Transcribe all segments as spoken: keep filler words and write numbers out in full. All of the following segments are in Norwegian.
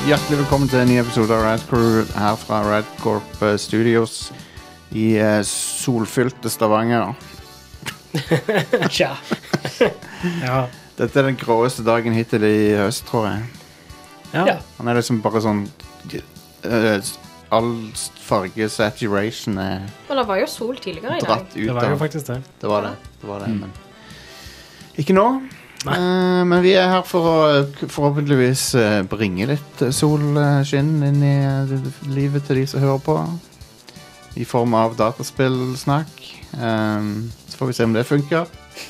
Hjertelig velkommen til en ny episode av Radcrew her fra Radcorp Studios i uh, solfylte Stavanger. Tja. Ja. Dette er den gråeste dagen hittil i høst, tror jeg. Ja. Han er liksom bare sånn uh, all farge saturation er Men det var jo sol tidligere i dag. dratt ut av. Det var jo faktisk det. Det var det, det, var det mm. men ikke nå. Uh, men vi er her for å forhåpentligvis uh, bringe litt uh, solskinn inn i uh, livet til de som hører på. I form av dataspillsnakk. Um, så får vi se om det funker.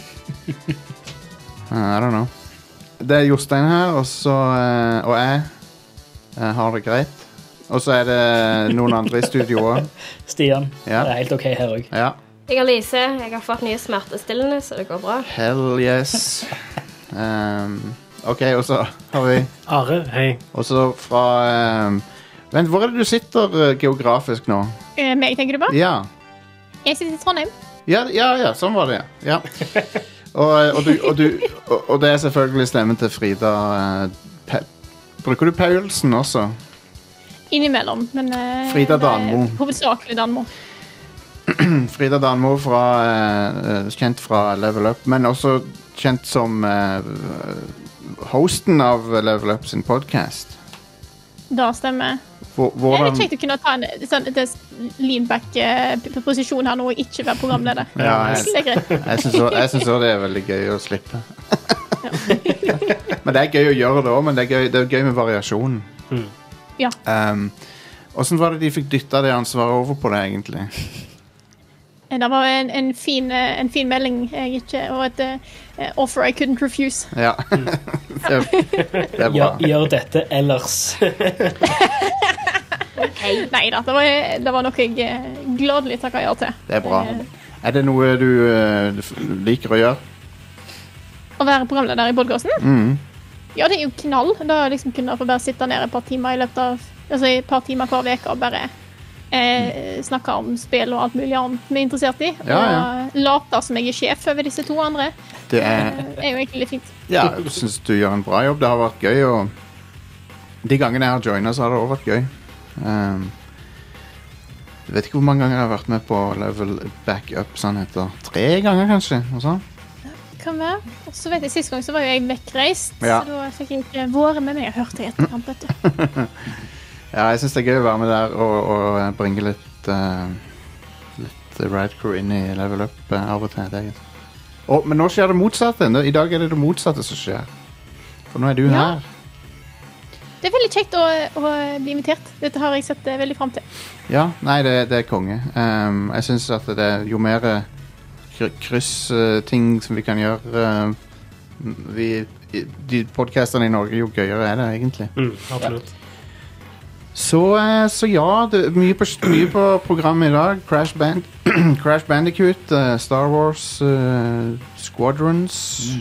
uh, I don't know. Det er Jostein her, og, så, uh, og jeg uh, har det greit. Og så er det noen andre i studio også. Stian, Ja. det er helt ok her også. Ja. Jeg er Lise. Jeg har fått nye smertestillende, så det går bra. Hell yes. Um, ok, og så har vi Are, hei. Og så fra um, Vent, hvor er det du sitter uh, geografisk nå? Uh, meg tenker du på? Ja. Jeg sitter i Trondheim. Ja, ja, ja, sånn var det, ja. og, og, du, og, du, og, og det er selvfølgelig stemmen til Frida uh, Pe Bruker du Paulsen også? Innimellom, men uh, Frida det er Danmo. Hovedsakelig Danmo. Frida Danmo fra, uh, kjent fra Level Up, men også kjent som uh, hosten av Level Up sin podcast. Da stemmer. Hvor, Det er hvordan... litt kjekt å kunne ta en sånn, leanback-posisjon her nå og ikke være programleder. Ja, jeg, Det er greit. jeg syns også, jeg synes også det er veldig gøy å slippe. Men det er gøy å gjøre det også, men det er gøy, det er gøy med variasjon. Mm. Ja. Um, hvordan var det de fikk dyttet det ansvaret over på det egentlig? Det var en, en, fin, en fin melding jeg ikke, og et uh, offer I couldn't refuse. Ja, det, det er bra. Gjør, gjør dette ellers. Nei da, det var, det var noe jeg uh, gladelig takket ja til. Det er bra. Uh, Er det noe du uh, liker å gjøre? Å være programleder i podcasten? Mm. Ja, det er jo knall. Da liksom kunne jeg få bare sitte ned et par timer i løpet av, altså et par timer hver veke og bare eh, snakke om spill og alt mulig annet vi er interessert i. Ja, ja. Og late som jeg er sjef over disse to andre. Det er, Det er jo egentlig litt fint. ja, jeg synes du gjør en bra jobb. Det har vært gøy, og de gangene jeg har joinet, så har det også vært gøy. Um, jeg vet ikke hvor mange ganger jeg har vært med på Level Back Up, sånn heter. Tre ganger kanskje, og sånn. Kan være. Og så vet jeg, sist gang så var jo jeg vekkreist, Ja. så da fikk jeg ikke vært med meg og hørt det i etterkant, vet du. Ja, jeg synes det er gøy å være med der og, og bringe litt, uh, litt Radcrew inn i Level Up uh, av og til. Det er, og, men nå skjer det motsatte. Nå, I dag er det det motsatte som skjer. For nå er du Ja. her. Det er veldig kjekt å, å bli invitert. Dette har jeg sett eh, veldig frem til. Ja, nei, det, det er konge. Um, jeg synes at det er jo mer kryss-ting uh, som vi kan gjøre uh, vi, i- De podcasterne i Norge, jo gøyere er det egentlig. Mm, absolutt. Så, uh, så ja, det er mye på, mye på programmet i dag. Crash, Band Crash Bandicoot, uh, Star Wars uh, Squadrons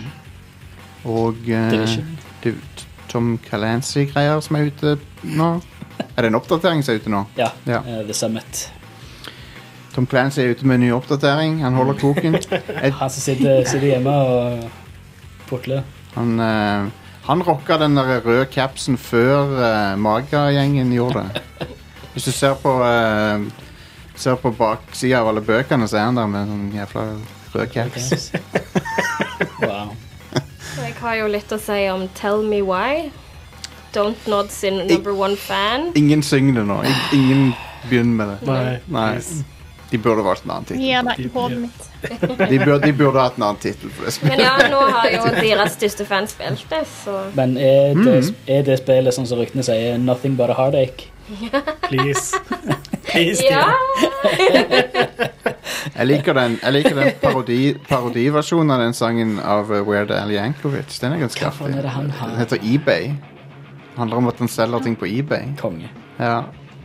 og uh, Division. Div Tom Clancy-greier som er ute nå. Er det en oppdatering som er ute nå? Ja, Ja. eh, The Summit. Tom Clancy er ute med en ny oppdatering. Han holder koken. Jeg, Han som sitter, sitter hjemme og putler. han, uh, han rocka den der røde capsen før uh, Maga-gjengen gjorde det. Hvis du ser på uh, ser på baksida av alle bøkene, så er han der med sånn jævla rød caps. Wow. Så jeg har jo litt å si om Tell Me Why. Don't Nod sin number one fan. Ingen synger det nå. I- Ingen begynner med det. Nei. Nei. De burde valgt en annen tittel. Gir deg hodet mitt. De burde, de burde hatt en annen tittel for det. Men ja, nå har jo deres største fan spilt det, så Men er det, er det spillet sånn som ryktene sier Nothing but a heartache? Please. Please, ja. Jeg liker den, jeg liker den parodi, parodiversjonen av den sangen av uh, Weird Al Yankovic. Den er ganske Hva faen er det han har? Den heter eBay. Det handler om at han selger ting på eBay. Konge. Ja.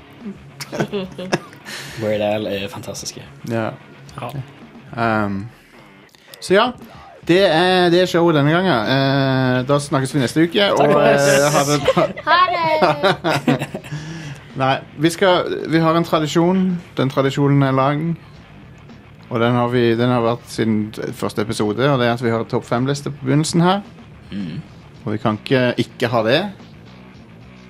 Weird Al er fantastiske. Ja. Ja. Um, så ja, det er, det er showet denne gangen. Uh, da snakkes vi neste uke. Takk for og, oss. uh, ha det. Ha det! Nei, vi, skal, vi har en tradisjon. Den tradisjonen er lang. Og den har, vi, den har vært siden første episode. Og det er at vi har en topp fem-liste på begynnelsen her. Mm. Og vi kan ikke ikke ha det.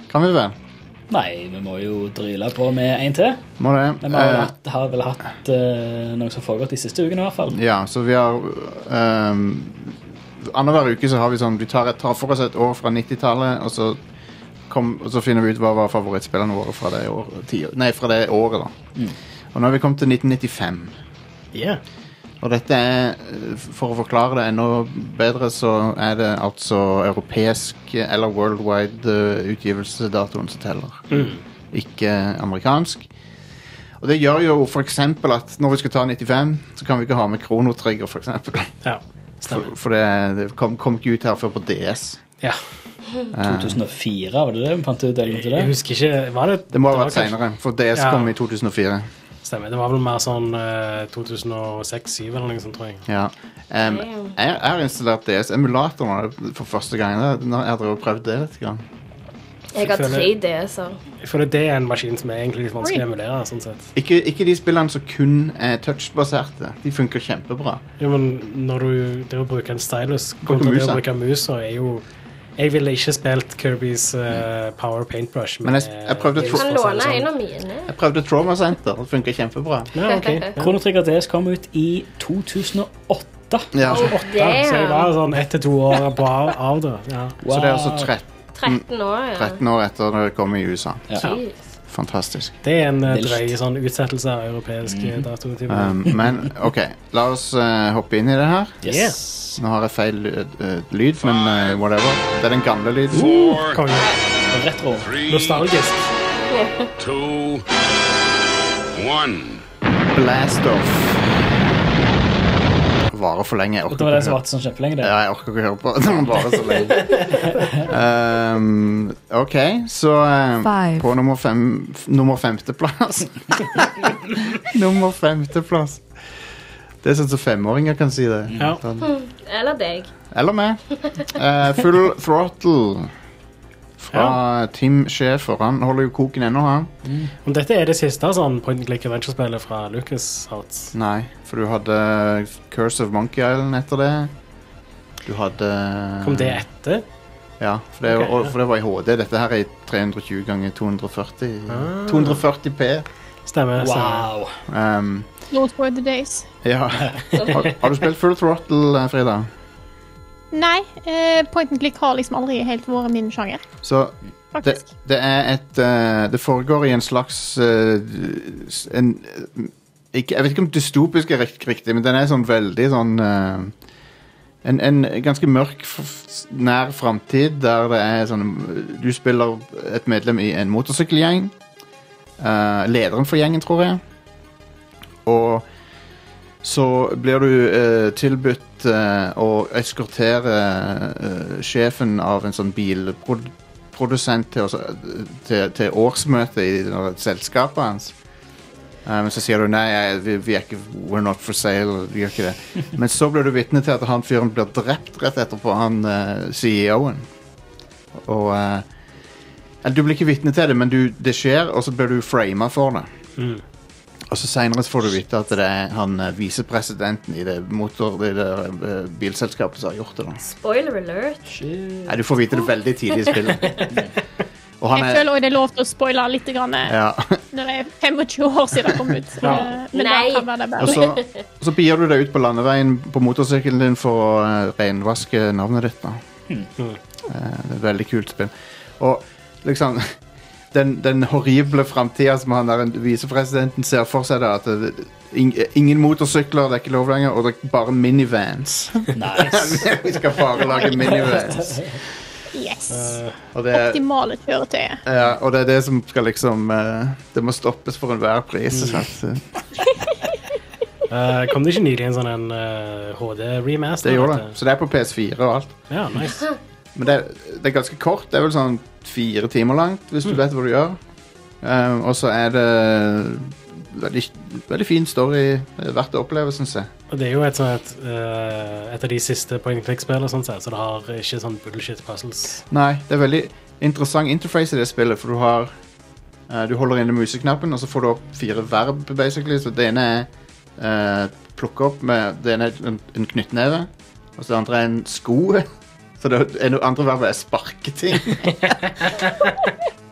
Kan vi vel? Nei, vi må jo dryle på med en til. Må det. Men vi har, vel Eh, hatt, har vel hatt uh, noe som foregått de siste ukene i hvert fall. ja, så vi har um, annenhver uke så har vi sånn vi tar, et, tar for oss et år fra nittitallet, og så, kom, og så finner vi ut hva var favorittspillene våre fra det, år, ti, nei, fra det året. Da. Mm. Og nå har vi kommet til nitten nittifem. Yeah. Og dette er, for å forklare det enda bedre, så er det altså europeisk eller worldwide uh, utgivelsesdatoen som teller. Mm. Ikke amerikansk. Og det gjør jo for eksempel at når vi skal ta nittifem, så kan vi ikke ha med Chrono Trigger, for eksempel. Ja, For, stemmer. for det, det kom, kom ikke ut her før på D S. Ja. Eh, to tusen og fire, var det det vi fant ut? Eller noe til Jeg det? husker ikke, var det? det må ha var vært kanskje- senere, for D S Ja. kom i to tusen og fire. Stemmer, det var vel mer sånn uh, to tusen og seks til to tusen og syv eller noe sånt, tror jeg. Ja. Um, jeg, jeg har installert D S-emulator nå for første gang. Det- Nå har jeg drevet og prøvd det litt. Grann. Jeg har føler- tre D S-er. Jeg føler det er en maskin som er egentlig litt vanskelig å emulere, sånn sett. Ikke, ikke de spillene som kun er touchbaserte. De funker kjempebra. Jo, men når du driver og bruker en stylus Bruker kontra det musa. å bruke mus, så er jo Jeg ville ikke spilt Kirby's uh, Power Paintbrush. Men jeg- jeg prøvde mus, tro- Kan for å si låne det sånn. en av mine. Jeg prøvde Trauma Center. Det funker kjempebra. Ja, ok. Chrono Trigger D S kom ut i to tusen og åtte. Ja. Oh, Ja, så jeg var sånn ett til to år på av, av det. Ja. Så det er altså tretten, tretten år, ja. tretten år etter når det kom i U S A. Ja. Jeez. Fantastisk. Det er en uh, Vilt. drøy sånn utsettelse av europeisk mm. datotype. Um, men OK, la oss uh, hoppe inn i det her. Yes. Nå har jeg feil uh, lyd, men uh, whatever. Det er den gamle lyden. Uh, konge. Retro. Nostalgisk. two, one. Blast off. Varer for lenge. Jeg Det orker var det ikke som høre. var sånn kjempelenge, det. Ja, jeg orker ikke høre på det. Den varer så lenge. Um, OK, så uh, Five. på nummer, fem, f- nummer femteplass Nummer femteplass. Det er sånn som femåringer kan si det. Ja. Sånn. Eller deg. Eller meg. Uh, full Throttle fra Tim Schafer. Han holder jo koken ennå, han. Om dette er det siste sånn point and click adventure-spillet fra Lucas Arts. Nei, for du hadde Curse of Monkey Island etter det. Du hadde Kom det etter? Ja, for det, Ok, og, ja. for det var i H D. Dette her er i tre hundre og tjue ganger to hundre og førti. Ah. to hundre og førti p. Stemmer. stemmer. Wow. Um, Those were the days. ja. har, har du spilt Full Throttle, eh, Frida? Nei, eh, point and click har liksom aldri helt vært min sjanger, Så det, faktisk. det er et eh, Det foregår i en slags eh, en, ikke, Jeg vet ikke om dystopisk er rikt- riktig, men den er sånn veldig sånn eh, en, en ganske mørk, f- nær framtid der det er sånn Du spiller et medlem i en motorsykkelgjeng. Eh, lederen for gjengen, tror jeg. Og så blir du eh, tilbudt eh, å eskortere eh, sjefen av en sånn bilprodusent til, å- til, til årsmøte i det der selskapet hans. Eh, men så sier du nei, jeg, vi, vi er ikke we're not for sale. Vi gjør ikke det. Men så blir du vitne til at han fyren blir drept rett etterpå, han eh, C E O-en. Og eh, eller, du blir ikke vitne til det, men du, det skjer, og så blir du frama for det. Mm. Og så senere så får du vite at det er han eh, visepresidenten i det motor, det der, eh, bilselskapet som har gjort det. Da. Spoiler alert. Nei, du får vite det veldig tidlig i spillet. Og han Jeg er føler også det er lov til å spoile litt grann, eh, ja. når det er tjuefem år siden det kom ut. Ja. Eh, Men Nei. det kan være det Og bare. så, og så begir du deg ut på landeveien på motorsykkelen din for å eh, renvaske navnet ditt. Da. Mm. Eh, det er et veldig kult spill. Og liksom den, den horrible framtida som han der visepresidenten ser for seg, da, at det, ing, ingen motorsykler, det er ikke lov lenger, og det er bare minivans. Nice. Vi skal bare lage minivans. Yes. Uh, Og det, er, Optimale kjøretøyet. ja, og det er det som skal liksom eh, Det må stoppes for enhver pris. Sant? uh, kom det ikke nylig en sånn en uh, H D-remaster? Det gjorde det. Så det er på P S fire og alt. Ja, nice. Men det, det er ganske kort. Det er vel sånn fire timer langt, hvis du vet hva du gjør. Um, og så er det veldig, veldig fin story. Det er verdt å oppleve, synes jeg. Og det er jo et, sånn et, uh, et av de siste point and click-spillene, sånn sett, så det har ikke sånn bullshit puzzles. Nei, det er veldig interessant interface i det spillet, for du har uh, du holder inne museknappen, og så får du opp fire verb, basically. Så det ene er uh, plukke opp med det ene er en, en knyttneve, og så det andre er en sko. Så det ene andre verbet er sparke ting.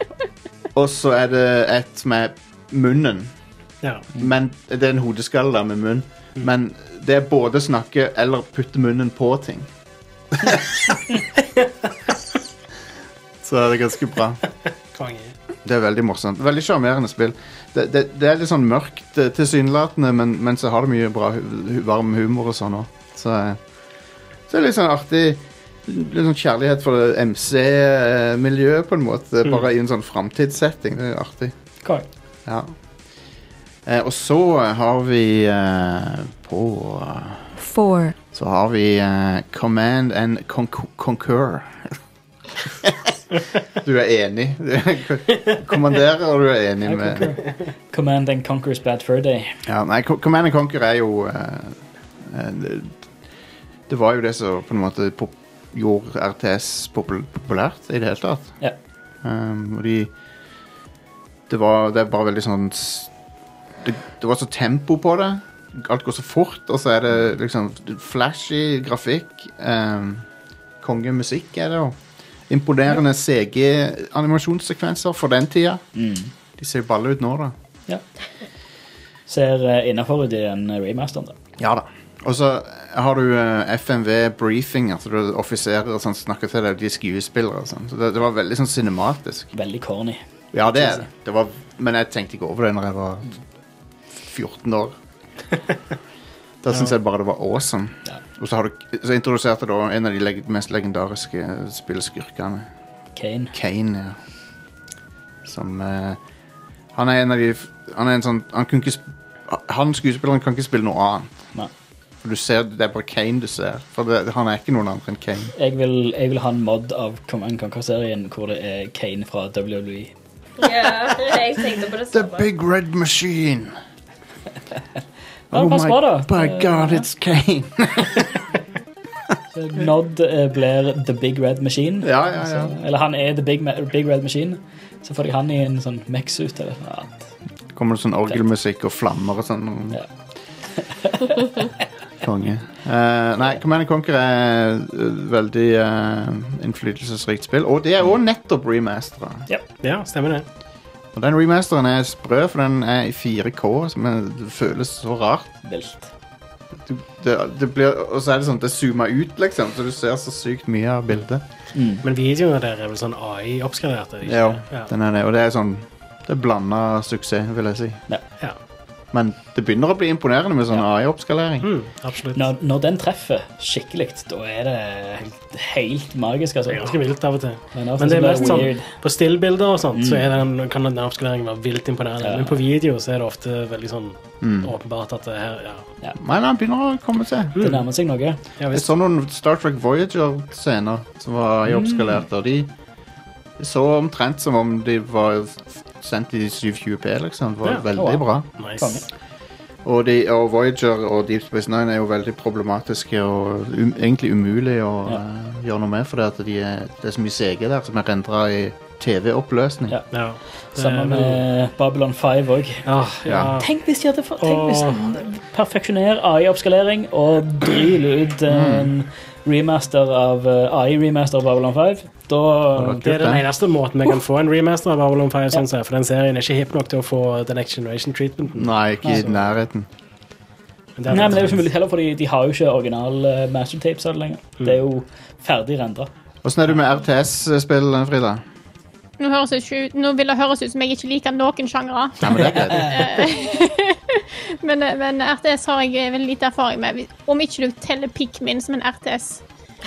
og så er det et med munnen. Ja. Men det er en hodeskalle da, med munn. Mm. Men det er både snakke eller putte munnen på ting. Så er det ganske bra. Det er veldig morsomt. Veldig charmerende spill. Det, det, det er litt sånn mørkt tilsynelatende, men, men så har det mye bra hu- varm humor og sånn også. Så, så det er litt sånn artig, litt sånn kjærlighet for det M C-miljøet på en måte, mm. bare i en sånn fremtidssetting. Det er artig. Cool. Ja. Eh, og så har vi eh, på Four. Så har vi eh, Command and Conc- Conquer. Du er enig. Kommanderer, og du er enig med Command and Conquer's Bad Fur Day. Ja, nei, Co- Command and Conquer er jo eh, eh, det, det var jo det som på en måte pop- gjorde R T S popul- populært i det hele tatt. Ja. Um, og de det var, det er bare veldig sånn s- det, det var så tempo på det. Alt går så fort, og så er det liksom flashy grafikk. Um, kongemusikk er det jo. Imponerende C G-animasjonssekvenser for den tida. Mm. De ser jo balle ut nå, da. Ja. Ser uh, innenfor ut i den remasteren, da. Ja da. Og så har du uh, F M V briefing, altså du offiserer og sånn, snakker til deg, de skuespillere og sånn. Så det, det var veldig sånn cinematisk. Veldig corny. Ja, det er det. det var, men jeg tenkte ikke over det når jeg var fjorten år. Da synes jeg bare det var awesome. Ja. Og så, har du, så introduserte du en av de leg mest legendariske spillskurkene. Kane. Kane, ja. Som uh, han er en av de Han er en sånn Han, kunne ikke, sp- han skuespilleren kan ikke spille noe annet. Nei. For du ser, det er bare Kane du ser. For det, han er ikke noen andre enn Kane. Jeg vil, jeg vil ha en mod av Command Conquer-serien hvor det er Kane fra W W E. Ja, jeg tenkte på det The samme. Big Red Machine. Ja, Oh pass my, på da. by God, it's Kane. Nod eh, blir The Big Red Machine. Ja, ja, ja. Så, eller han er The Big, Ma- Big Red Machine. Så får de han i en sånn mech-suit eller noe annet. Kommer det sånn orgelmusikk og flammer og sånn. Ja. Konge. Eh, nei, Command and Conquer er uh, veldig uh, innflytelsesrikt spill. Og det er også nettopp remasteret. Ja, stemmer det. Og den remasteren er sprø, for den er i fire K, som er, det føles så rart. Vilt. Du, det, det blir, og så er det sånn, det zoomer ut, liksom, så du ser så sykt mye av bildet. Mm. Men videoene der er vel sånn A I-oppskraderte? ikke? Ja, Ja. den er det. Og det er sånn, det er blandet suksess, vil jeg si. Ja. Men det begynner å bli imponerende med sånn A I-oppskalering. Mm, absolutt. Når, når den treffer skikkelig, da er det helt, helt magisk. Altså. Det er ganske vilt av og til. Men, Men det er mest sånn, weird. på stillbilder og sånt, Mm. så er den, kan den oppskaleringen være vilt imponerende. Ja. Men på video så er det ofte veldig sånn Mm. åpenbart at det her, ja. Men han begynner å komme seg. Det nærmer seg noe. Ja, Jeg visst. så noen Star Trek Voyager-scener som var Mm. i oppskalerte, og de, de så omtrent som om de var f- sendt i syv tjue p, liksom. Det var Ja. veldig Wow. bra. Nice. Konge. Og, de, og Voyager og Deep Space Nine er jo veldig problematiske og um, egentlig umulig å Ja. uh, gjøre noe med, for det, at de er, det er så mye C G der som er rendret i T V-oppløsning. Ja. Ja. Det Sammen er vel- med Babylon fem òg. Ja, ja. Ja. Tenk hvis de hadde fått Tenk hvis Åh. perfeksjoner A I-oppskalering og dryl ut en remaster av eh, A I-remaster av Babylon fem. Da Det er den eneste måten vi kan få en remaster av Babylon fem, sånn sett, for den serien er ikke hip nok til å få The Next Generation treatmenten. Nei, ikke i Altså. nærheten. Men det er Nei, men det er jo litt- ikke mulig heller, for de har jo ikke original eh, mastertapes av det lenger. Det er jo ferdig rendret. Hvordan er du med R T S-spill, Frida? Nå, høres det ikke ut, nå vil det høres ut som jeg ikke liker noen sjangere. Nei, men det er det. Men, men R T S har jeg veldig lite erfaring med. Om ikke du teller Pikmin som en R T S.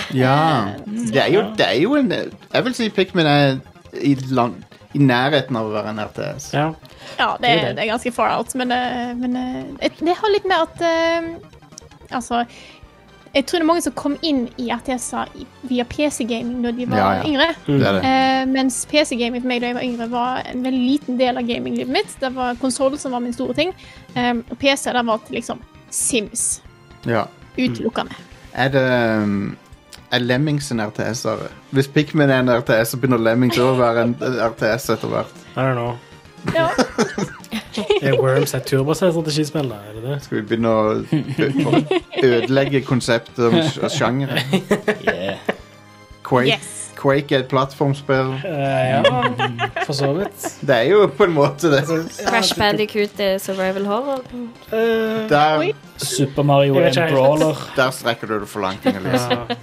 Ja. Det er jo, det er jo en Jeg vil si Pikmin er i, land, i nærheten av å være en R T S. Ja. Ja, det, Det er det. det er ganske far out, men, eh, men eh, det har litt med at eh, Altså, jeg tror det er mange som kom inn i R T S-er i- via P C-gaming når de var Ja, ja. yngre. Det er det. Eh, mens P C-gaming for meg da jeg var yngre var en veldig liten del av gaminglivet mitt. Det var konsoll som var min store ting. Eh, og P C der var til liksom Sims. Ja. Utelukkende. Er det um, Er Lemmings en R T S-er? Hvis Pikmin er en R T S, så begynner Lemmings også å være en R T S etter hvert. I don't know. Ja. Er Worms et turbasert strategispill, da? Er det det? Skal vi begynne å ø- å ødelegge konseptet om sj- sjangere? Yeah. Quake, Yes. Quake er et plattformspill. Uh, ja, for så vidt. Det er jo på en måte det. Crash Bandicoot er survival horror. Uh, Der, Super Mario er en brawler. der strekker du det for langt, Inger-Lise. ja.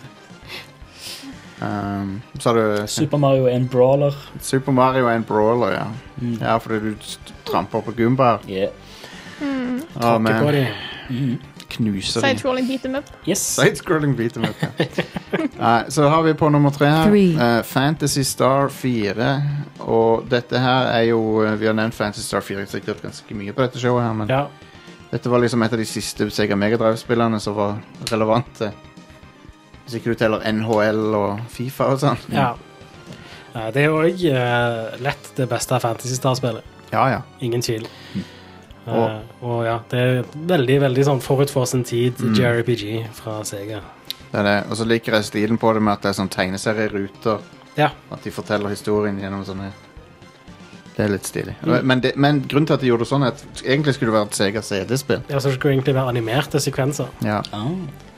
Um, så har du Super Mario er en brawler. Super Mario er en brawler, ja. Mm. Ja, fordi du st- tramper på gumbaer. Yeah. Mm. Oh, Tråkker på man. de. Mm. Knuser de. Side-scrolling beat them up. Yes. Side-scrolling beat them up, ja. Nei, så har vi på nummer tre her Three. uh, Fantasy Star fire. Og dette her er jo uh, vi har nevnt Fantasy Star fire sikkert ganske mye på dette showet her, men Ja. dette var liksom et av de siste Sega Mega Drive-spillene som var relevante. Hvis ikke du teller N H L og FIFA og sånn. ja. Uh, det er jo også uh, lett det beste Fantasy Star-spillet. Ja, ja. Ingen tvil. Uh, Og- og ja, det er veldig, veldig sånn forut for sin tid Mm. J R P G fra Sega. Det er det. Og så liker jeg stilen på det med at det er sånn tegneserieruter. Ja. At de forteller historien gjennom sånne. Det er litt stilig. Men, det, men grunnen til at de gjorde det sånn, er at egentlig skulle det være et Sega C D-spill. Ja, så det skulle egentlig være animerte sekvenser, Ja. Ah.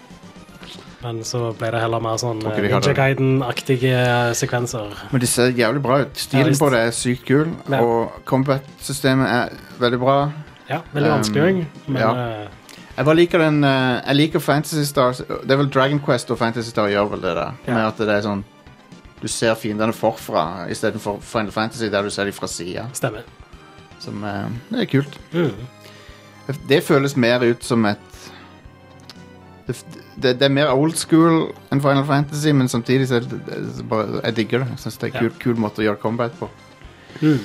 men så ble det heller mer sånn Tror uh, ikke de hadde- Ninja Gaiden-aktige sekvenser. Men de ser jævlig bra ut. Stilen Ja, visst. på det er sykt kul. Ja. Og combat-systemet er veldig bra. Ja, veldig Um, vanskelig også, men ja. uh, Jeg bare liker den eh, Jeg liker Fantasy Stars. Det er vel Dragon Quest og Fantasy Star gjør vel det der. Ja. Med at det er sånn du ser fiendene forfra istedenfor Final Fantasy der du ser dem fra sida. stemmer. Som eh, det er kult. Mm. Det, det føles mer ut som et det, det, det er mer old school enn Final Fantasy, men samtidig så er det, det er bare, jeg digger det. Jeg synes det er en kul, kul måte å gjøre combat på. Mm.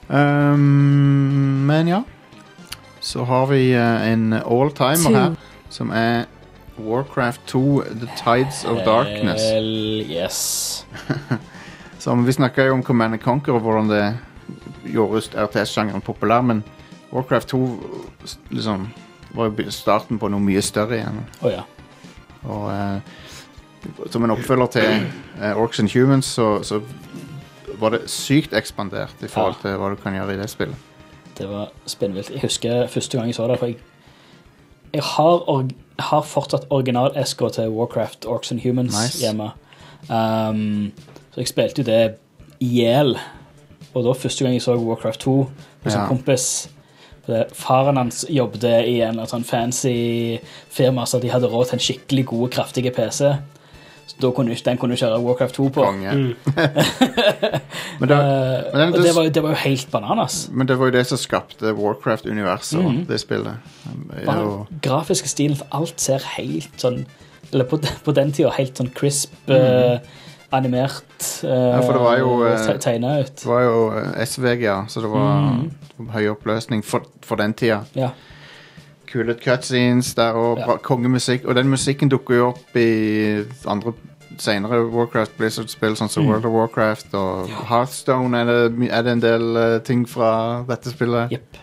Um, men ja. Så har vi eh, en all-timer her, Two. som er Warcraft to The Tides of Darkness. Hell yes. Som vi snakket jo om Command and Conquer og hvordan det gjorde R T S-sjangeren populær, men Warcraft to liksom var jo starten på noe mye større igjen. Å ja. Og eh, som en oppfølger til eh, Orcs and Humans, så, så var det sykt ekspandert i forhold til hva du kan gjøre i det spillet. Det var spinnvilt. Jeg husker første gang jeg så det, for jeg, jeg har, org, har fortsatt original-esker til Warcraft, Orcs and Humans Nice. hjemme. Um, så jeg spilte jo det i hjel. Og da første gang jeg så Warcraft to, med Ja. sånn kompis, for det, faren hans jobbet i en sånn fancy firma, så de hadde råd til en skikkelig god, kraftig P C. Så da kunne, den kunne kjøre Warcraft to på. Konge. Mm. Men, det, Eh, men den- og det var, jo- det var jo helt bananas. men det var jo det som skapte Warcraft-universet, Mhm. det spillet. Ja, Bare og- grafiske stilen, for alt ser helt sånn, eller på, på den tida, helt sånn crisp, Mhm. eh, animert, uh, Ja, for det var jo, eh, tegnet ut. Det var jo eh, S V G, ja, så det var Mhm. høy oppløsning for, for den tida. Ja. Kule cutscenes der, og Ja. bra kongemusikk. Og den musikken dukker jo opp i andre senere Warcraft Blizzard-spill, sånn som Mm. World of Warcraft og Hearthstone er det, er det en del eh, ting fra dette spillet. Jepp.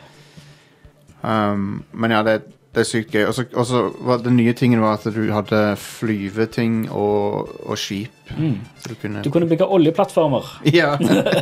Um, men ja, det, det er sykt gøy. Og så- Og så var den nye tingen var at du hadde flyveting og, og skip. Mm. Så du kunne Du kunne bygge oljeplattformer. Ja.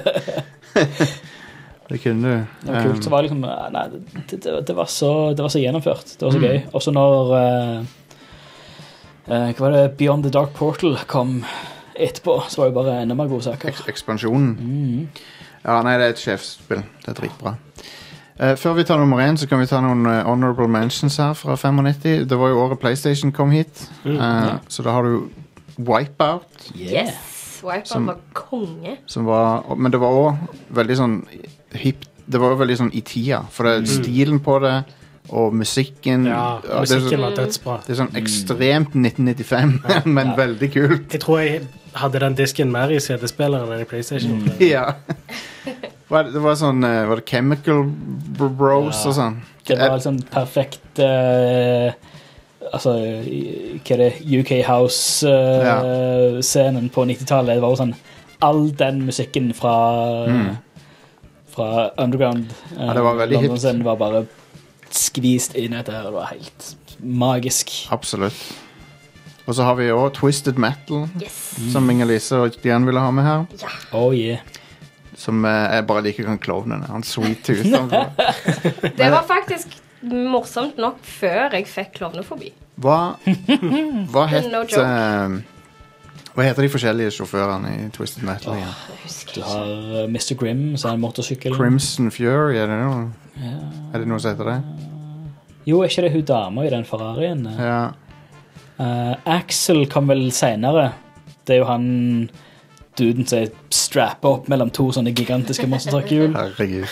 det kunne du. Det var kult. Um, Så var det liksom, nei, det, det, det, var så, det var så gjennomført. Det var så Mm. gøy. Også når eh, eh, hva var det, Beyond the Dark Portal kom etterpå, så var det bare enda mer gode saker. Eks ekspansjonen. Mm. Ja, nei, det er et sjefsspill. Det er dritbra. Eh, før vi tar nummer én, så kan vi ta noen eh, honorable mentions her fra nittifem. Det var jo året PlayStation kom hit. Mm, Eh, Så da har du Wipeout, Yeah. Yes! Wipeout Som- var konge. som var Men det var òg veldig sånn hipt. Det var jo veldig sånn i tida, for det, stilen på det og musikken Ja, det, er musikken så, var dødsbra. det er sånn ekstremt nitten nittifem, men Ja. veldig kult. Jeg tror jeg hadde den disken mer i C D-spilleren enn i PlayStation. Ja. Var det, det var sånn eh, Var det Chemical Br- Bros Ja. og sånn? Det var liksom perfekt eh, altså, i- hva er det, U K House-scenen på nittitallet. Det var jo sånn all den musikken fra Mm. fra Underground. eh, Ja, det var veldig hipt. London-scenen var bare skvist inn i dette her. Det var helt magisk. Absolutt. Og så har vi òg Twisted Metal, Yes! som Inger-Lise og Dian ville ha med her. Oh yeah. Som eh, jeg bare liker han klovnen. Han sweet tooth. Han bare- Det var faktisk morsomt nok før jeg fikk klovnefobi. Hva, hva het No joke. eh, Hva heter de forskjellige sjåførene i Twisted Metal igjen? Du har uh, mister Grimm, så er en motorsykkel. Crimson Fury, er det noe? Ja. Er det noe som heter det? Jo, er ikke det hun dama i den Ferrarien? Ja. Uh, Axel kom vel senere. Det er jo han duden som strapper opp mellom to sånne gigantiske monstertruckhjul. Herregud.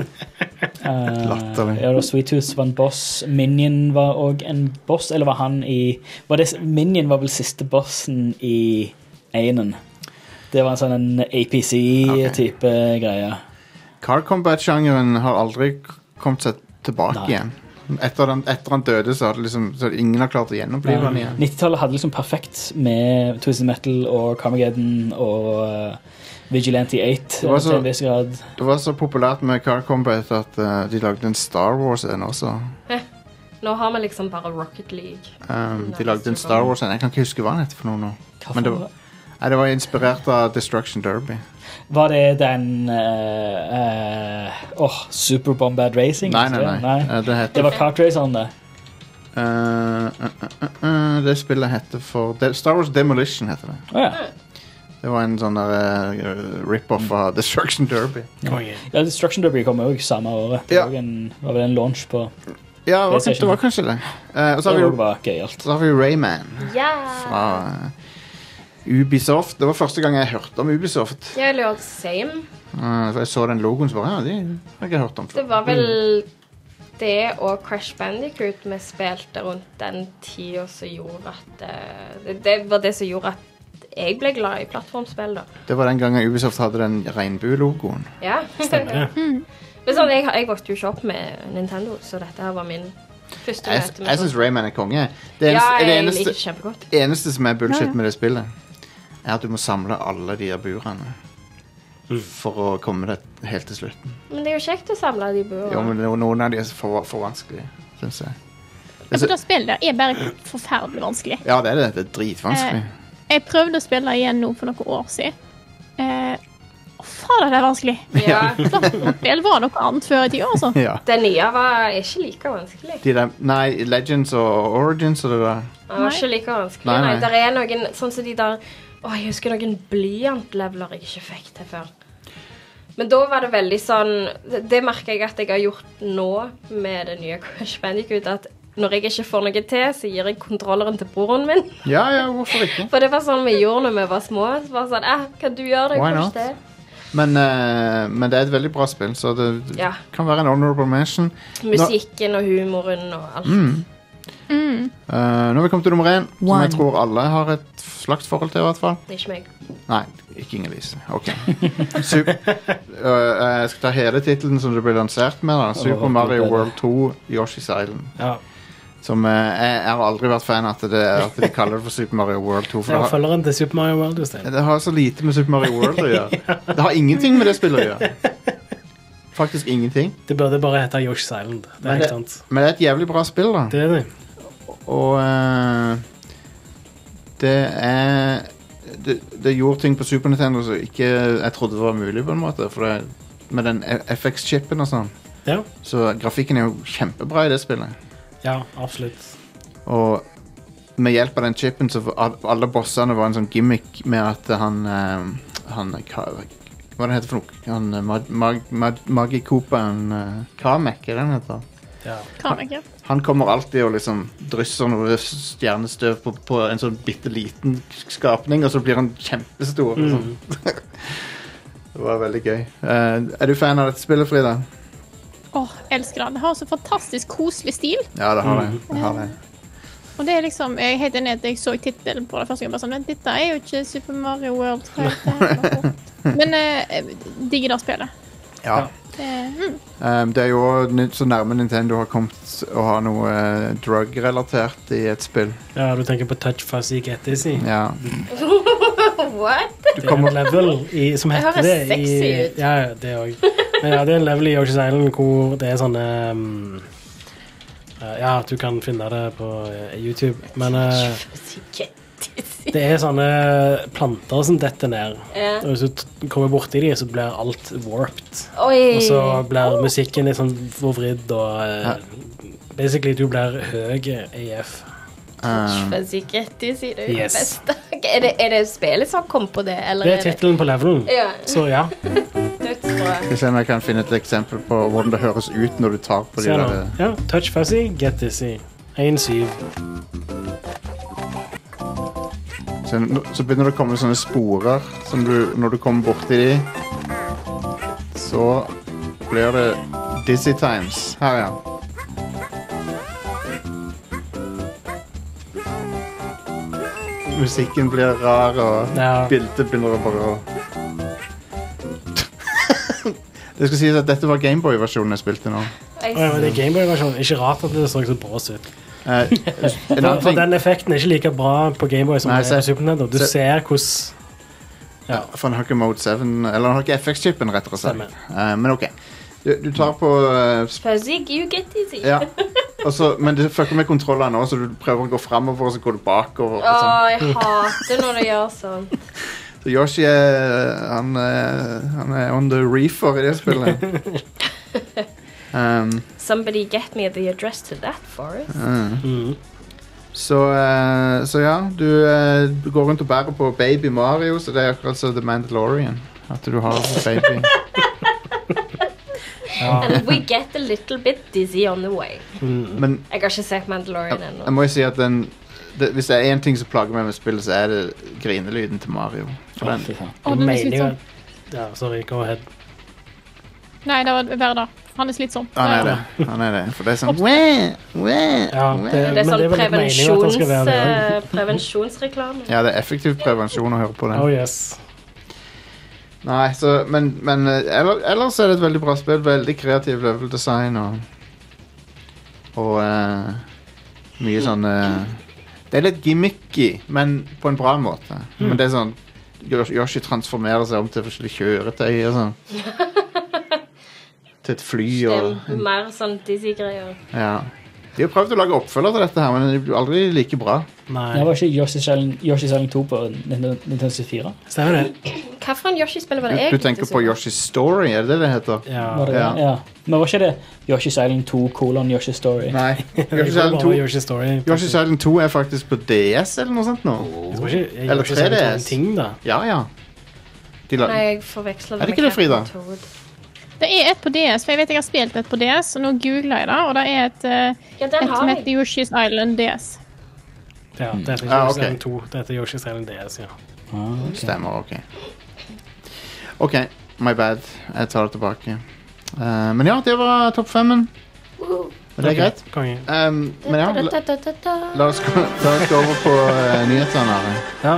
Uh, ja, da Sweet Tooth var en boss. Minion var også en boss, eller var han i var det, Minion var vel siste bossen i Einen. Det var en sånn en A P C-type okay. greie. Car Combat-sjangeren har aldri kommet seg tilbake Nei. igjen. Etter han, etter han døde, så hadde liksom, så ingen har klart å gjennomblive han igjen. nittitallet hadde liksom perfekt med Twisted Metal og Carmageddon og uh, Vigilante eight. Det var, så, det var så populært med Car Combat at uh, de lagde en Star Wars-en også. Eh, nå har vi liksom bare Rocket League. Um, de lagde en Star Wars-en. Jeg kan ikke huske hva den heter for noe nå. Men det var, nei, det var inspirert av Destruction Derby. Var det den uh, uh, oh, Super Bombad Racing? Nei, nei, nei. nei. Uh, det, det var Kart Raceren, det. Uh, uh, uh, uh, det spillet heter for De- Star Wars Demolition heter det. Oh, ja. Det var en sånn der uh, rip-off av Destruction Derby. Ja, ja Destruction Derby kom jo samme året. Det ja. var, en, var vel en launch på Ja, det var, det var kanskje det. Uh, og så har, vi, var gøyalt. så har vi Rayman ja. fra uh, Ubisoft. Det var første gang jeg hørte om Ubisoft. Jeg lurte same. Uh, jeg så den logoen så bare, ja, det har jeg ikke hørt om før. Det var vel det og Crash Bandicoot vi spilte rundt den tiden som gjorde at uh, det, det var det som gjorde at jeg ble glad i plattformspill da. Det var den gangen Ubisoft hadde den regnbue-logoen. Ja. Stemmer. Men sånn, jeg, jeg vokste jo ikke opp med Nintendo, så dette her var min første Jeg, møte med jeg synes Rayman er konge. Det ja, eneste, jeg det eneste, liker det kjempegodt. eneste som er bullshit med det spillet, er at du må samle alle de her burene for å komme deg helt til slutten. Men det er jo kjekt å samle de burene. Jo, men noen av de er for, for vanskelige, synes jeg. Det, det spillet der er bare forferdelig vanskelig. Ja, det er det. Det er dritvanskelig. Eh, jeg prøvde å spille igjen nå for noen år siden. Eh, faen, det er vanskelig. Ja. Plattformspill var noe annet før i tida, altså. Ja. Den nye var ikke like vanskelig. De der, nei, Legends og Origins og det der. Den var ikke like vanskelig. Nei, nei. Nei, der er noen, sånn som de der, åh, jeg husker noen blyant-leveler jeg ikke fikk til før. Men da var det veldig sånn, det, det merker jeg at jeg har gjort nå med det nye Crash Bandicoot, at når jeg ikke får noe til, så gir jeg kontrolleren til broren min. Ja, ja, hvorfor ikke? For det var sånn vi gjorde når vi var små. Så var sånn, eh, kan du gjøre det? Why Kanskje not? det? Men, uh, men det er et veldig bra spill, så det Ja. kan være en honorable mention. Musikken og humoren og alt. Mm. Mm. Uh, nå har vi kommet til nummer én, som One. jeg tror alle har et slags forhold til i hvert fall. Det er ikke meg. Nei, ikke Inger-Lise. Ok. Sup- uh, jeg skal ta hele titelen som det ble lansert med da. Super Mario World to Yoshi's Island. Ja. Som uh, jeg, jeg har aldri vært fan av at, det, at de kaller det for Super Mario World to. For Det det, er har, følgeren til Super Mario World, Jostein. det har så lite med Super Mario World å gjøre. Det har ingenting med det spillet å gjøre. Faktisk ingenting. Det burde bare hete Yoshi's Island. Det er Men helt det, sant. men det er et jævlig bra spill da. Det er det. Og uh, det er det, det gjorde ting på Super Nintendo som ikke jeg trodde var mulig på en måte. For det, med den F X-chipen og sånn. Ja. Så grafikken er jo kjempebra i det spillet. Ja, absolutt. Og med hjelp av den chipen så var alle bossene var en sånn gimmick med at han uh, han hva, hva det heter for noe? Han mag, mag, mag, Magikoopaen uh, Kamek, er det den heter? Ja. Kan jeg ikke. Han kommer alltid og liksom drysser noe stjernestøv på, på en sånn bitte liten skapning, og så blir han kjempestor. og sånn. Det var veldig gøy. Uh, er du fan av dette spillet, Frida? Åh, elsker det. Det har så fantastisk koselig stil. Ja, det har det. det, har det. Og det er liksom, jeg er helt enig at jeg så tittelen på det første gang, bare sånn, men dette er jo ikke Super Mario World. Hva er det? Men eh, digger det spillet. Ja. Det, mm. Um, det er jo nytt så nærme Nintendo har kommet å ha noe uh, drug-relatert i et spill. Ja, du tenker på Touch Fuzzy Get Dizzy. Ja. What? Du Det er kommer, en level i, som Det heter høres det. sexy I, ut. ja, det også. Men ja, det er en level i Yoshi's Island hvor det er sånne um, uh, ja, du kan finne det på uh, YouTube. Men uh, det er sånne planter som detter ned. Ja. Og hvis du t- kommer borti dem, så blir alt warped. Oi. Og så blir musikken litt sånn forvridd, og uh, basically du blir høy A F. Touch Fuzzy Get Dizzy, det er jo Yes. det beste. Er det, er det spillet som kom på det, eller Det er er det... tittelen på levelen, Ja, så ja. dødsbra. Skal vi se om jeg kan finne et eksempel på hvordan det høres ut når du tar på de Se nå. der. Ja, Touch Fuzzy, Get Dizzy. en syv. Så, så begynner det å komme sånne sporer som du, når du kommer borti de, så blir det Dizzy Times. Her, ja. Musikken blir rar, og Ja. bildet begynner å bare å... Det skal sies at dette var Gameboy-versjonen jeg spilte nå. Jeg Å, ja, men det er Gameboy-versjonen. Ikke rart at det så så bra ut. Eh, en For, annen for ting... den effekten er ikke like bra på Gameboy som Nei, det er på se- Super Nintendo. Du se- ser hvordan... Ja, for han har ikke Mode syv, eller han har ikke F X-chipen, rettere sagt. Stemmer. Eh, men ok. Du, du tar på... eh, Fuzzy, you get dizzy. ja. Og så- men det fucker med kontrollene også, så du prøver å gå fremover, og så går du bakover. Og Åh, sånn. jeg hater når det gjør sånn. Så Yoshi er, han, er, han er on the reefer i det spillet. um, Somebody get me the address to that forest. uh. Mm. Så, eh, så ja, du, eh, du går rundt og bærer på Baby Mario, så det er akkurat så The Mandalorian. At du har baby. And we get a little bit dizzy on the way. Mm. Men Jeg har ikke sett Mandalorian jeg, ennå. jeg må jo si at den, det, hvis det er en ting som plager meg med spillet, så er det grinelyden til Mario. For Å, den, fy faen. Å, den er Meningen- slitsom. Ja, sorry, go ahead. Nei, det var verre da. Han er slitsom. han er det. Han er det. For det er sånn Wæ, wæ, Ja, wæ. det- Det er Men sånn det er vel meningen at den skal være prevensjons, det eh, prevensjonsreklame. Ja, det er effektiv prevensjon å høre på den. Oh yes. Nei, så, men, men eh, eller, ellers er det et veldig bra spill. Veldig kreativ level design og Og eh, mye sånn eh, det er litt gimmicky, men på en bra måte. Mm. Men det er sånn Yoshi transformerer seg om til forskjellige kjøretøy og sånn. Til et fly og Stem, mer sånn dizzy-greier. ja. De har prøvd å lage oppfølger til dette her, men det blir aldri like bra. Nei. Det var ikke Yoshi's Island, Yoshi's Island to på Nintendo Nintendo sixty-four. Stemmer det? Hva for en Yoshi-spill var Du, det du egentlig? tenker på Yoshi's Story, er det det det heter? Ja. Var det, Ja. ja. Men var ikke det Yoshi's Island to colon Yoshi's Story? Nei. Det Yoshi's er Island bare to, Yoshi Story. Yoshi's Island to er faktisk på D S eller noe sånt nå. Jeg tror ikke jeg Eller Yoshi's Island tre D to er en S. ting, da. Ja, ja. De la, Nei, jeg forveksler Er det det ikke med det, Frida? Captain Toad. Det er et på D S, for jeg vet jeg har spilt et på D S, og nå googler jeg det, og det er et, eh, Ja, den et som har heter jeg. Yoshi's Island D S. Ja, det heter Ah, Yoshi's ok. Island to. Det heter Yoshi's Island D S, ja. Ah, ok. Stemmer, ok. Ok, my bad. Jeg tar det tilbake. Eh, men ja, det var topp femmen. Woohoo. Men det er Ok, greit. konge. Um, men ja, la, Da-da-da-da-da. la, oss gå, la oss gå over på uh, nyhetene her. Ja.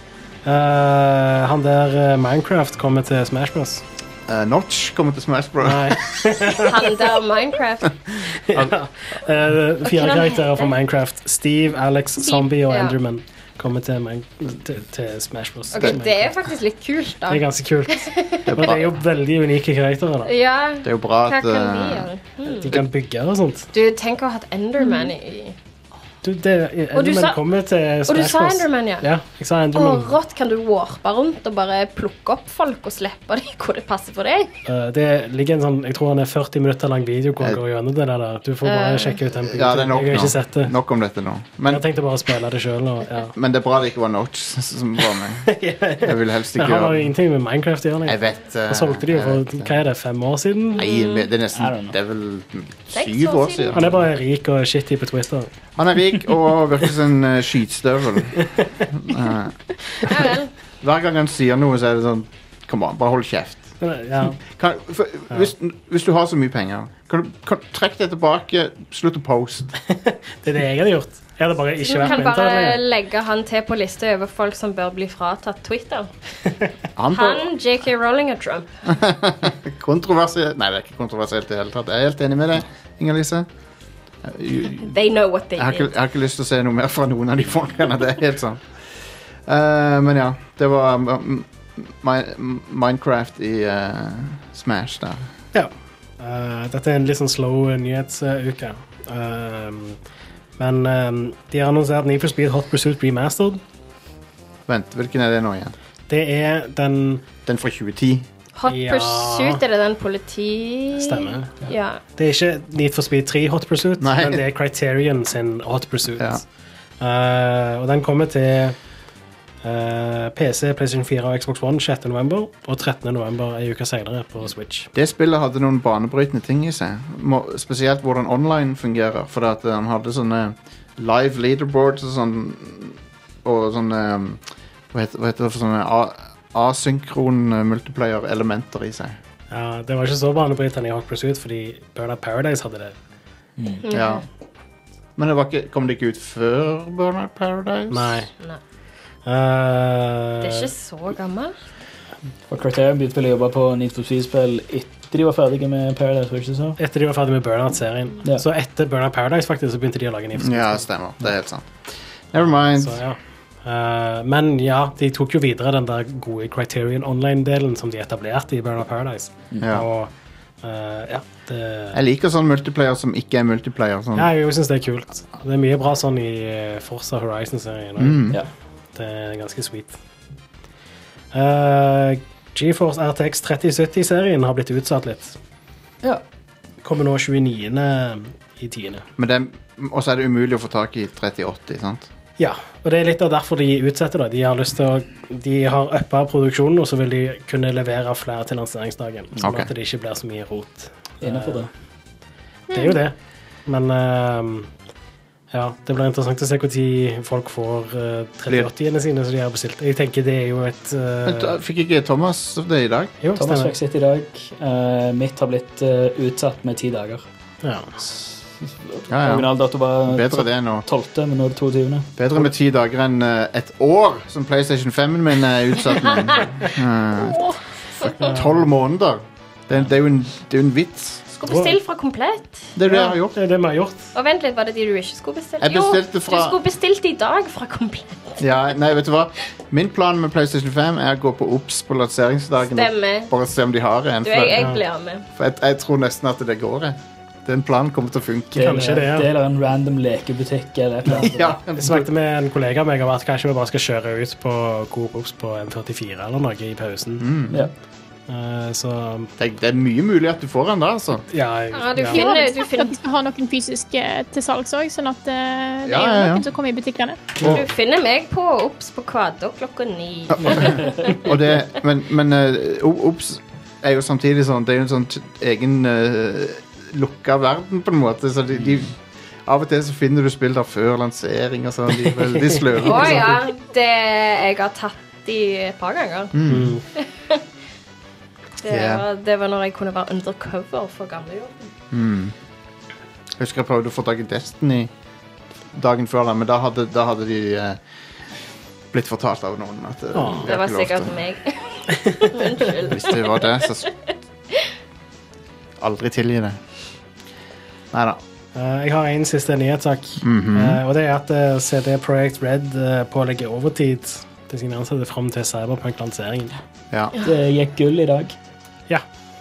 Eh, han der eh, Minecraft kommer til Smash Bros. Uh, Notch kommer til Smash Bros. Nei. Han der Minecraft. ja. Eh, fire Hva han karakterer fra heter? Minecraft. Steve, Alex, Zombie og ja. Enderman kommer til, Min til, til Smash Bros. Ok, det er faktisk litt kult, da. Det er ganske kult. Det er Men det bra, er jo veldig unike karakterer. da. Ja, det er jo bra hva at kan de uh, gjøre? Hmm. De kan bygge og sånt. Du, tenk å ha hatt Enderman i... Du, det, Og du Enderman sa- kommer til Og du Smash sa Bros. Enderman, ja. Ja, jeg sa Å, Enderman. rått, kan du warpe rundt og bare plukke opp folk og slippe dem hvor det passer for deg? Eh, det ligger en sånn, jeg tror han er førti minutter lang video hvor han Eh, går gjennom det der. Du får bare eh. sjekke ut den. Ja, det er nok jeg har nå. ikke sett det. Nok om dette nå. Men, Jeg tenkte bare å spille det selv. Og, ja. men det er bra det ikke var Notch som var med. Jeg vil helst Men ikke han har jo gjøre det. ingenting med Minecraft å gjøre. Jeg nei. vet uh, Han solgte de jo jeg for, vet det. hva er det, fem år siden? Nei, men det er I don't nesten know. Det er vel Seks syv år år siden. siden. Han er bare rik og shitty på Twitter. Han er rik og virker som en uh, skytstøvel. Uh, Ja vel. hver gang han sier noe, så er det sånn Kom an, bare hold kjeft. Men, eh, Ja. Kan, for, hvis, hvis du har så mye penger, kan du kan, trekk det tilbake. Slutt å poste. Det er det jeg hadde gjort. Jeg hadde bare ikke Du vært kan på bare internett. legge han til på lista over folk som bør bli fratatt Twitter. Han på Han, J K Rowling og Trump. kontroversielt Nei, det er ikke kontroversielt i det hele tatt. Jeg er helt enig med deg, Inger-Lise. Jeg, They know what they jeg, har ikke- did. jeg har ikke lyst til å se noe mer fra noen av de folkene. Det er helt sånn. Eh, men ja, det var um, Mi- Minecraft i eh, Smash der. Ja. Eh, dette er en litt sånn slow uh, nyhetsuke. Um, men um, de har annonsert Need for Speed Hot Pursuit Remastered. Vent, hvilken er det nå igjen? Det er den Den fra tjue ti? Hot Ja. Pursuit, er det den politi... Stemmer. Ja. Det er ikke Need for Speed tre Hot Pursuit, Nei. men det er Criterion sin Hot Pursuit. Ja. Uh, og den kommer til uh, P C, PlayStation fire og Xbox One sjette november, og trettende november en uke senere på Switch. Det spillet hadde noen banebrytende ting i seg. Må, spesielt hvordan online fungerer, for at han hadde sånne live leaderboards og sånn, og sånne, hva heter, hva heter det for sånne a- asynkron multiplayer-elementer i seg. Ja, det var ikke så banebrytende i Hot Pursuit, fordi Burnout Paradise hadde det. Mm. Ja. Men det var ikke, kom det ikke ut før Burnout Paradise? Nei. Nei. Uh, Det er ikke så gammelt. Og Criterion begynte vel å jobbe på Need for Speed-spill etter de var ferdige med Paradise, var det ikke så? Etter de var ferdige med Burnout-serien. Ja. Så etter Burnout Paradise faktisk, så begynte de å lage Need for Speed. Ja, stemmer. Det er helt sant. Never mind. Så, ja. Uh, men ja, de tok jo videre den der gode Criterion Online-delen som de etablerte i Burnout Paradise. Ja. Og uh, ja, det... Jeg liker sånn multiplayer som ikke er multiplayer. Sånn. Ja, jeg synes det er kult. Det er mye bra sånn i Forza Horizon-serien. Mm. Ja. Det er ganske sweet. Uh, GeForce R T X tretti sytti-serien har blitt utsatt litt. Ja. Kommer nå tjueniende i tiende. Men det, og så er det umulig å få tak i tretti åtti, sant? Ja, og det er litt av derfor de utsetter det. De har lyst til å, de har uppet produksjonen, og så vil de kunne levere flere til lanseringsdagen. Sånn Ok. at det ikke blir så mye rot. Innenfor det. Det er jo det. Men uh, ja, det blir interessant å se hvor tid folk får uh, tretti åtti-ene sine som de har bestilt. Jeg tenker det er jo et... Uh, Men, da, fikk ikke Thomas det i dag? jo, Thomas stemmer. fikk sitt i dag. Uh, mitt har blitt uh, utsatt med ti dager. Ja. Ja, ja. Originaldato var Bedre det nå. tolvte, men nå er det toogtyvende. Bedre med ti dager enn uh, et år, som PlayStation fem min er utsatt med. Tolv uh, måneder. Det, er- det, er jo en, det er jo en vits. Skulle bestille fra Komplett. Det er det jeg har gjort. Det er det vi har gjort. Og vent litt, var det de du ikke skulle bestille? Jeg bestilte jo, fra- du skulle bestilt i dag fra Komplett. Ja, nei, vet du hva? Min plan med PlayStation fem er å gå på Ops på lanseringsdagen. og Stemmer. Bare se om de har en. Du, For, jeg, jeg blir med. for jeg, jeg tror nesten at det går. Jeg. Den planen kommer til å funke. Kanskje det, ja. Det er en random lekebutikk eller et eller annet. Ja, Jeg snakket med en kollega av meg om at kanskje vi bare skal kjøre ut på Coop Ops på M førtifire eller noe i pausen. mm. Ja. Uh, så det, det er mye mulig at du får den da, altså. ja, jeg, Ja, du ja. finner- Jeg har du sagt finner- at de skal ha noen fysiske til salgs også, sånn at eh, det Ja, er jo ja, ja. noen som kommer i butikkene. Du finner meg på Ops på Kvaddo klokka ni. Og det, men men uh, Ops er jo samtidig sånn, det er jo en sånn t- egen uh, lukka verden på en måte, så de, de av og til så finner du spill der før lansering og sånn, de er veldig sløve. Å ja, det jeg har tatt i et par ganger. Mm. Det, Yeah. var, det var når jeg kunne være undercover for gamlejobben. Mm. Jeg husker jeg prøvde å få tak i Destiny dagen før, da, men da hadde, da hadde de uh, blitt fortalt av noen at uh, Åh. de Det har var ikke lov sikkert til. meg. Unnskyld. Hvis det var det, så s- aldri tilgi det. Neida. Uh, jeg har en siste nyhetssak, Mhm. uh, og det er at uh, C D Projekt Red uh, pålegger overtid til sine ansatte frem til Cyberpunk-lanseringen. Ja. Det gikk gull i dag. Ja.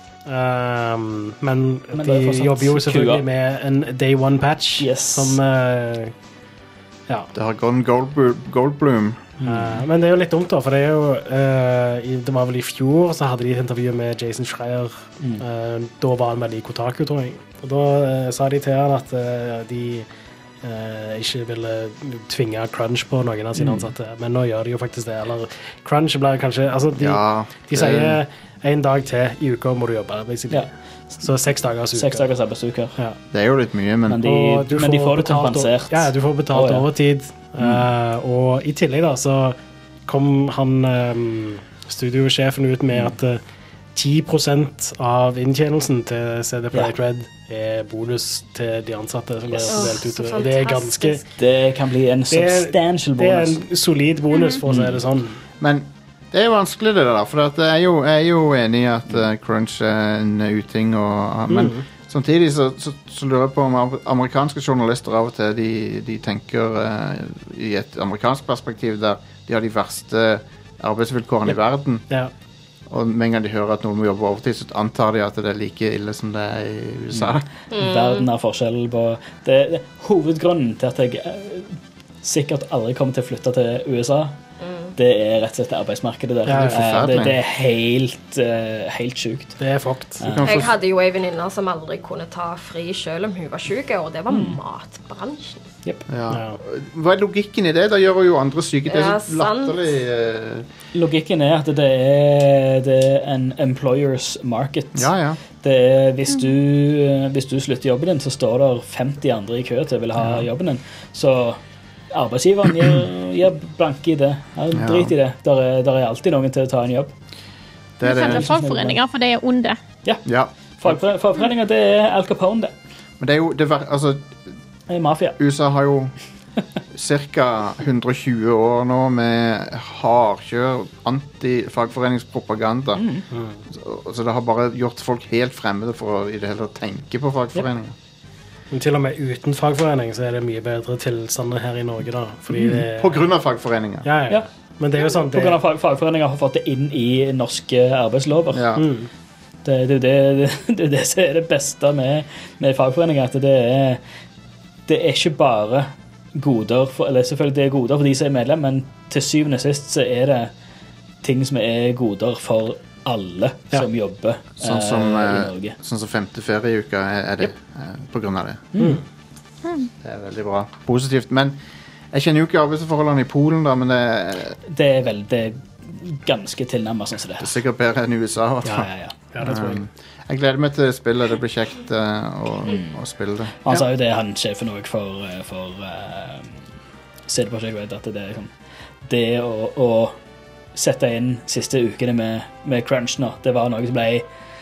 Um, men, Men det de er fortsatt jobber jo selvfølgelig kua. med en day one patch Yes. som uh, ja. Det har gone Goldbloom. Goldbloom. Uh, men det er jo litt dumt, da, for det er jo uh, i, det var vel i fjor så hadde de et intervju med Jason Schreier. Mm. Uh, da var han vel i Kotaku, tror jeg. Og da uh, sa de til han at uh, de uh, ikke ville tvinge crunch på noen av sine Mm. ansatte. Men nå gjør de jo faktisk det. Eller crunch blir kanskje altså de, Ja. de sier en dag til i uka må du jobbe, basically. Ja. Så seks dagers uke. Seks dagers arbeidsuker. Ja. Det er jo litt mye, men Men de, Og du men de får det betalt- kompensert. Ja, du får betalt Å, ja. overtid. Uh, og i tillegg da, så kom han um, studiosjefen ut med at uh, ti prosent av inntjenelsen til C D Projekt Red er bonus til de ansatte som er Yes. fordelt Åh, så utover. Og det er ganske fantastisk. Det kan bli en Det er- substantial Det er bonus. en solid bonus, for å si det sånn. Men det er jo vanskelig det der, for at jeg, er jo, jeg er jo enig i at uh, crunch er en uting, og, men Mhm. samtidig så, så, så lurer jeg på om am- amerikanske journalister av og til de, de tenker uh, i et amerikansk perspektiv der de har de verste arbeidsvilkårene i verden, Ja. og med en gang de hører at noen må jobbe overtid, så antar de at det er like ille som det er i U S A. Verden har forskjell på det, det, Hovedgrunnen til at jeg eh, sikkert aldri kommer til å flytte til U S A, Det er rett og slett arbeidsmarkedet der. Ja, ja. Eh, det, det er helt, uh, helt sykt. Det er fucked. Ja. Jeg hadde jo en venninne som aldri kunne ta fri selv om hun var syk, og det var Mm. matbransjen. Yep. Ja. Ja. Hva er logikken i det? Da gjør jo andre syke. Det er Ja, så sant. latterlig eh, Logikken er at det er, det er en employers market. Ja, ja. Det er, hvis, du, eh, hvis du slutter jobben din, så står det femti andre i kø til å vil ha jobben din. Så arbeidsgiveren gir, gir blanke i det. Ja, Ja. drit i det. Der er, der er alltid noen til å ta en jobb. Det er Du kaller det. fagforeninger, for det er onde. Ja. Fagfore- Fagforeninger, det er Al Capone, det. Men det er jo det ver altså, Det er mafia. U S A har jo ca. hundre og tjue år nå med hardkjør anti-fagforeningspropaganda. Mm. Så, så det har bare gjort folk helt fremmede for å i det hele tatt tenke på fagforeninger. Men til og med uten fagforening så er det mye bedre tilstander her i Norge da. Fordi det er... På grunn av fagforeninger. Ja, ja. Ja. Men det er jo sånn... På grunn av fag, fagforeninger har fått det inn i norske arbeidslover. Ja. Mm. Det, det, det, det, det er det som er det beste med, med fagforeninger, at det er, det er ikke bare goder for, eller selvfølgelig det er goder for de som er medlem, men til syvende og sist så er det ting som er goder for alle Ja. som jobber Sånn som, eh, i eh, Norge. sånn som femte ferieuka er, er det eh, på grunn av det. Mm. Det er veldig bra. Positivt. Men jeg kjenner jo ikke arbeidsforholdene i Polen, da, men det, Det er vel det er ganske tilnærmet sånn som det det er her. sikkert bedre enn i U S A. i hvert Ja, fall. ja, ja. Ja, det tror jeg. Um, jeg gleder meg til spillet. Det blir kjekt uh, å, å spille det. Han sa jo det, han sjefen også for, eh, for uh, C D Projekt Red, at det er liksom det å, å sette inn siste ukene med, med crunch nå, det var noe som ble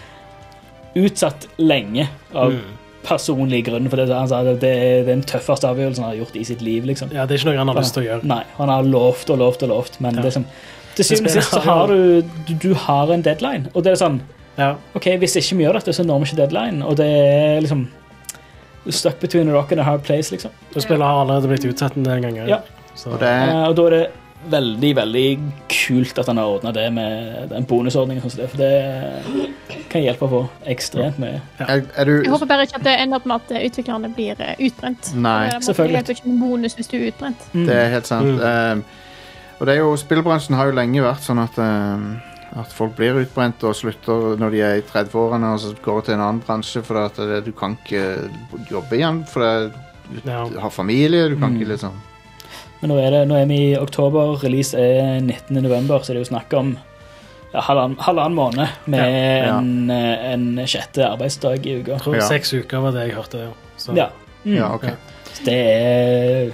utsatt lenge av Mm. personlig grunn, for det, han sa det, det er den tøffeste avgjørelsen han har gjort i sitt liv, liksom. Ja, det er ikke noe han har lyst til å gjøre. Nei, han har lovt og lovt og lovt, men Ja. det er som, til syvende og spillet sist så har har jo- du, du, du har en deadline, og det er sånn, Ja. ok, hvis ikke vi gjør dette, så når vi ikke deadline, og det er liksom stuck between a rock and a hard place, liksom. Og spillet har allerede blitt utsatt en del ganger. Ja. Så, Og det er, Eh, og da er det veldig, veldig kult at han har ordnet det med den bonusordningen, sånn som det, for det kan hjelpe på ekstremt mye. er, er du Jeg håper bare ikke at det ender opp med at eh, utviklerne blir eh, utbrent. Nei. Det Selvfølgelig. hjelper ikke med bonus hvis du er utbrent. Mm. Det er helt sant. Mm. Um, og det er jo, spillbransjen har jo lenge vært sånn at, um, at folk blir utbrent og slutter når de er i trettiårene, og så går de til en annen bransje, for at det, du kan ikke jobbe igjen, for det, ja. du har familie, du kan Mm. ikke liksom... Men nå er, det, nå er vi i oktober, release er nittende november, så det er jo snakk om ja, halvannen, halvannen måned med Ja, ja. En, eh, en sjette arbeidsdag i uka. Jeg tror Ja. seks uker var det jeg hørte. Ja. Så, Ja. Mm. Ja, ok. Ja. Så det er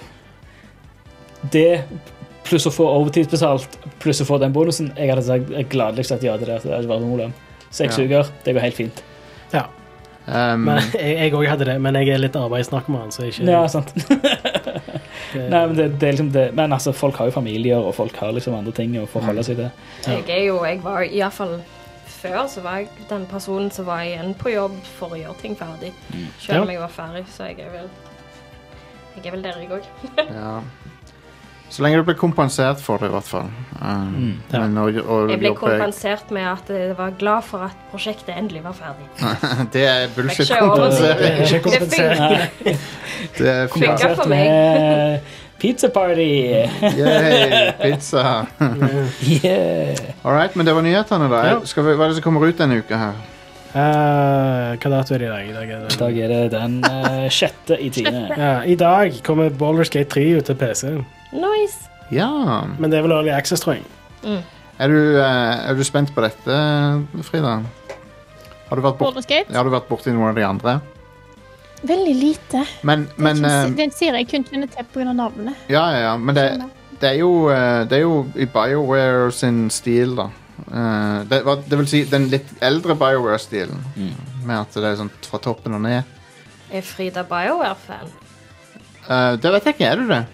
det, pluss å få overtidsbetalt, pluss å få den bonusen. Jeg hadde sagt gladelig sagt ja til det. Det hadde vært noe problem. Seks Ja. uker, det går helt fint. Ja. Um, Men jeg òg hadde det, men jeg er litt arbeidsnarkoman, så ikke Ja, sant. det, Nei, men det, det er liksom det. Men altså, folk har jo familier, og folk har liksom andre ting å forholde seg til. Jeg er jo, jeg var i hvert fall før, så var jeg den personen som var igjen på jobb for å gjøre ting ferdig. Selv om Ja. jeg var ferdig, så jeg er vel, jeg er vel der jeg også. ja. Så lenge du blir kompensert for det, i hvert fall. Um, Mm. Ja. Men å, å Jeg ble jobbe... kompensert med at jeg var glad for at prosjektet endelig var ferdig. det er Fikk ikke bullshit-kompensering. Det er ikke Det kompensert. Det er Funka kompensert. for meg. Med pizza party! Yay, pizza. Yeah! All right, men det var nyhetene, da. Ja. Skal vi, hva er det som kommer ut denne uka her? Eh, hva dato er det i dag? I dag er I det dag er det den eh, sjette i tiende. ja, I dag kommer Baldur's Gate tre ut til P C, Nice. Ja. men det er vel Early Access, tror jeg. Mm. Er du, eh, er du spent på dette, Frida? Har du vært, bort, Baldur's Gate. har du vært borti noen av de andre? Veldig lite. Men, men det, er eh, ikke, det er en serie jeg kun kjenner til pga. navnet. Ja, ja, ja. Men det, det, er jo, eh, det er jo i BioWare sin stil, da. Eh, det, var- det vil si den litt eldre BioWare-stilen. Med at det er sånn fra toppen og ned. Er Frida BioWare-fan? Eh, det vet jeg ikke. Er du det?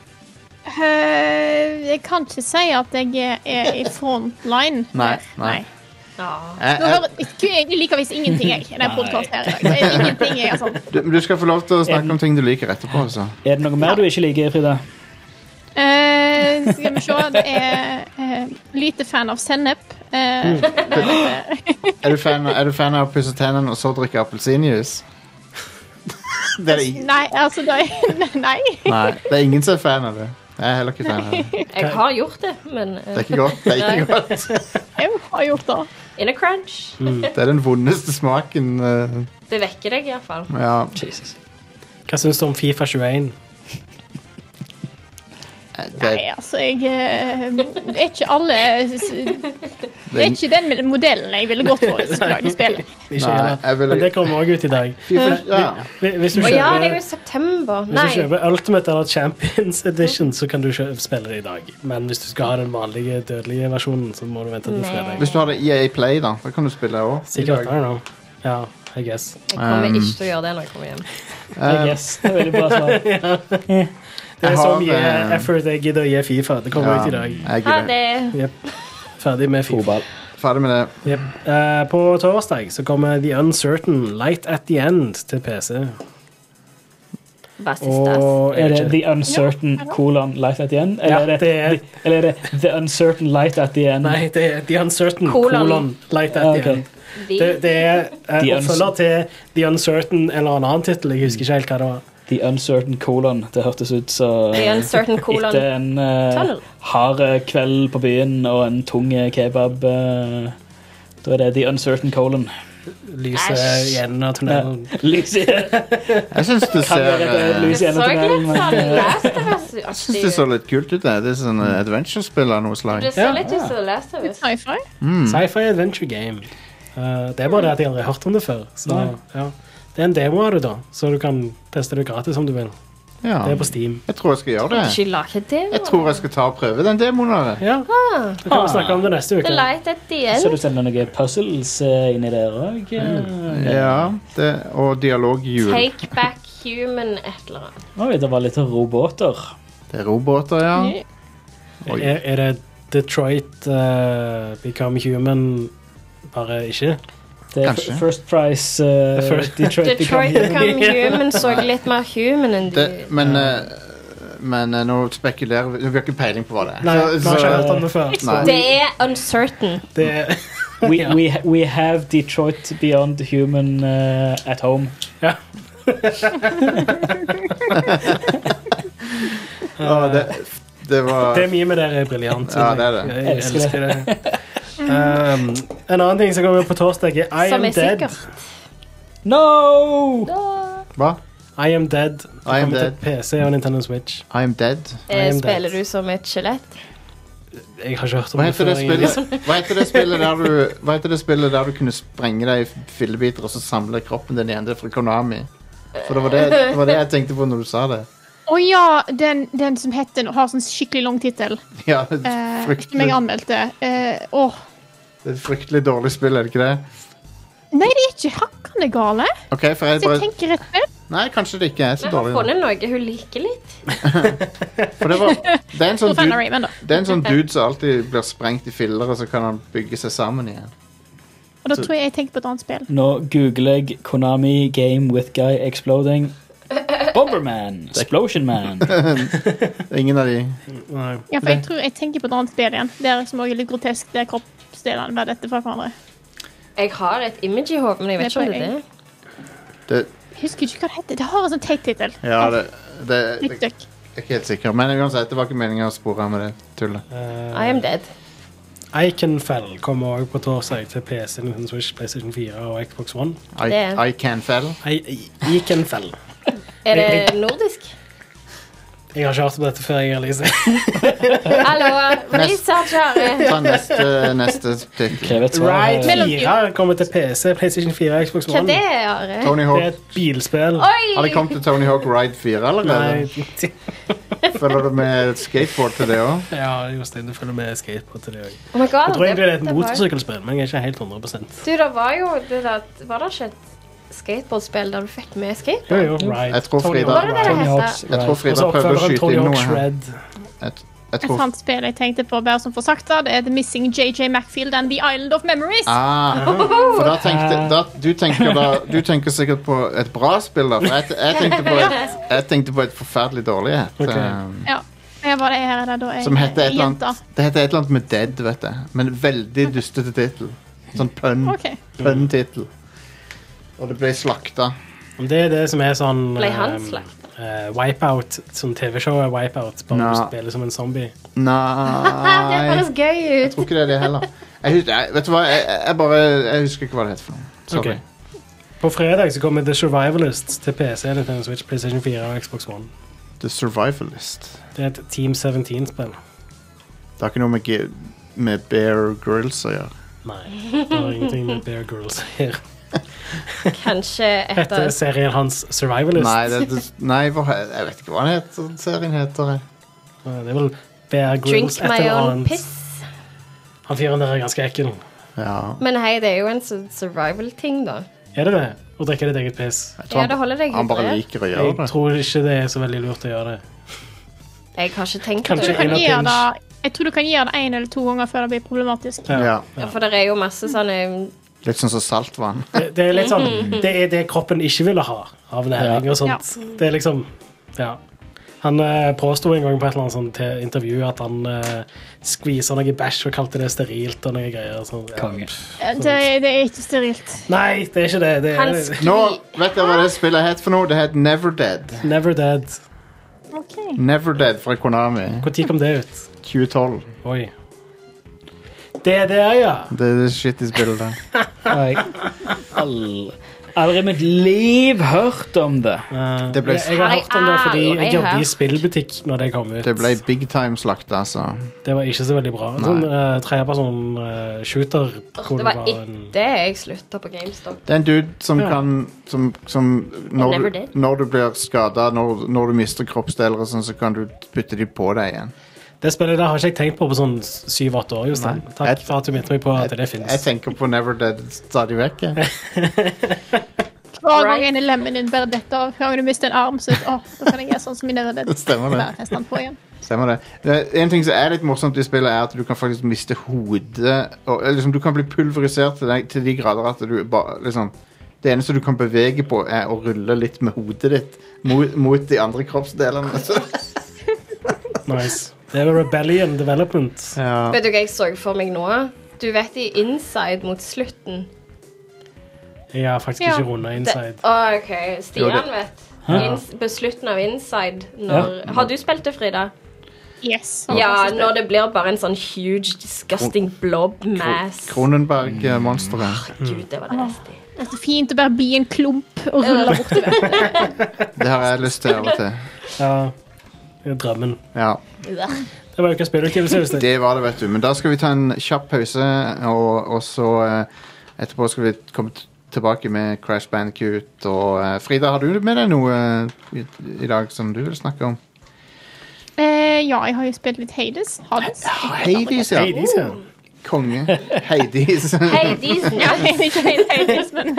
Eh, jeg kan ikke si at jeg er, er i frontline. Nei, nei. Ja. Jeg, Nå jeg, hører, jeg liker visst ingenting, jeg, i den Nei. podcasten her i dag. Det er ingenting jeg har sånn. du, du skal få lov til å snakke om ting du liker etterpå. Altså. Er det noe mer du ikke liker, Frida? Eh, skal vi se, det er eh, lite fan av sennep. Eh, Er du fan, er du fan av å pusse tennene og så drikke appelsinjuice? det, er det ing- Nei, altså det er, Nei. nei, det er ingen som er fan av det. Jeg er heller ikke fan av det. Jeg har gjort det, men uh, Det er ikke godt. Det er ikke godt. Jeg har gjort det. In a crunch. Mm. Det er den vondeste smaken. Uh, Det vekker deg i hvert fall. ja. Jesus. Hva syns du om FIFA tjueen? Det, Nei, altså, jeg eh, Det er ikke alle Det er ikke den modellen jeg ville gått for hvis jeg lagde spillet. Ikke Nei, heller. jeg vil- Men det kommer også ut i dag. ja. Hvis hvis du Å ja, det er jo kjøper, i september. hvis du Nei. kjøper Ultimate eller Champions Edition, så kan du kjøpe, spille det i dag. Men hvis du skal ha den vanlige dødelige versjonen, så må du vente til Nei. fredag. Hvis du har det E A Play, da, da kan du spille det òg. Sikkert, I don't know. Ja, I guess. Jeg kommer Um, ikke til å gjøre det når jeg kommer hjem. I guess. Det er veldig bra svar. Det er Jeg så har, mye eh, effort jeg gidder å gi FIFA. Det kommer ut i dag. Jeg Ha er det. det. Yep. Ferdig med FIFA. Fotball. Ferdig med det. Yep. Eh, på torsdag så kommer The Uncertain Light at the End til P C. Hva siste? Og Er det The Uncertain colon Light at the End? Eller, Ja, er det, det er- eller er det The Uncertain Light at the End? Nei, det er The Uncertain Colon. colon Light at Ah, the ok. End. Det, det er eh, The oppfølger til The Uncertain eller en annen tittel. Jeg husker ikke helt hva det var. The Uncertain colon. Det hørtes ut som The Uncertain colon etter en uh, Tunnel. hard kveld på byen og en tung kebab. Uh, da er det The Uncertain colon. Lyset Æsj. i enden av tunnelen. Lys i Jeg syns det Kan ser være et eh, lys i Det enden så av litt tunnelen. sånn men, uh, Last of Jeg syns det så Us-aktig. litt kult ut. Det Det er sånn eh, adventure-spill av noe slag. Det ser litt ut som Last of Us. Sci-fi. Mm. Sci-fi adventure game. Eh, det er bare det at jeg aldri har hørt om det før. Så, Nei. ja. Det er en demo av det, da, så du kan teste det gratis om du vil. Ja. Det er på Steam. Jeg tror jeg skal gjøre det. Ikke lage det. Jeg tror jeg skal ta og prøve den demoen av det. Ja, Så kan vi snakke om det neste The uke. light at the Så du end. sender noen puzzles uh, inni der òg? Ja, det, og dialoghjul. Take back human et eller annet. Oi, det var litt roboter. Det er roboter, ja. Oi. Er, er det Detroit eh, Become Human bare ikke? Det er Kanskje. First Price uh, First- Detroit, Detroit Become Human. Become Human så litt mer human enn Det, de. men eh, men eh, nå spekulerer vi. Vi har ikke peiling på hva det er. Nei, vi Så- har ikke så- hørt om det før. Nei. Det er uncertain. Det er, We, Ja. we, we have Detroit Beyond Human uh, at home. ja. Å, det, det var det memet der er briljant. Ja, det er det. Jeg, jeg Elsker elsker det. Um, en annen ting som kommer på torsdag, er I Som Am er Dead. sikkert. No! Hva? I Am Dead. Det I Am kommer Dead. til P C og Nintendo Switch. I am dead. I Eh, am Spiller dead. du som et skjelett? Jeg har ikke hørt om Hva det heter før. det jeg- spillet, hva heter det spillet der du Hva heter det spillet der du kunne sprenge deg i fillebiter og så samle kroppen din igjen? Det er fra Konami. For det var det, det var det jeg tenkte på når du sa det. Å ja, den, den som heter har sånn skikkelig lang tittel. Ja, Eh, som jeg fryktelig, anmeldte. Eh, åh. det er et fryktelig dårlig spill, er det ikke det? Nei, det er ikke hakkende gale. Ok, for jeg Så jeg bare tenker rett spill. Nei, kanskje det ikke er så Jeg har dårlig. funnet noe hun liker litt. For det var Det er en sånn For fan av dude, Rayman, da. det er en sånn dude som alltid blir sprengt i filler, og så kan han bygge seg sammen igjen. Og da tror jeg jeg tenker på et annet spill. Nå googler jeg Konami Game with Guy Exploding. Bomberman. Explosion Man. Det er ingen av de. Nei. Ja, for jeg tror jeg tenker på et annet spill igjen. Det er som også er litt grotesk, det er kroppsdelene med dette fra hverandre. Jeg har et image i hodet, men jeg vet ikke om det er det. Det, Jeg husker ikke hva det heter. Det har en sånn teit tittel. ja, det, det Litt Jeg støkk. er ikke helt sikker. Men uansett, det var ikke meningen å spore med det tullet. Uh, I am dead. Iconfell kommer også på torsdag til P C, Nintendo Switch, PlayStation fire og Xbox One. I, Det- I can fell. I- I- Iconfell. Er det nordisk? Jeg har ikke hørt om dette før, jeg, Elise. Hallo, research her. Ta neste, neste tittel. Krever et svar. Ride her. fire kommer til P C, PlayStation fire og Xbox Hva One. det er, Are? Tony Det Hawk. er et bilspill. Har det Oi! kommet til Tony Hawk Ride fire allerede? Nei, Følger du med et skateboard til det òg? ja, Jostein, du følger med skateboard til det også. Oh my god, Jeg tror egentlig det er et var- motorsykkelspill, men jeg er ikke helt hundre prosent. Du, det var jo det der, var det ikke et skateboardspill der du fikk med Jo, skateboard? jo, Ride. Jeg tror Tony Frida- Hawk Var det det Ride. det Tony heter? Hawk's Jeg tror Ride. Frida Og så prøvde å oppfølgeren skyte Tony inn Hawk noe her. Shred. Jeg, jeg Et tror annet spill jeg tenkte på, bare som får sagt da, det er The Missing J J Macfield and The Island of Memories. ah, For da tenkte da, du, tenker da, du tenker sikkert på et bra spill, da. For jeg, jeg, tenkte, på et, jeg tenkte på et forferdelig dårlig et. Ok. um, Ja, jeg var det her da, da jeg Som heter et eller jenta. annet Det heter et eller annet med Dead, vet jeg. Men veldig dustete tittel. Sånn pønn. Ok. Pønn-tittel. Og det ble slakta. Det er det som er sånn Ble han ehm, slakt? uh, Wipeout, som T V-show er Wipeout, bare Nå. du spiller som en zombie. Nei, Det høres gøy jeg ut. tror ikke det er det heller. Jeg, hus- jeg, vet du hva, jeg, jeg bare Jeg husker ikke hva det heter for noe. Sorry. Ok. På fredag så kommer The Survivalists til P C, Nintendo Switch, PlayStation fire og Xbox One. The Survivalist. Det er et Team syttenspill. Det har ikke noe med, ge- med Bear Grylls å gjøre. Nei, det har ingenting med Bear Grylls her. Kanskje Dette etter er serien hans Survivalist. Nei, det, det, nei hva, he- jeg vet ikke hva den heter, serien heter. jeg. Det er vel Bear Drink Grylls et my eller own annet. piss. Han fyren der er ganske ekkel. Ja. Men hei, det er jo en su- survival-ting, da. Er det det? Å drikke ditt eget piss? Jeg tror Ja, det holder deg han, han bare hydrert. liker å gjøre Jeg det. tror ikke det er så veldig lurt å gjøre det. Jeg har ikke tenkt Kanskje på det. en Kan og gjøre pinch. det, jeg tror du kan gjøre det en eller to ganger før det blir problematisk. Ja. Ja, for det er jo masse sånne Litt sånn som saltvann. Det, det er litt sånn Det er det kroppen ikke ville ha av næring og sånt. Ja. Det er liksom Ja. Han eh, påsto en gang på et eller annet sånt til intervju at han eh, skviser noe bæsj og kalte det sterilt og noe greier. Sånn, ja. Konge. Det, det er ikke sterilt. Nei, det er ikke det. Det Han er skvi... Nå, vet dere hva det spillet het for noe? Det het Never Dead. Never Dead. Ok. Never Dead fra Konami. Når kom det ut? tjue tolv. Oi. Det er det, ja. Det er det shit i spillet der. Har jeg aldri, aldri i mitt liv hørt om det. Eh, Det ble- jeg, jeg har hørt om det fordi Au, jeg jeg jobbet har- i spillbutikk når det kom ut. Det ble big time slakta, altså. Det var ikke så veldig bra. Sånn uh, tredjeperson uh, shooter hvor Det var var en etter jeg slutta på GameStop. Det er en dude som Ja. kan Som, som når, Never du, did. når du blir skada, når, når du mister kroppsdeler og sånn, så kan du putte de på deg igjen. Det spillet der har ikke jeg tenkt på på sånn syv-åtte år, Jostein. Nei. Takk Jeg- for at du minnet meg på at det Jeg finnes. tenker på Never Dead stadig vekk. jeg. Hver gang Right. en lemmen din bare detter av, hver gang du mister en arm, så å, da kan jeg gjøre sånn som i Never Dead. Stemmer det. Bare teste den på igjen. Stemmer det. det. En ting som er litt morsomt i spillet, er at du kan faktisk miste hodet. Og, eller liksom, du kan bli pulverisert til, deg, til de grader at du bare liksom, det eneste du kan bevege på, er å rulle litt med hodet ditt mot, mot de andre kroppsdelene. Så, Nice. Det er Rebellion Development. ja. Vet du hva jeg så for meg nå? Du vet i Inside mot slutten. Jeg har faktisk Ja. ikke rundet Det, Inside. Å, ok, Stian Jo, det- vet. Hæ? Ins, på slutten av Inside når, Har du spilt det, Frida? Yes. Ja, når det blir bare en sånn huge, disgusting blob mass. Kronenberg-monsteret. Gud, det var det beste. Det er så fint å bare bli en klump og rulle bortover. Det har jeg lyst til av og til. Ja. Det er drømmen. Ja, Det var jo ikke spillutgivelse, Jostein. det var det, vet du. Men da skal vi ta en kjapp pause, og, og så eh, etterpå skal vi komme t- tilbake med Crash Bandicoot. Og eh, Frida, har du med deg noe eh, i, i dag som du vil snakke om? Eh, ja, jeg har jo spilt litt Hades. Hades. Hades, ja. Hades, ja. Konge. Hades. Hei, Disney. Ja, ikke helt Hades, men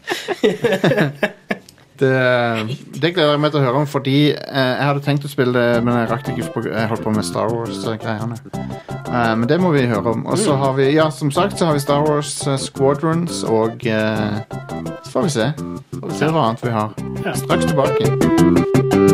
Det, det gleder jeg meg til å høre om, fordi eh, jeg hadde tenkt å spille det, men jeg rakk det ikke, for jeg holdt på med Star Wars-greiene. Eh, men det må vi høre om. Og så har vi, ja, som sagt, så har vi Star Wars eh, Squadrons, og eh, så får vi se. Får vi se hva annet vi har. Ja. Straks tilbake.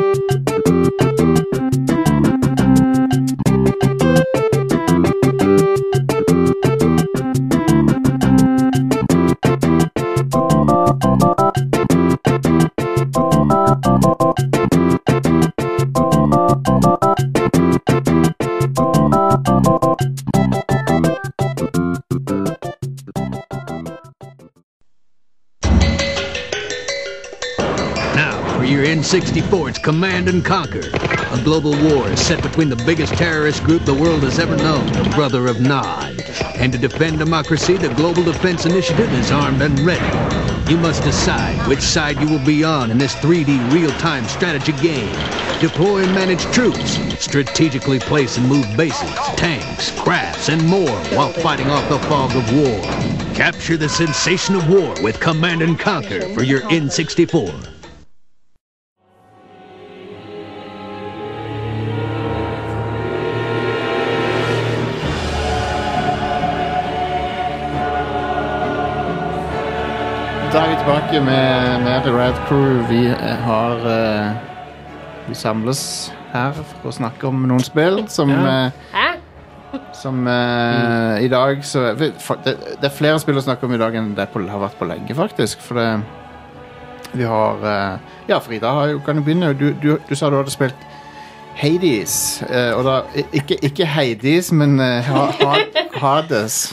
Now, for your N sixty-four, it's Command and Conquer. A global war is set between the biggest terrorist group the world has ever known, the Brother of Nod. And to defend democracy, the Global Defense Initiative is armed and ready. You must decide which side you will be on in this three D real-time strategy game. Deploy and manage troops, strategically place and move bases, tanks, crafts, and more while fighting off the fog of war. Capture the sensation of war with Command and Conquer for your N sixty-four. Da er vi tilbake med, med The Rad Crew. Vi eh, har eh, Vi samles her for å snakke om noen spill som, Ja. eh, Hæ? som eh, i dag så det, det er flere spill å snakke om i dag enn det på, har vært på lenge, faktisk. For det, Vi har uh, Ja, Frida har jo, kan du begynne. Du, du, du sa du hadde spilt Hades. Uh, og da, ikke, ikke Hades, men uh, ha, ha, Hades.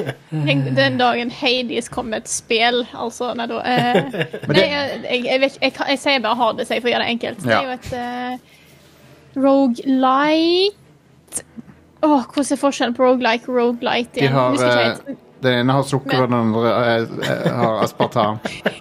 Den dagen Hades kom med et spill, altså Nei, da uh, Nei, jeg, jeg, jeg, vet, jeg, jeg sier bare Hades, jeg får gjøre det enkelt. Det er jo et uh, roguelite. Åh, oh, hvordan er forskjellen på roguelike og roguelite? De har, uh, den ene har sukker, og den andre uh, har aspartam.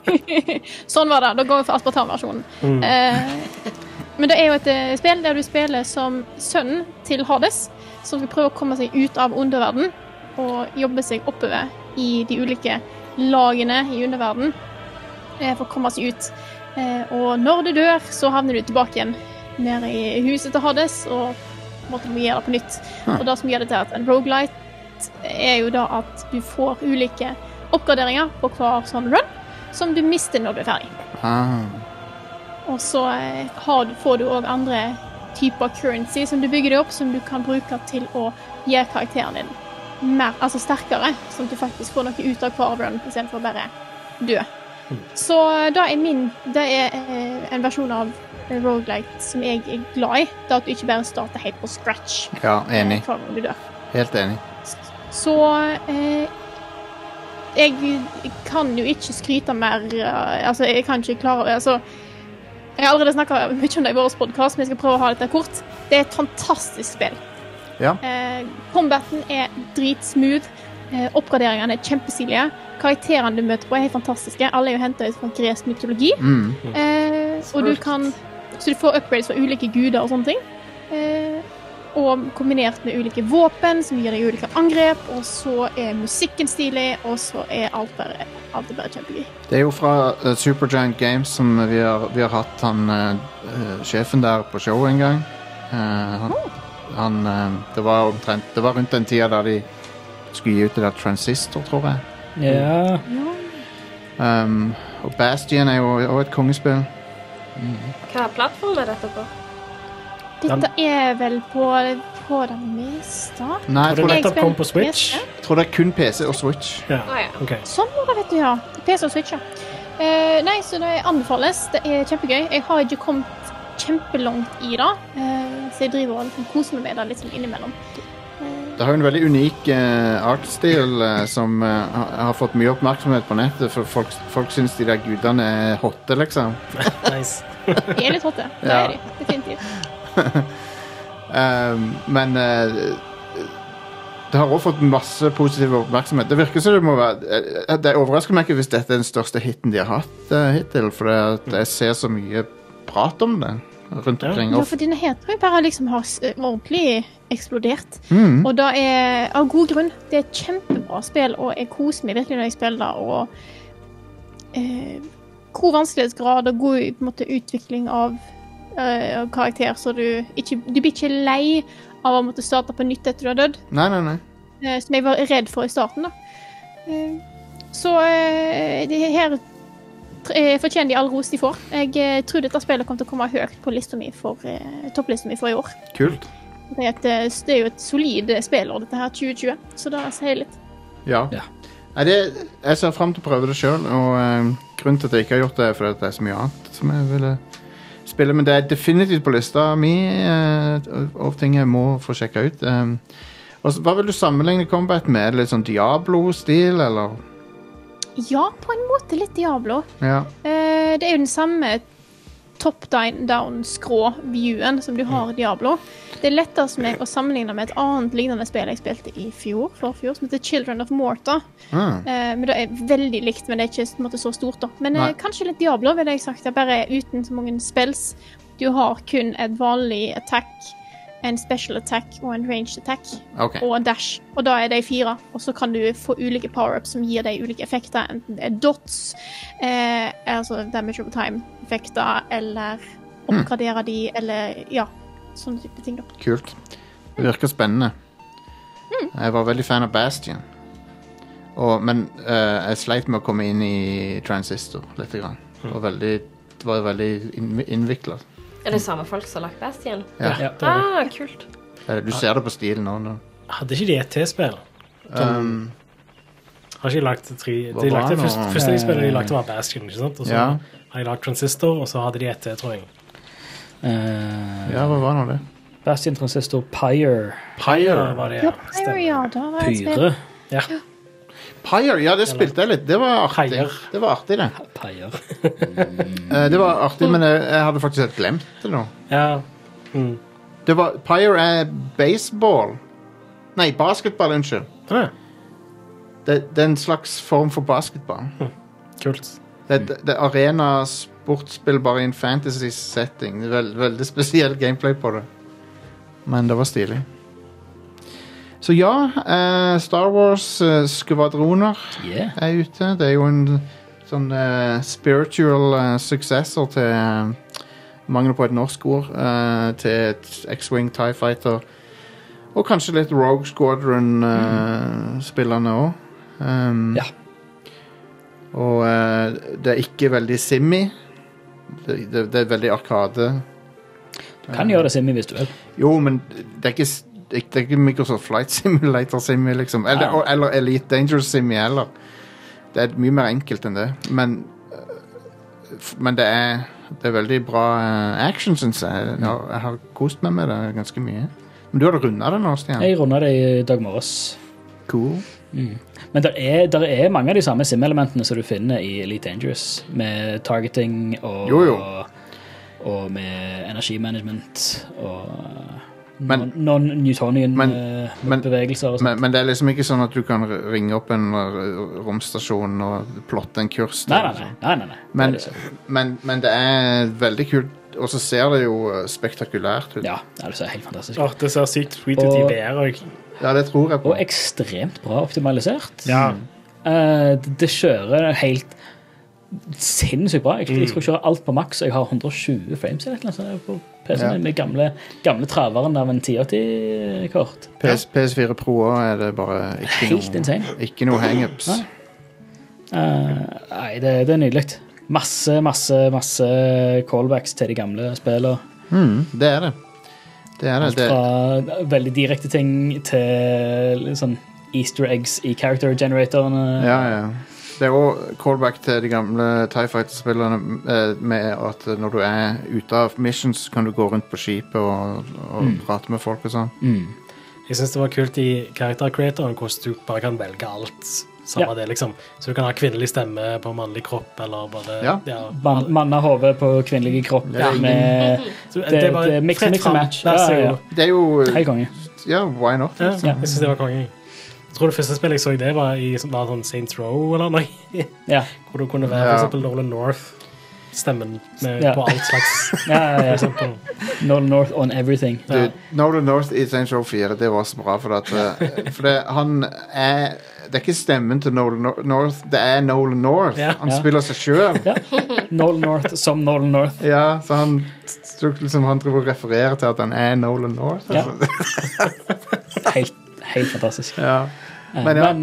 Sånn var det. Da går vi for aspartam-versjonen. Mm. Uh, men det er jo et uh, spill der du spiller som sønnen til Hades, som skal prøve å komme seg ut av underverden og jobbe seg oppover i de ulike lagene i underverden uh, for å komme seg ut. Uh, og når du dør, så havner du tilbake igjen nede i huset til Hades, og måtte du gjøre det på nytt. Hmm. Og det som gjør det til at en roguelite er jo da at du får ulike oppgraderinger på hver sånn run, som du mister når du er ferdig. Ah. Og så eh, har du, får du også andre typer currency som du bygger deg opp, som du kan bruke til å gjøre karakteren din mer, altså sterkere, sånn at du faktisk får noe ut av hver run, i stedet for å bare dø. Hmm. Så da er min, det er eh, en versjon av roguelite som jeg er glad i, det at du ikke bare starter helt på scratch. Ja, enig. Du dør. Helt enig. Så eh, jeg, jeg kan jo ikke skryte mer, uh, altså jeg kan ikke klare, altså jeg har allerede snakket mye om det i vår podcast, men jeg skal prøve å ha dette kort. Det er et fantastisk spill. Ja. Eh, combaten er dritsmooth, eh, oppgraderingene er kjempestilige, karakterene du møter på er helt fantastiske, alle er jo hentet ut fra gresk mytologi, mm. eh, og du kan Så du får upgrades fra ulike guder og sånne ting. Eh, og kombinert med ulike våpen som gir deg ulike angrep. Og så er musikken stilig, og så er alt bare, alt er bare kjempegøy. Det er jo fra uh, Supergiant Games som vi har, vi har hatt han uh, sjefen der på show en gang. Uh, han, oh. han uh, det, var omtrent, det var rundt den tida da de skulle gi ut det der Transistor, tror jeg. Ja. Yeah. Um, og Bastion er jo også et kongespill. Mm. Hva plattform er dette på? Dette er vel på, på den meste. Nei, jeg tror det nettopp kom på Switch. Jeg tror det er kun P C og Switch. Ja. Oh, ja. Okay. Sånn var det, vet du, ja. P C og Switch, ja. Uh, nei, så det anbefales. Det er kjempegøy. Jeg har ikke kommet kjempelangt i det, uh, så jeg driver og liksom koser meg med det litt sånn innimellom. Det har jo en veldig unik uh, artstil uh, som uh, har fått mye oppmerksomhet på nettet, for folk, folk synes de der gudene er hotte, liksom. Nice. De er litt hotte, det ja. er de, definitivt. um, men uh, det har også fått masse positiv oppmerksomhet. Det virker som det må være, uh, det overrasker meg ikke hvis dette er den største hitten de har hatt uh, hittil, for det, jeg ser så mye prat om det rundt omkring. Ja, for denne her tror jeg bare liksom har ordentlig eksplodert. Mm. Og da er av god grunn. Det er et kjempebra spill, og jeg koser meg virkelig når jeg spiller det, og eh, god vanskelighetsgrad og god på en måte, utvikling av, eh, av karakter, så du, ikke, du blir ikke lei av å måtte starte på nytt etter du har dødd. Nei, nei, nei. Eh, som jeg var redd for i starten da. Eh, så eh, det her fortjener de all ros de får. Jeg eh, tror dette spillet kommer til å komme høyt på lista mi for, eh, topplista mi for i år. Kult. Det er, et, det er jo et solid spillår, dette her, tjue tjue, så da sier jeg litt. Ja. ja. Nei, det, jeg ser frem til å prøve det selv, og um, grunnen til at jeg ikke har gjort det er fordi det er så mye annet som jeg ville spille, men det er definitivt på lista mi uh, av ting jeg må få sjekka ut. Um, og så, hva vil du sammenligne combat med? Litt sånn Diablo-stil, eller? Ja, på en måte litt Diablo. Ja. Uh, det er jo den samme top-down-skrå-viewen som du har i Diablo. Det er lettere som meg å sammenligne med et annet lignende spill jeg spilte i fjor, for fjor, som heter Children of Morta. Mm. Uh, men det er veldig likt, men det er ikke på en måte, så stort da. Men uh, kanskje litt Diablo, vil jeg sagt. Det er bare uten så mange spells. Du har kun et vanlig attack, en special attack og en ranged attack. Okay. Og en dash. Og da er det fire. Og så kan du få ulike power-ups som gir deg ulike effekter. Enten det er dots, eh, altså damage over time-effekter, eller oppgradere mm. de, eller ja, sånne type ting da. Kult. Det virker spennende. Mm. Jeg var veldig fan av Bastion. Og, men uh, jeg sleit med å komme inn i Transistor litt grann. Det var veldig, det var veldig innviklet. Er det samme folk som har lagt Bastion? Ja. Ja, det er det. Ah, kult. Du ser det på stilen nå. nå. Hadde ikke de et T-spill? Um, har ikke lagt tre... De lagte, først, første de spillet de lagte var Bastion, ikke sant? Og så ja. har lagd Transistor, og så hadde de et til, tror jeg. Uh, Ja, hva var nå det? Bastion, Transistor, Pyre. Pyre var det, Ja, ja. Pyre, ja, da var det et spill. Pyre. Ja. Pyre, ja, det spilte jeg litt. Det var artig. Pyre. Det var artig, det. Pyre. Eh, det var artig, men jeg, jeg hadde faktisk helt glemt det nå. Ja. Mm. Det var, Pyre er baseball. Nei, basketball, unnskyld. Ja. Det, det er en slags form for basketball. Kult. Det, det, det er arena-sportspill bare i en fantasy-setting. Det er veld, veldig spesiell gameplay på det. Men det var stilig. Så ja, eh, Star Wars eh, skvadroner Yeah. er ute. Det er jo en sånn eh, spiritual eh, successor til eh, mangel på et norsk ord, eh, til et X-Wing TIE Fighter. Og kanskje litt Rogue Squadron-spillerne uh, òg. Um, Ja. Og uh, det er ikke veldig simmy. Det, det, det er veldig arkade. Du kan gjøre det Simmy hvis du vil. Jo, men det er ikke, s- det er ikke Microsoft Flight Simulator Simmy, liksom. Eller, Ja. eller Elite Dangerous Simmy heller. Det er mye mer enkelt enn det. Men, uh, f- men det er Det er veldig bra uh, action, synes jeg. Jeg har, jeg har kost meg med det ganske mye. Men du hadde rundet det nå, Stian. Jeg rundet det i dag morges. Cool. Mm. Men det er, der er mange av de samme sim-elementene som du finner i Elite Dangerous, med targeting og, Jo, jo. og med energimanagement og Men- non- non-Newtonian men- eh, men- bevegelser og sånt. Men, men det er liksom ikke sånn at du kan r- ringe opp en r- romstasjon og plotte en kurs. Nei, der, nei, nei. nei, nei, nei. Men, Det er det ikke. men, men det er veldig kult, og så ser det jo uh, spektakulært ut. Ja, ja, det ser helt fantastisk Åh, ut. det ser sykt sweet ut i Og- V R også. Ja, det tror jeg på. Og ekstremt bra optimalisert. Ja. Eh, det, det kjører helt sinnssykt bra. Jeg, jeg skal kjøre alt på maks, og jeg har hundre og tjue frames eller et eller annet sånt på P C-en Ja. min med gamle, gamle traveren av en ti åtti-kort. P S, P S fire Pro også er det bare ikke Helt noe, insane. ikke noe hangups. Nei. Eh, nei, det, det er nydelig. Masse, masse, masse callbacks til de gamle spillene. Mm, det er det. Det er det. Alt det. fra veldig direkte ting til litt sånn easter eggs i character generatorene. Ja, ja. Det er også callback til de gamle TIE Fighter-spillerne eh, med at når du er ute av missions, kan du gå rundt på skipet og, og prate med folk og sånn. Mm. Jeg synes det var kult i Character Creatoren hvordan du bare kan velge alt. Samme Ja. det, liksom. Så du kan ha kvinnelig stemme på mannlig kropp, eller bare Ja. Man, Mannehode på kvinnelig kropp. Ja. Med, Så det, det, bare mix, fritt mix and fram. match. Vær så Ja, ja, god. Det er jo Hei, konge. Ja, why not? Ja, Ja. jeg synes det var konge. Jeg tror det første spillet jeg så det var i sånn, var sånn Saints Row eller noe. Ja. Hvor du kunne være Ja. for eksempel Nolan North. Stemmen med, Ja. på alt slags, Ja, ja, for ja. eksempel. Nolan North on everything. Ja. Du, Nolan North i Saints Row fire, det var så bra, for at eh, for det, han er det er ikke stemmen til Nolan Nor- North, det er Nolan North. Ja. Han Ja. spiller seg sjøl. Ja. Nolan North som Nolan North. Ja, så han, liksom, han driver og refererer til at han er Nolan North. Ja. Altså. Helt, helt fantastisk. Ja. Eh, Men ja. Men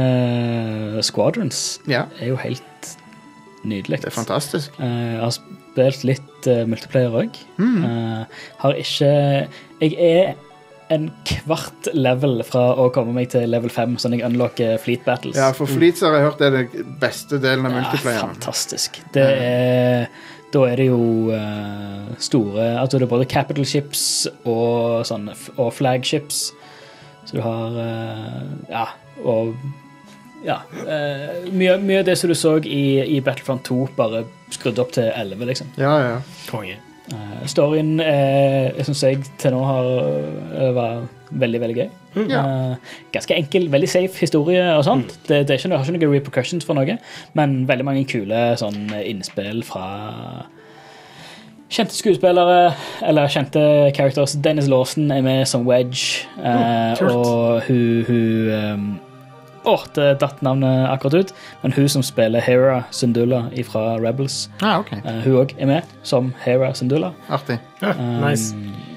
eh, Squadrons Ja, er jo helt nydelig. det er fantastisk. Eh, jeg har spilt litt uh, multiplayer òg. Mm. har ikke Jeg er en kvart level fra å komme meg til level fem, sånn jeg unlocker Fleet Battles. Ja, for Fleets har jeg hørt det er den beste delen av Ja, multiplayeren. fantastisk. Det er, da er det jo eh, store Altså det er både capital ships og, sånn, og flagships. Så du har eh, Ja, og ja, eh, mye, mye av det som du så i, i Battlefront to, bare skrudd opp til elleve, liksom. Ja, ja. Konge. Uh, storyen uh, jeg synes jeg til nå har uh, var veldig, veldig gøy. Ja. Uh, ganske enkel, veldig safe historie og sånt. Det, det, er ikke, det har ikke noen repercussions for noe, men veldig mange kule sånn, innspill fra kjente skuespillere, eller kjente characters. Dennis Lawson er med som Wedge, uh, kult. og hun, hun um, Åh, det datt navnet akkurat ut, men hun som spiller Hera Syndulla fra Rebels, Ah, ok. uh, hun også er med som Hera Syndulla. Artig. Ja, Um, nice.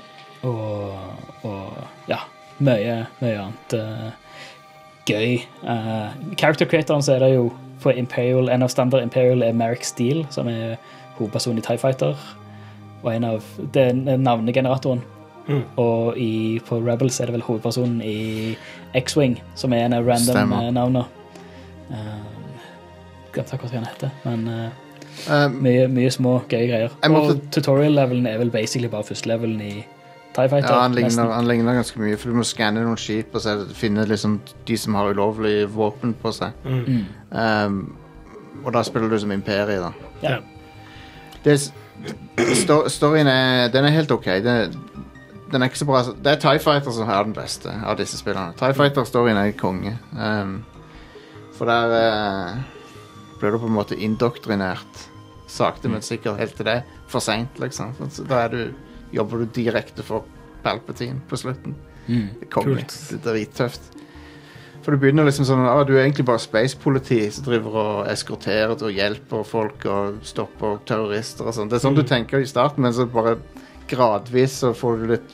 Og, og ja, mye, mye annet uh, gøy. Uh, character creatoren så er det jo for Imperial, en av standard Imperial er Merrick Steele, som er hovedperson i TIE Fighter, og en av, det er navnegeneratoren. Mm. Og i, på Rebels er det vel hovedpersonen i X-Wing, som er en av random Stemmer. uh, navner. Uh, Glemte akkurat hva han heter, men uh, Um, Mye, mye små, gøye greier. Jeg måtte- Og tutorial-levelen er vel basically bare første levelen i TIE Fighter. Ja, han ligner, nesten. han ligner ganske mye, for du må skanne noen skip og så finne liksom de som har ulovlig våpen på seg. Mm. Um, og da spiller du som Imperiet, da. Ja. Det er, s- sto- storyen er, den er helt ok. Den, den er ikke så bra. Det er TIE Fighter som er den beste av disse spillerne. TIE Fighter-storyen er konge. Um, for der uh, blir du på en måte indoktrinert sakte, men sikkert helt til det. For sent, liksom. Så da er du, jobber du direkte for Palpatine på slutten. Mm. Det kommer. Det er drittøft. For du begynner liksom sånn, ah, du er egentlig bare space-politi som driver og eskorterer og hjelper folk og stopper terrorister og sånn. Det er sånn Mm. du tenker i starten, men så bare gradvis så får du litt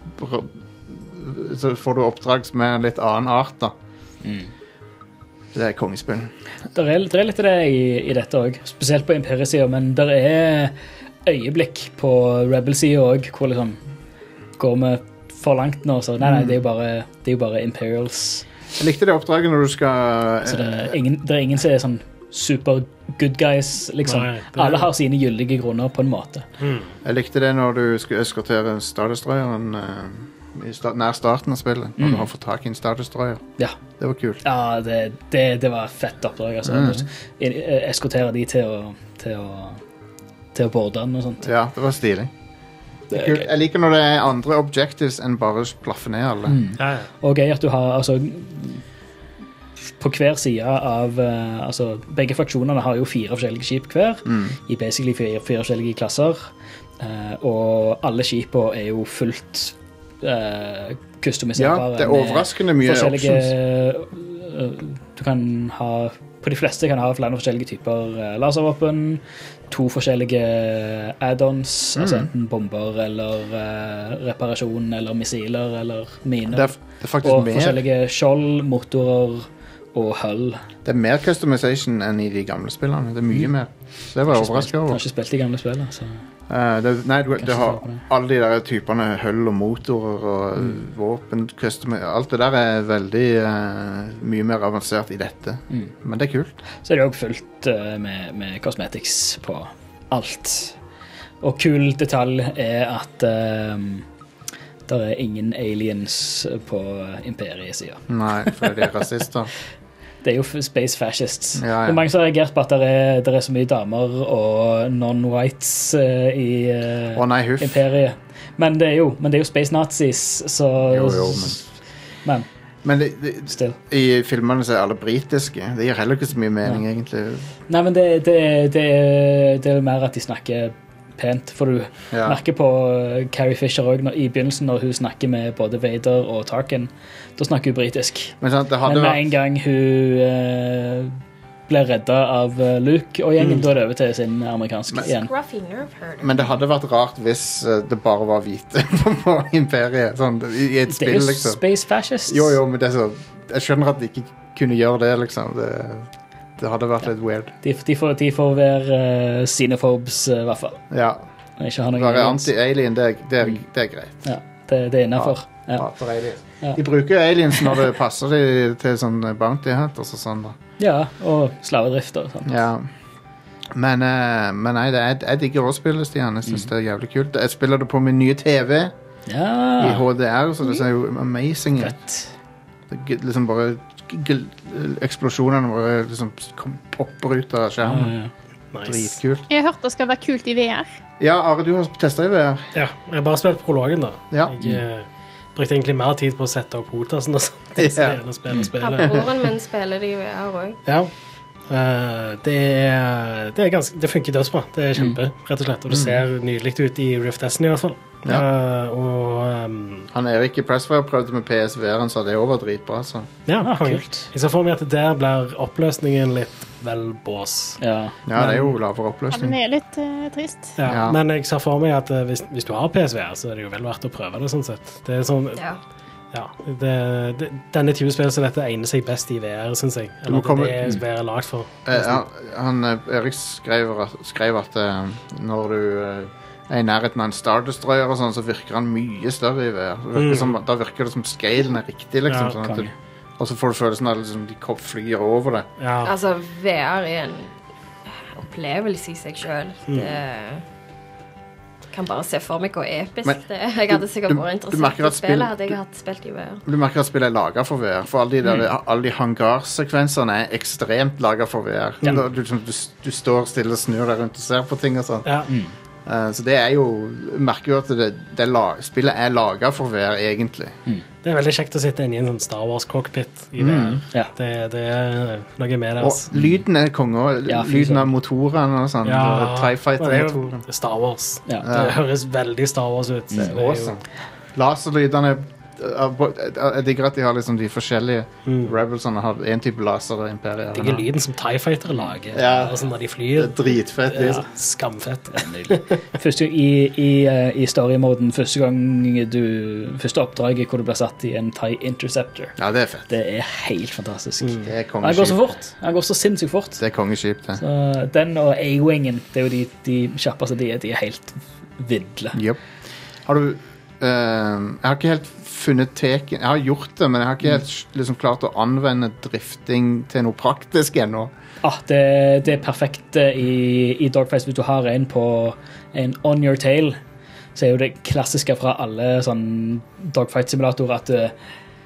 så får du oppdrag som er en litt annen art da. Mm. Det er kongespill. Det er, det er litt av det i, i dette også, spesielt på Imperiet-siden, men det er øyeblikk på Rebel-siden også, hvor liksom går vi for langt nå, så nei, nei, det er jo bare, det er jo bare Imperials. Jeg likte det oppdraget når du skal Så det er ingen, det er ingen som er sånn super good guys, liksom. Nei, det er- Alle har sine gyldige grunner på en måte. Mm. Jeg likte det når du skulle eskortere Star Destroyeren uh, i sta nær starten av spillet, når Mm. du har fått tak i en Star Destroyer. Ja. Det var kult. Ja, det, det, det var et fett oppdrag, altså. Mm. I- Eskortere de til å, til å, til å borde den og sånt. Ja, det var stilig. Det er Kult. gøy. Jeg liker når det er andre objectives enn bare å plaffe ned alle. Mm. Ja, ja. Og gøy at du har, altså, på hver side av, eh, altså, begge fraksjonene har jo fire forskjellige skip hver, Mm. i basically fire, fire forskjellige klasser, eh, og alle skipene er jo fullt eh, kustomiserbare. Ja, det er med overraskende mye forskjellige, options. eh, du kan ha, på de fleste kan ha flere forskjellige typer eh, laservåpen, to forskjellige add-ons, Mm. altså enten bomber eller eh, reparasjon eller missiler eller miner. Det er, det er faktisk Og mer, forskjellige skjold, motorer og hull. det er mer customization enn i de gamle spillene. Det er mye mer. Så det var jeg overrasket Jeg har over. ikke spilt de gamle spillene. Så. Eh, det, nei, du, Kanskje det har svare på det. alle de der typene hull og motorer og Mm. våpen, custom, alt det der er veldig eh, mye mer avansert i dette. Mm. Men det er kult. så er det også fullt eh, med, med cosmetics på alt. Og kul detalj er at um, det er ingen aliens på Imperiet-siden. Nei, for de er rasister. Det er jo f- space fascists. Ja, ja. Det er mange som har reagert på at det er, det er så mye damer og non-whites eh, i eh, Å nei, huff. Imperiet. Men det er jo, men det er jo space nazis, så Jo, jo, men Men Men det, det, still. i filmene så er alle britiske. Det gir heller ikke så mye mening, egentlig. Nei, men det, det, det, det er jo mer at de snakker pent, for du Ja. merker på uh, Carrie Fisher også, når, i begynnelsen når hun snakker med både Vader og Tarkin, da snakker hun britisk. Men sant, det Men hadde med vært en gang hun uh, ble redda av uh, Luke og gjengen, Mm. da er det over til sin amerikansk Men- igjen. Scruffy nerve herder. Men det hadde vært rart hvis eh, det bare var hvite på Imperiet. Sånn, i, I et Det er spill, jo liksom. space fascists. Jo, jo, men det er så Jeg skjønner at de ikke kunne gjøre det, liksom. Det, det hadde vært litt weird. De, de, får, de får være uh, xenophobes, uh, i hvert fall. Ja. Og ikke ha noe Være aliens. anti-alien, det, er- det, er- Mm. det er greit. Ja, det, det er innenfor. Ja. Hater aliens. Ja. De bruker aliens når det passer de til sånn bounty hunters og sånn, da. ja, og slavedrift og sånt. Ja. Men, eh, men nei, det er, jeg digger også spillet, Stian. Jeg synes det er jævlig kult. Jeg spiller det på min nye T V i Ja, H D R, så det ser jo amazing ut. fett. Det er liksom bare gl- eksplosjonene bare liksom kom, popper ut av Ja, skjermen. ja, ja. Nice. Dritkult. Jeg har hørt det skal være kult i V R. Ja, Are, du har testet i V R. Ja, jeg har bare spilt prologen, da. Ja. Jeg eh, brukte egentlig mer tid på å sette opp hotasen og sånt. Ja. Spille, spille, spille. Halvbroren min spiller det i V R òg. Ja. Eh, det, er, det, er ganske, det funker dødsbra. Det er kjempe, rett og slett. Og det ser nydelig ut i Rift Destiny, i hvert fall. Ja. Eh, og um, Han Erik i Pressfire prøvde med P S V R-en, så det var dritbra. Så. ja, Ah, konge. kult. Jeg ser for meg at der blir oppløsningen litt vel bås. Ja. Ja, det er jo lavere Ja, den oppløsning. er litt eh, trist. Ja, Ja. Men jeg ser for meg at eh, hvis, hvis du har P S V R, så er det jo vel verdt å prøve det. Sånn sett. Det er sånn, Ja. ja, det, det, denne type spill som dette egner seg best i V R, syns jeg. Du må Eller komme- det er V R lagd for. Eh, han, han, eh, Erik skrev, at- skrev at eh, når du eh, er i nærheten av en Star Destroyer og sånn, så virker han mye større i V R. Det virker Mm. som, da virker det som scalen er riktig, liksom. Ja, sånn at konge. du, og så får du følelsen av at liksom, de kopp flyr over det. Ja. Altså, V R er en opplevelse i seg selv. Mm. Det kan bare se for meg hvor episk Men det er. Jeg hadde sikkert du- vært du merker interessert i at spill- spillet, hadde jeg hatt spilt i V R. Du merker at spillet er laget for V R, for alle de, der, alle de hangarsekvensene er ekstremt laget for V R. Du, du, du, du står stille og snur deg rundt og ser på ting og sånn. Ja. Uh, så det er jo merker jo at det, det er la, spillet er laget for V R egentlig. Det er veldig kjekt å sitte inne i en sånn Star Wars-cockpit i V R. Ja. Det, det er noe med det. Og Altså. lyden er konge, Ja, fy lyden søren. av motorene og sånn. Ja, og TIE det er Fighter-motoren. jo Star Wars. Ja. Det høres veldig Star Wars ut. Det Det er er jo- awesome. Laserlydene jeg digger at de har liksom de forskjellige Rebelsene har en type laser og Imperiet. Det er lyden som TIE Fighter lager. Ja. Altså når de Det flyr. er dritfett. Ja, Liksom. skamfett. Første, i, i, eh, I story-moden, første gang du Første oppdraget hvor du blir satt i en TIE Interceptor. Ja, det er fett. Det er helt fantastisk. Det er Han går så kongeskip. fort. Han går så sinnssykt fort. Det er kongeskip, det. Så den og A-Wingen, det er jo de, de kjappeste de er. De er helt vidle. Yep. Har du eh, Jeg har ikke helt funnet teken Jeg har gjort det, men jeg har ikke helt liksom, klart å anvende drifting til noe praktisk ennå. Ah, det, det er perfekt eh, i, i Dogfights. Hvis du har en på en on your tail, så er jo det klassiske fra alle sånn dogfight-simulatorer at eh,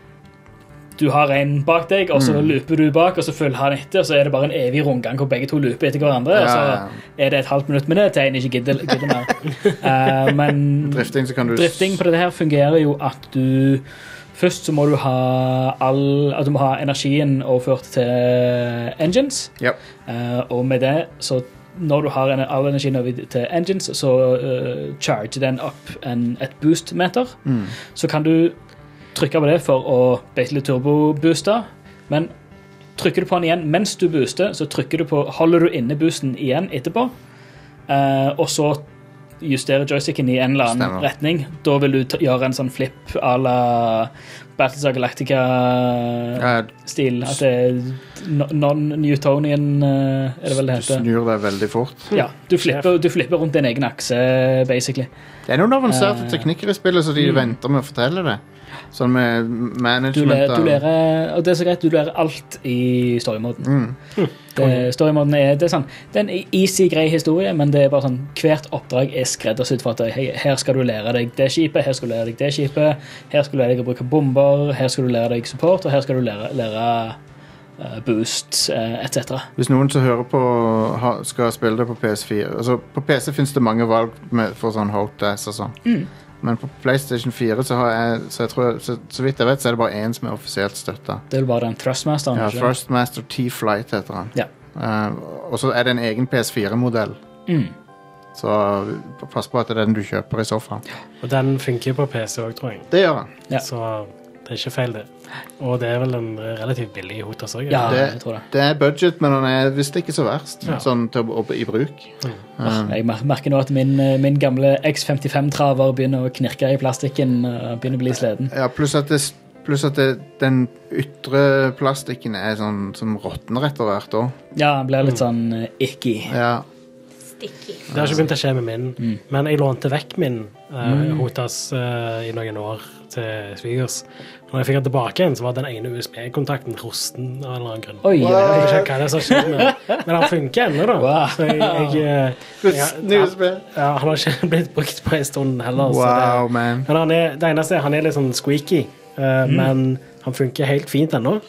du har en bak deg, og så looper du bak, og så følger han etter, og så er det bare en evig rundgang hvor begge to looper etter hverandre, Ja, og så ja. er det et halvt minutt med det til en ikke gidder, gidder mer. Eh, men Drifting, så kan du drifting på dette her fungerer jo at du først så må du ha all, at du må ha energien overført til engines, Yep. Eh, og med det så når du har en, all energien over til engines, så uh, charger den opp en, et boost-meter. Så kan du trykke på det for å basically turbo-booste, men trykker du på den igjen mens du booster, så trykker du på, holder du inne boosten igjen etterpå, uh, og så justerer joysticken i en eller annen Stemmer. retning. Da vil du ta, gjøre en sånn flip à la Battles of Galactica-stil. At det er no- non-Newtonian, uh, er det vel det Du heter. snur deg veldig fort. Ja, du flipper, du flipper rundt din egen akse, basically. Det er noen avanserte Eh, teknikker i spillet, så de venter med å fortelle det. Sånn med Du, management lærer, du av- lærer, og det er så greit, du lærer alt i storymoden. Mm. Det- Storymoden er, det er sånn, det er en easy, grei historie, men det er bare sånn, hvert oppdrag er skreddersydd for at hei, her skal du lære deg det skipet, her skal du lære deg det skipet, her skal du lære deg å bruke bomber, her skal du lære deg support, og her skal du lære, lære uh, boost, uh, et cetera. Hvis noen som hører på ha, skal spille det på P S fire altså På P C finnes det mange valg med, for sånn hot-ass og sånn. Men på PlayStation fire så har jeg så, jeg tror, så, så vidt jeg vet, så er det bare én som er offisielt støtta. Det er vel bare den Thrustmasteren. Ja, ikke det? Thrustmaster T-Flight heter han. Ja. Eh, og så er det en egen P S fire-modell. Mm. Så pass på at det er den du kjøper i så fall. Og den funker på P C òg, tror jeg. Det gjør han. Ja. Så det er ikke feil, det. Og det er vel en relativt billig Hotas òg. Ja, Det, jeg tror det. det er budget, men han er visst ikke så verst. Ja. Sånn til å, å, i bruk. Um, Jeg mer- merker nå at min, min gamle X femtifem-traver begynner å knirke i plastikken og begynner å bli sleden. ja, pluss at, det, pluss at det, den ytre plastikken er sånn som råtner etter hvert òg. Ja, han blir litt sånn eh, icky. Ja. Sticky. Det har ikke begynt å skje med min, men jeg lånte vekk min uh, Hotas uh, i noen år til svigers. Når jeg fikk den tilbake igjen, så var den ene U S B-kontakten rosten av en eller annen grunn. Oi, oi, Jeg oi. vet ikke hva det er som skjer med, men han funker ennå, da. Wow. Så jeg, jeg, eh, Rusten jeg- U S B. Ja, han har ikke blitt brukt på en stund heller. så Wow, det, man. men han er, det eneste er han er litt sånn squeaky, eh, men han funker helt fint ennå.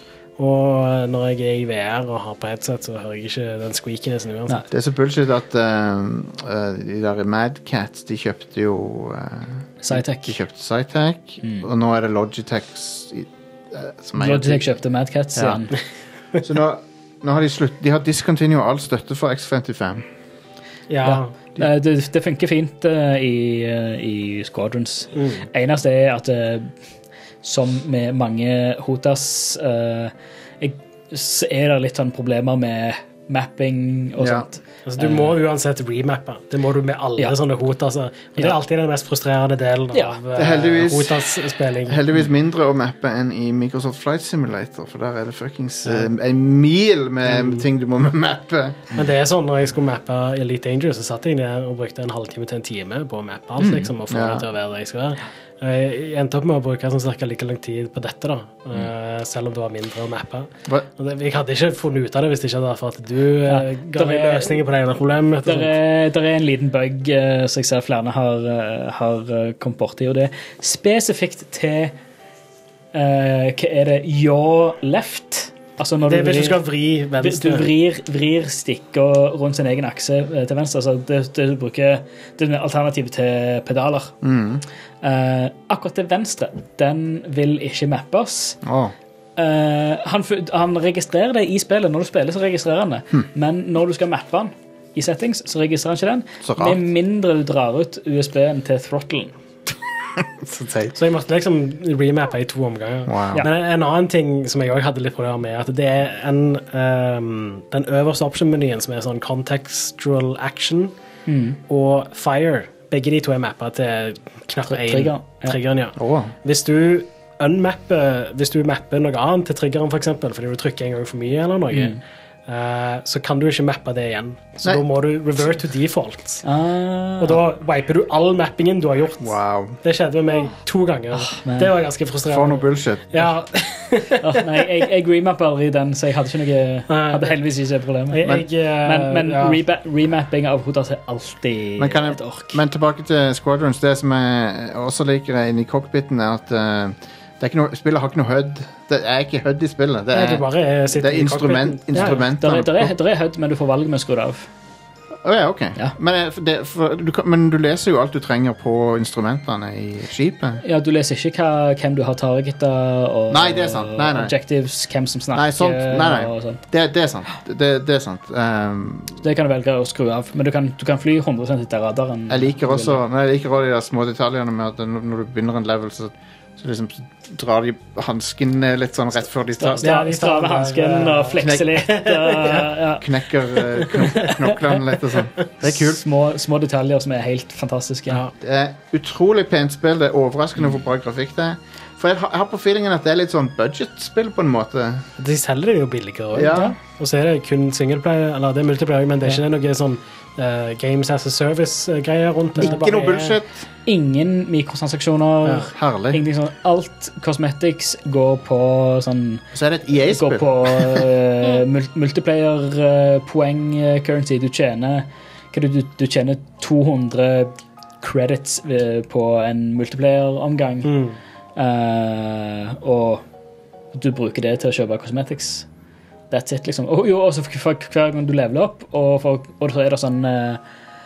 Og når jeg er i V R og har på headset, så hører jeg ikke den squeakinessen uansett. Det er så bullshit at uh, uh, de der Mad Cats, de kjøpte jo uh, Cytec. De kjøpte Cytec, og nå er det Logitech i- uh, som er Logitech kjøpte Mad Cats Ja. igjen. Så nå, nå har de slutt De har discontinue all støtte for X femtifem. Ja, Eh, Det, det funker fint eh, i, eh, i Squadrons. Eneste er at eh, som med mange Hotas eh, jeg, så er det litt sånn problemer med mapping og Ja. sånt. altså, du må uansett remappe. Det må du med alle Ja. sånne Hotas. Og det er Ja. alltid den mest frustrerende delen Ja. av Det er heldigvis- Hotas-spilling. Heldigvis mindre å mappe enn i Microsoft Flight Simulator, for der er det fuckings uh, en mil med ting du må mappe. Men det er sånn, når jeg skulle mappe Elite Dangerous, så satt jeg ned og brukte en halvtime til en time på å mappe alt, liksom, og få Ja. det til å være det jeg skal være. Jeg endte opp med å bruke sånn cirka like lang tid på dette da, mm. uh, selv om det var mindre å mappe. Det, jeg hadde ikke funnet ut av det hvis det ikke hadde vært for at du ja, uh, ga meg løsninger på det ene problemet. Der er, der er en liten bug uh, som jeg ser flere har, uh, har uh, kommet bort i, og det er spesifikt til uh, hva er det, yaw left. Altså når det du er hvis vrir, du skal vri venstre. Du vrir, vrir stikker rundt sin egen akse til venstre. Altså det, det du bruker det er alternativ til pedaler. Mm. Uh, akkurat til venstre, den vil ikke mappes. Oh. Uh, han, han registrerer det i spillet. Når du spiller, så registrerer han det. Hmm. Men når du skal mappe den i settings, så registrerer han ikke den. Med mindre du drar ut U S B-en til throttlen. Så jeg måtte liksom remappe i to omganger. Wow. Ja. Men en annen ting som jeg også hadde litt problemer med, at det er en, um, den øverste option-menyen som er sånn contextual action mm. og fire. Begge de to er mappet til knapp én. Trigger. Triggeren, ja. Oh. Hvis du unmapper, hvis du mapper noe annet til triggeren for eksempel, fordi du trykker en gang for mye eller noe, mm. Uh, så kan du ikke mappe det igjen. Så Nei. Da må du revert to default. Ah. Og da wiper du all mappingen du har gjort. Wow. Det skjedde med meg to ganger. Oh, det var ganske frustrerende. For noe bullshit. Ja. oh, nei, jeg, jeg remapper aldri den, så jeg hadde ikke noe hadde heldigvis ikke problemer. Men, jeg, uh, men, men ja. reba- remapping av hoder er alltid men jeg, et ork. Men tilbake til Squadrons. Det som jeg også liker inne i cockpiten er at uh, det er ikke noe, spillet har ikke noe H U D. Det er ikke H U D i spillet. Det er, ja, bare det er instrument, instrumenter. Ja, der, er, der er H U D, men du får valg med å skru det av. Oh, ja, ok. Ja. Men, det, for, du, men du leser jo alt du trenger på instrumentene i skipet. Ja, du leser ikke hva, hvem du har targetet og nei, det er sant. Nei, nei. objectives, hvem som snakker. Nei, sånt. Nei, nei. Og sånt. Det, det er sant. Det, det er sant. Um, det kan du velge å skru av, men du kan, du kan fly hundre prosent etter radaren. Jeg liker også, nei, jeg liker også de der små detaljene med at når du begynner en level, så Så liksom drar de hansken litt sånn rett før de tar ja, de drar med hansken og flekser litt og, ja. Knekker uh, knok knoklene litt og sånn. Det er kult. Små, små detaljer som er helt fantastiske. Ja. Det er utrolig pent spill. Det er overraskende hvor bra grafikk det er. For jeg har, jeg har på feelingen at det er litt sånn budget-spill på en måte. De selger det jo billigere også. Ja. Og så er det kun singleplayer, eller det er multiplayer, men det er ikke noe sånn uh, games as a service-greier rundt det. Ikke noe bullshit. Ingen mikrotransaksjoner. Ja, herlig. Ingenting sånn. Alt cosmetics går på sånn så er det et E A-spill. Går på uh, multiplayer-poeng uh, currency. Du tjener hva du, du tjener to hundre credits uh, på en multiplayer-omgang. Mm. Uh, og du bruker det til å kjøpe cosmetics. That's it, liksom. Og jo, også for, for, for hver gang du leveler opp, og, for, og så er det sånn uh,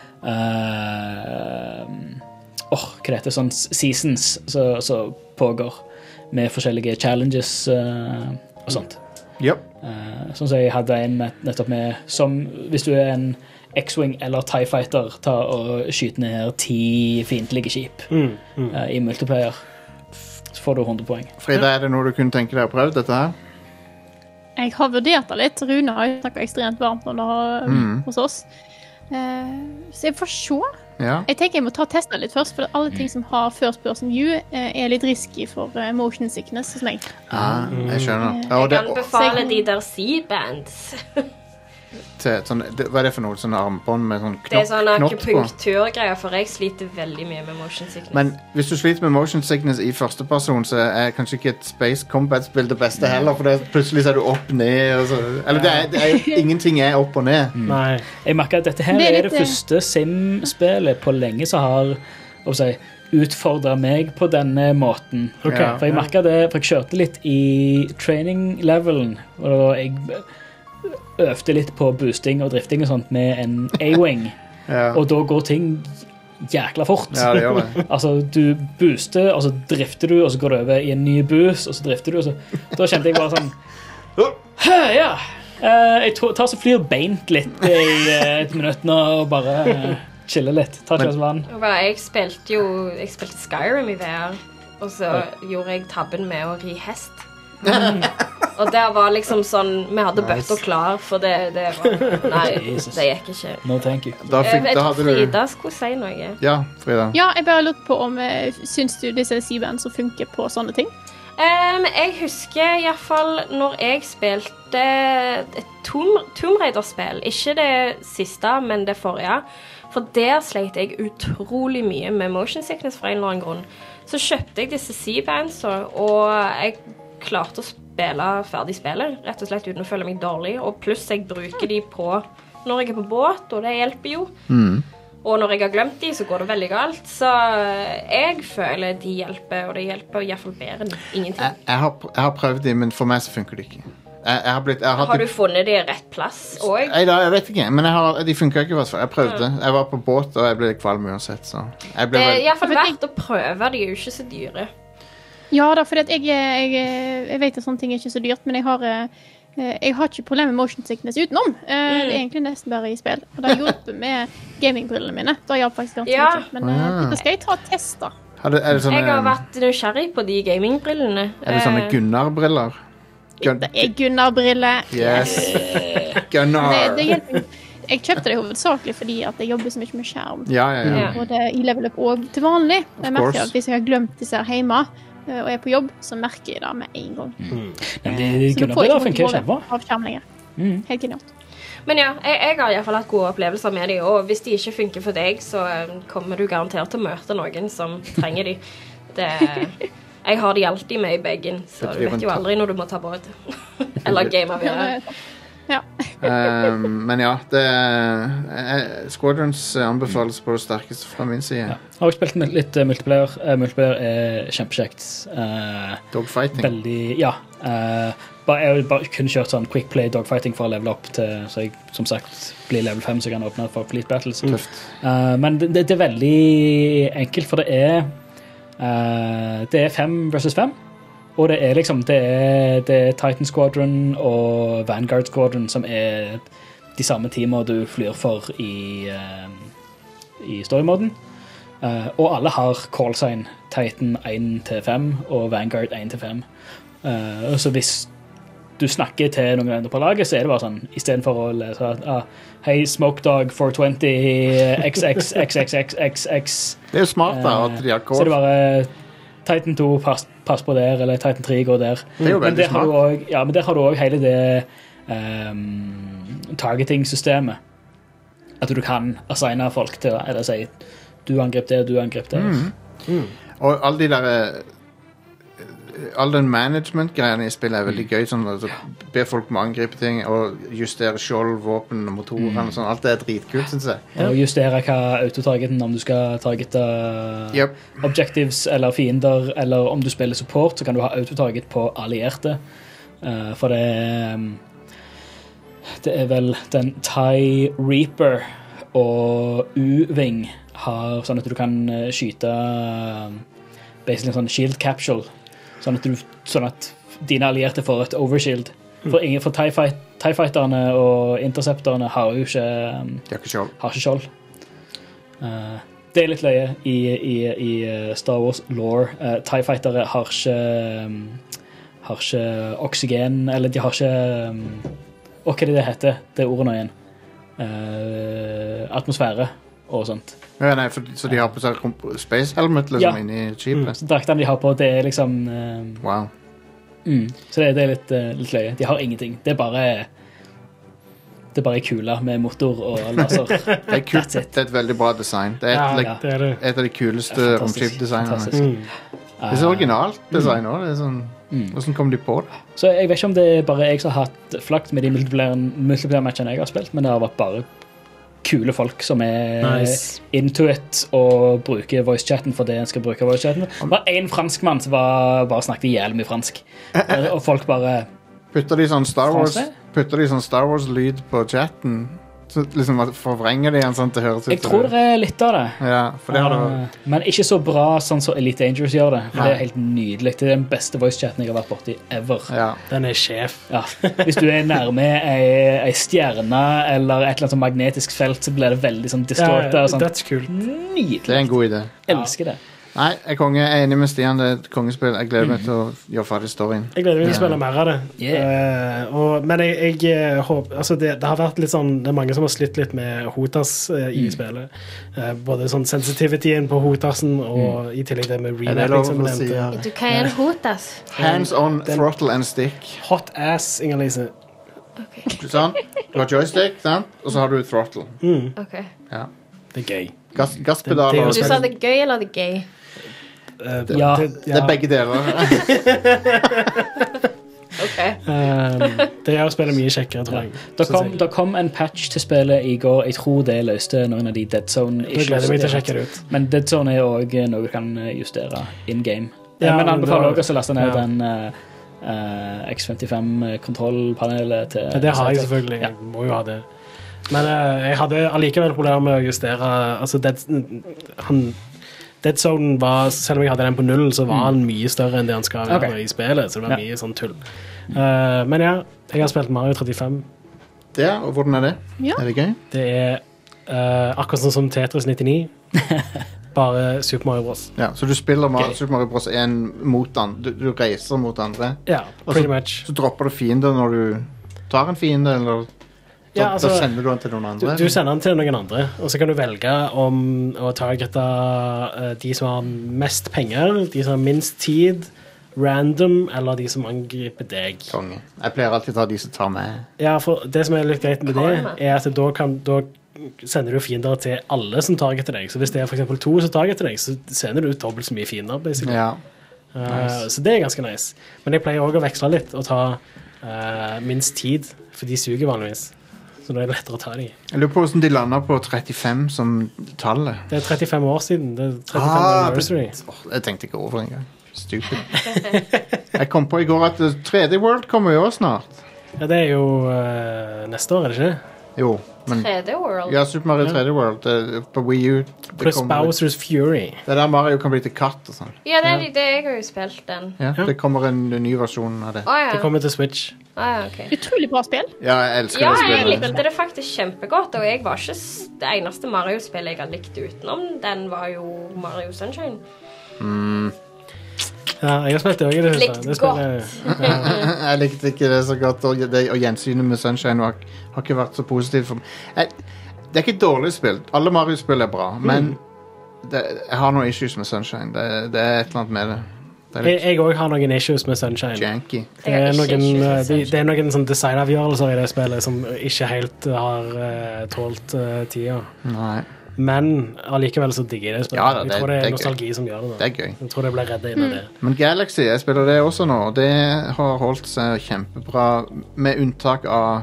uh, oh, hva det heter, sånn seasons som så pågår med forskjellige challenges uh, og sånt. Yep. Uh, sånn som jeg hadde en nettopp med, som hvis du er en X-Wing eller TIE Fighter, ta og skyte ned ti fiendtlige skip mm, mm. Uh, i multiplayer. Så får du hundre poeng. Frida, er det noe du kunne tenke deg å prøve dette her? Jeg har vurdert det litt. Rune har jo snakket ekstremt varmt om det mm. hos oss. Uh, så jeg får se. Ja. Jeg tenker jeg må ta testen litt først, for alle ting som har first person view uh, er litt risky for uh, motion sickness hos meg. Ah, jeg skjønner. Uh, jeg kan befale de der C-bands. Til, sånn, det, hva er det for noe? Sånne armbånd med sånn knopp, det er sånn knopp på? akupunkturgreier, for jeg sliter veldig mye med motion sickness. Men hvis du sliter med motion sickness i første person, så er kanskje ikke et Space Combat-spill det beste heller, for det, plutselig så er du opp, ned og så, eller det er, det er, ingenting er opp og ned. Mm. Nei. Jeg merker at dette her det er, er det første Sim-spillet på lenge som har å si, utfordret meg på denne måten. Okay. For jeg merker det, for jeg kjørte litt i training-levelen, og jeg øvde litt på boosting og drifting og sånt med en A-wing. Ja. Og da går ting jækla fort. Ja, det gjør det. Altså, du booster, og så drifter du, og så går du over i en ny boost, og så drifter du, og så... Da kjente jeg bare sånn... Ja, uh, jeg tar så flyr beint litt i uh, et minutt nå, og bare uh, chiller litt. Ta et glass vann. Jeg spilte jo... Jeg spilte Skyrim i V R, og så ja. gjorde jeg tabben med å ri hest. Mm. Og der var liksom sånn vi hadde nice. Bøtter klar for det, det var, nei, Jesus. Det gikk ikke no thank you da fikk, jeg da tror Frida du... skulle si noe ja, Frida ja, jeg bare lurte på om syns du disse C-band som funker på sånne ting? Um, jeg husker i hvert fall når jeg spilte et Tomb, Tomb Raider-spill, ikke det siste, men det forrige, For der sleit jeg utrolig mye med motion sickness for en eller annen grunn. Så kjøpte jeg disse C-bands, og jeg klarte å spille ferdig spillet, rett og slett uten å føle meg dårlig. Og pluss jeg bruker de på når jeg er på båt, og det hjelper jo. Mm. Og når jeg har glemt de, så går det veldig galt. Så jeg føler de hjelper, og det hjelper i hvert fall bedre enn ingenting. Jeg, jeg, har, jeg har prøvd de, men for meg så funker de ikke. Jeg, jeg har, blitt, jeg har, har du funnet de i rett plass også? Nei, da, jeg vet ikke, men jeg har, de funker ikke i hvert fall. Jeg prøvde. Jeg var på båt, og jeg ble kvalm uansett, så jeg ble Det er vel... i hvert fall verdt å prøve, de er jo ikke så dyre. Ja da, for jeg, jeg, jeg vet at sånne ting er ikke så dyrt, men jeg har, jeg har ikke problemer med motion sickness utenom. Mm. Det er egentlig nesten bare i spill. Og det har hjulpet med gamingbrillene mine. Det har jeg faktisk ganske ja. mye. Men ah. det skal jeg ta og teste. Det, er det sånne, jeg har vært nysgjerrig på de gamingbrillene. Er det sånne Gunnar-briller? Gun det er Gunnar-briller. Yes. Gunnar. Det, det hjelper. Jeg kjøpte det hovedsakelig fordi at jeg jobber så mye med skjerm. Ja, ja, ja. Og det i level up og til vanlig. Jeg merker at hvis jeg har glemt disse her hjemme, og er på jobb, så merker jeg det med en gang. Mm. Men de Gunnar-briller funker kjempe. Av skjerm lenger. Mm. Helt genialt. Men ja, jeg, jeg har i hvert fall hatt gode opplevelser med de, og hvis de ikke funker for deg, så kommer du garantert til å møte noen som trenger de. Det, jeg har de alltid med i bagen, så du vet jo aldri når du må ta båt. Eller game av det. Ja. um, men ja, det er, Squadrons anbefales på det sterkeste fra min side. Ja. Jeg har også spilt litt uh, multiplayer. Uh, multiplayer er kjempekjekt. Uh, dogfighting? Veldig, ja. Uh, bare, jeg har bare kun kjørt sånn quick play dogfighting for å level opp til, så jeg som sagt blir level fem, så jeg kan åpne for Fleet Battles. Mm. Uh, men det, det er veldig enkelt, for det er uh, det er fem versus fem. Og det er liksom det er, det er Titan Squadron og Vanguard Squadron som er de samme teamene du flyr for i, uh, i storymoden. Uh, og alle har callsign Titan én til fem og Vanguard én til fem. Uh, så hvis du snakker til noen andre på laget, så er det bare sånn, i stedet for å lese ah, hei, Smoke Dog four twenty X X X X X X X. Det er jo smart da, at de har call. Så er det bare Titan to, pass, pass på der, eller Titan tre går der. Det er jo veldig smart. Også, ja, men der har du også hele det um, targeting-systemet. At du kan assigne folk til, eller si, du angrep der, du angrep der. Mm. Mm. Og alle de der, all den management-greiene i spillet er veldig gøy, sånn, altså, be folk med å angripe ting, og justere skjold, våpen, motorer, mm. sånn, alt det er dritkult, synes jeg. Ja, og justere hva autotargeten, om du skal targete yep. objectives eller fiender, eller om du spiller support, så kan du ha autotarget på allierte. Uh, for det um, det er vel den TIE Reaper og U-Wing har sånn at du kan skyte uh, basically en sånn shield capsule, sånn at, du, sånn at dine allierte får et overshield. For, ingen, for TIE, fight, TIE Fighterne og Interceptorene har jo ikke, um, har ikke skjold. Har ikke skjold. Uh, det er litt løye i, i, i Star Wars lore. Uh, TIE Fightere har ikke, um, har ikke oksygen, eller de har ikke um, og hva er det det heter? Det er ordet nå igjen. Uh, atmosfære og sånt. Ja, nei, for, så de har på seg space helmet liksom, ja. Inni skipet? Mm. Draktene de har på, det er liksom uh, wow. Mm. Så det, det er litt, uh, litt løye. De har ingenting. Det er bare det er bare kule med motor og laser. Det er kult. Det er et veldig bra design. Det er et, ja, like, ja. Det er det. et av de kuleste romskip-designerne. Mm. Det er så originalt design også. Det er sånn, mm. hvordan kom de på det? Så jeg vet ikke om det er bare jeg som har hatt flakt med de multiplayer-matchene jeg har spilt, men det har vært bare kule folk som er nice. Into it og bruker voice-chatten for det en skal bruke voice-chatten. Det var en fransk mann som var, bare snakket ihjel med fransk. Og folk bare... Putter de sånn Star Wars, putter de sånn Star Wars-lyd på chatten? Så liksom forvrenger de en sånn til høres ut. Jeg tror det er litt av det. Ja, for det har uh, det. Men ikke så bra sånn som Elite Dangerous gjør det. For det er helt nydelig. Det er den beste voice-chatten jeg har vært borti ever. Ja. Den er sjef. Ja. Hvis du er nærme ei, ei stjerne eller et eller annet sånn magnetisk felt, så blir det veldig sånn distortet. Ja, og sånt. that's cool. Nydelig. Det er en god idé. Elsker det. Nei, jeg konge, er enig med Stian, det er et kongespill. Jeg gleder meg til å gjøre ferdig storyen. Jeg gleder meg til å spille mer av det. Yeah. Uh, og, men jeg, jeg håper, altså det, det har vært litt sånn, det er mange som har slitt litt med Hotas uh, i mm. spillet. Uh, både sånn sensitivityen på Hotasen, og mm. i tillegg det med remapping som nevnte. Ja. Du kan gjøre Hotas. Hands on den, throttle and stick. Hot ass, Inger-Lise. Okay. Sånn, du har joystick, sant? Og så har du throttle. Mm. Okay. Ja. Det er gøy. Gass, gasspedaler. Det- det er jo Du sa det er gøy eller det er gøy? Uh, Det, Ja. det, det er begge deler. OK. Um, det er å spille mye kjekkere, tror jeg. Det Synes kom, jeg. det kom en patch til spillet i går. Jeg tror det løste noen av de Dead Zone Jeg gleder meg til å issues. sjekke det ut. Men Dead Zone er også noe du kan justere in game. Ja, men men anbefaler da- også å laste ned ja. den uh, uh, X femtifem-kontrollpanelet til Ja, det har jeg selvfølgelig. Ja. Jeg må jo ha det. Men uh, jeg hadde allikevel problemer med å justere altså Dead, han, Dead Zone var, selv om jeg hadde den på null, så var han mye større enn det han skal være Ok. i spillet, så det var Ja. mye sånn tull. Uh, men ja, jeg har spilt Mario trettifem. Det, og hvordan er det? Ja. Er det gøy? Det er uh, akkurat sånn som Tetris nittini, bare Super Mario Bros. Ja, så du spiller Mar Gøy. Super Mario Bros. én mot andre. Du, du reiser mot andre. Ja, pretty much. Så dropper du fiender når du tar en fiende, eller da, Ja, altså, da sender du den til noen Du, andre? du sender den til noen andre, og så kan du velge om å targete uh, de som har mest penger, de som har minst tid, random, eller de som angriper deg. Konge. Jeg pleier alltid å ta de som tar meg. Ja, for det som er litt greit med det, Karma. er at da, kan, da sender du fiender til alle som targeter deg. Så hvis det er for eksempel to som targeter deg, så sender du ut dobbelt så mye fiender, basically. Ja. Uh, så det er ganske nice. Men jeg pleier også å veksle litt og ta uh, minst tid, for de suger vanligvis. Så da er det lettere å ta de. Jeg lurer på hvordan de lander på trettifem som tallet. Det er trettifem år siden. Det er trettifem Ah, anniversary. Åh, jeg tenkte ikke over engang. Stupid. Jeg kom på i går at uh, tre D World kommer jo også snart. Ja, det er jo uh, neste år, er det ikke? Jo, men tre D World. ja, Super Mario tre D World det, på Wii U. Det, Pluss kommer- Bowser's Fury. det er der Mario kan bli til katt og sånn. Ja, det, er, det jeg har jo spilt den. Ja, Ja. det kommer en ny versjon av det. Å ja. Det kommer til Switch. Å, ja, ok. Utrolig bra spill. Ja, jeg elsker Ja, det jeg spillet. likte det faktisk kjempegodt, og jeg var ikke s- det eneste Mario-spillet jeg har likt utenom. Den var jo Mario Sunshine. Ja, jeg har spilt det også i det Likt huset. Det spillet- Jeg likte ikke det så godt, og, det, og gjensynet med Sunshine har, har ikke vært så positivt for meg. Jeg, det er ikke et dårlig spill. Alle Mario-spill er bra, men det, jeg har noen issues med Sunshine. Det, det er et eller annet med det. Det er Jeg litt jeg òg har noen issues med Sunshine. janky. Det Jeg har er ikke noen, issues med eh, de, Sunshine. det er noen sånn designavgjørelser i det spillet som ikke helt har uh, tålt uh, tida. Nei, Men allikevel så digger jeg det spillet. Ja da, jeg det- tror det det er er nostalgi som gjør det. det Da. er gøy. Jeg tror det ble reddet inn av det. Men Galaxy, jeg spiller det også nå, og det har holdt seg kjempebra, med unntak av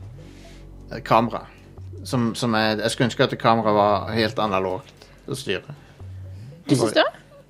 eh, kamera. Som, som er, jeg skulle ønske at kameraet var helt analogt å styre. Du syns det?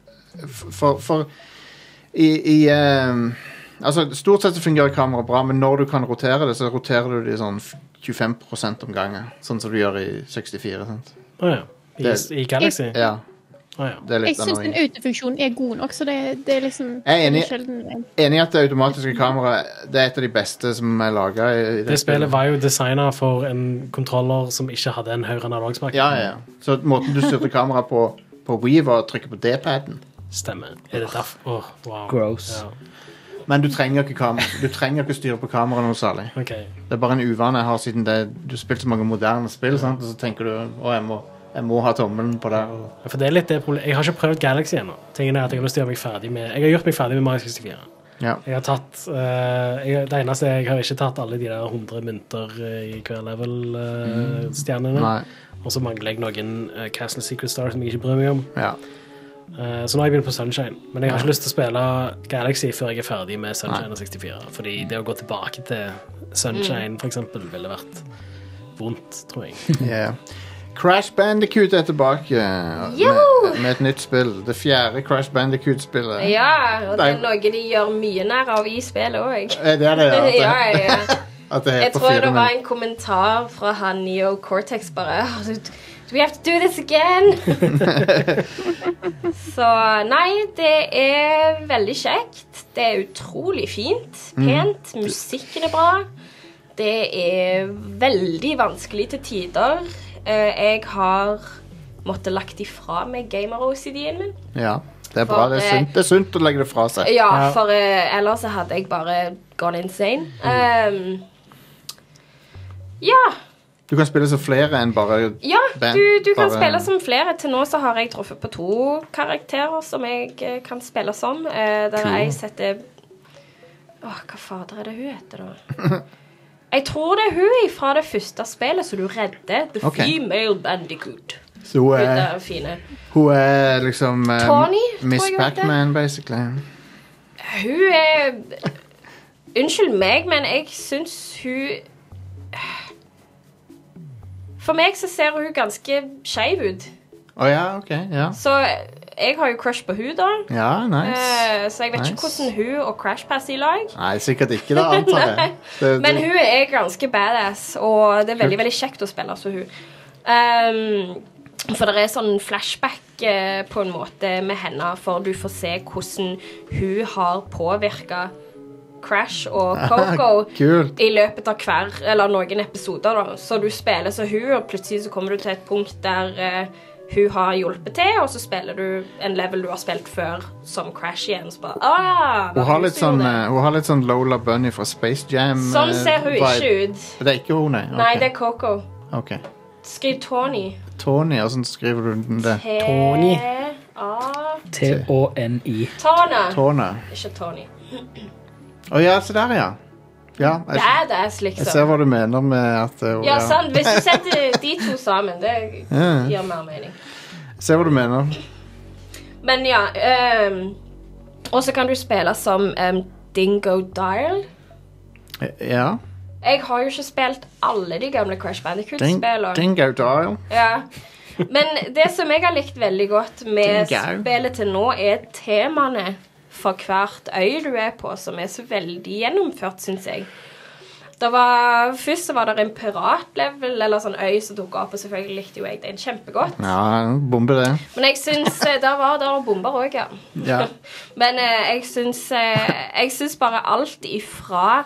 For, for i, i ehm, altså stort sett så fungerer kameraet bra, men når du kan rotere det, så roterer du det i sånn tjuefem prosent om gangen, sånn som du gjør i sekstifire, sant? Å ja. I, Det- I Galaxy? Ja, Å ja. det er Jeg litt syns den annoying. autofunksjonen er god nok, så det, det er liksom Jeg er enig. sjelden Enig i at det automatiske kameraet, det er et av de beste som er laget i, i det, Det spillet var jo designet for en kontroller som ikke hadde en høyre analogspak. Ja, ja, ja. Så måten du styrte kameraet på, på Wii var å trykke på D-paden. Stemmer. Er det derfor? Åh, wow. Gross. Ja. Men du trenger ikke, kam du trenger ikke styre på kameraet noe særlig. Ok. Det er bare en uvane jeg har siden det, du har spilt så mange moderne spill, sant? Og så tenker du, å, jeg må, jeg må ha tommelen på der. Og... Ja, For det er litt det problemet. Jeg har ikke prøvd Galaxy ennå. Tingen er at Jeg har lyst til å gjøre meg ferdig med Jeg har gjort meg ferdig med Mario sekstifire. Ja. Jeg har tatt eh, jeg, Det eneste er jeg har ikke tatt alle de der hundre mynter eh, i hver level-stjernene. Nei. Og så mangler jeg noen eh, Castle Secret Star som jeg ikke bryr meg om. Ja. Eh, så nå har jeg begynt på Sunshine. Men jeg har ikke lyst til å spille Galaxy før jeg er ferdig med Sunshine og sekstifire. Fordi det å gå tilbake til Sunshine, for eksempel, ville vært vondt, tror jeg. Yeah. Crash Bandicoot er tilbake med, Joho! med et nytt spill. Det fjerde Crash Bandicoot-spillet. Ja, og det er Nei. noe de gjør mye nær av i spillet òg. Er det det? At det, Ja, ja. at det Jeg heter tror fire, det var men en kommentar fra han Neo Cortex bare "Oh, Do we have to do this again? Så nei, det er veldig kjekt. Det er utrolig fint. Pent. Musikken er bra. Det er veldig vanskelig til tider. Eh, Jeg har måttet lagt ifra meg gamer-O C D-en min. Ja, det er bra. For, Det er eh, sunt, det er sunt å legge det fra seg. Ja, Ja. for eh, ellers så hadde jeg bare gone insane. Um, ja. Du kan spille så flere enn bare Ja, band. du, du kan Bare- spille som flere. Til nå så har jeg truffet på to karakterer som jeg eh, kan spille som. Eh, der Cool. jeg setter Åh, hva fader er det hun heter, da? Jeg tror det er hun fra det første spillet som du redder. The Ok. Female Bandicoot. Så hun Hun er, er fine. hun er liksom eh, Tony, Miss tror jeg hun Pac-Man, basically. Hun er Unnskyld meg, men jeg synes hun For meg så ser hun ganske skeiv ut. Å ja, ok, ja. Så jeg har jo crush på hun da. Ja, nice. Eh, så jeg vet Nice. ikke hvordan hun og Crash passer i lag. Nei, sikkert ikke da, antar jeg. Det, Men det, hun er ganske badass, og det er veldig, veldig kjekt å spille som hun. Um, for det er sånn flashback eh, på en måte med henne, for du får se hvordan hun har påvirket Crash og Coco Kult. i løpet av hver, eller noen episoder da. Så du spiller som hun, og plutselig så kommer du til et punkt der eh, hun har hjulpet til, og så spiller du en level du har spilt før som Crash igjen. Så bare, ah, Hun har, litt sånn, eh, hun har litt sånn Lola Bunny fra Space Jam. Sånn eh, ser hun vibe. ikke ut. Det er ikke hun, nei? Nei, Ok. det er Coco. Ok. Skriv Tony. Tony, hvordan skriver du den det? Tony. T-A... T O N I. Tana. Tona. Ikke Tony. Å ja, se der, ja. Ja, jeg, Badass, jeg ser liksom. hva du mener med at eh, Ja, sant. Hvis du setter de to sammen, det Ja. gir mer mening. Jeg ser hva du mener. Men ja, um, og så kan du spille som um, Dingo Dial. Eh, Ja. Jeg har jo ikke spilt alle de gamle Crash Ding, Bandicoot-spillene. Dingo Dial. Ja. Men det som jeg har likt veldig godt med Dingo. spillet til nå, er temaene for hvert øy du er på, som er så veldig gjennomført, synes jeg. Det var, først så var det en piratlevel, eller sånn øy som tok opp, og selvfølgelig likte jo jeg det kjempegodt. Ja, bombe det. Men jeg synes, eh, der var der bomber også, ja. Ja. Men eh, jeg synes, eh, jeg synes bare alt ifra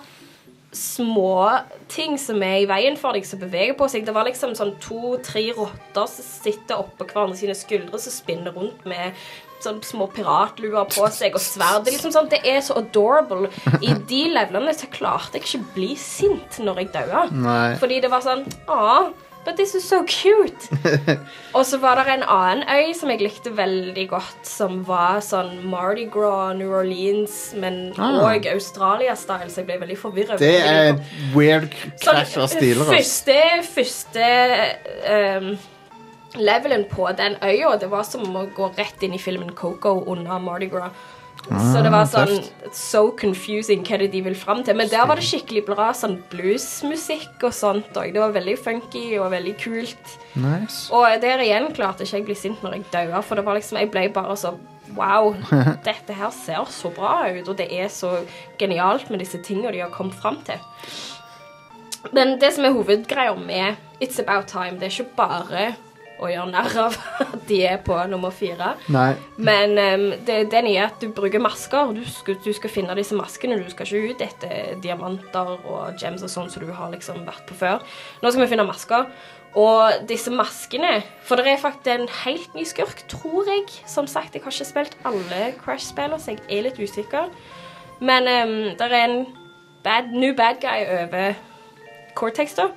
små ting som er i veien for deg, som beveger på seg. Det var liksom sånn to-tre rotter som sitter oppe på hverandre sine skuldre, som spinner rundt med sånn små piratluer på seg og sverd. Det er liksom sånn, det er så adorable. I de levelene så klarte jeg ikke bli sint når jeg døde. Nei. Fordi det var sånn, ah, but this is so cute. Og så var det en annen øy som jeg likte veldig godt, som var sånn Mardi Gras, New Orleans, men Ah. og Australia-style, så jeg ble veldig forvirret. Det er Fordi et weird krasj av stiler. ass. Første, første um, levelen på den øya, det var som å gå rett inn i filmen Coco under Mardi Gras. Så det var sånn so confusing hva det de vil frem til. Men der var det skikkelig bra sånn bluesmusikk og sånt. Og det var veldig funky og veldig kult. Nice. Og der igjen klarte ikke jeg bli sint når jeg døde, for det var liksom, jeg ble bare så wow, dette her ser så bra ut, og det er så genialt med disse tingene de har kommet frem til. Men det som er hovedgreier med It's About Time, det er ikke bare å gjøre nær av at de er på nummer fire. Nei. Men um, det, det nye er at du bruker masker. Du skal, du skal finne disse maskene. Du skal ikke ut etter diamanter og gems og sånn som du har liksom vært på før. Nå skal vi finne masker. Og disse maskene, for det er faktisk en helt ny skurk, tror jeg. Som sagt, jeg har ikke spilt alle Crash-spiller, så jeg er litt usikker. Men um, det er en bad, new bad guy over Cortex da.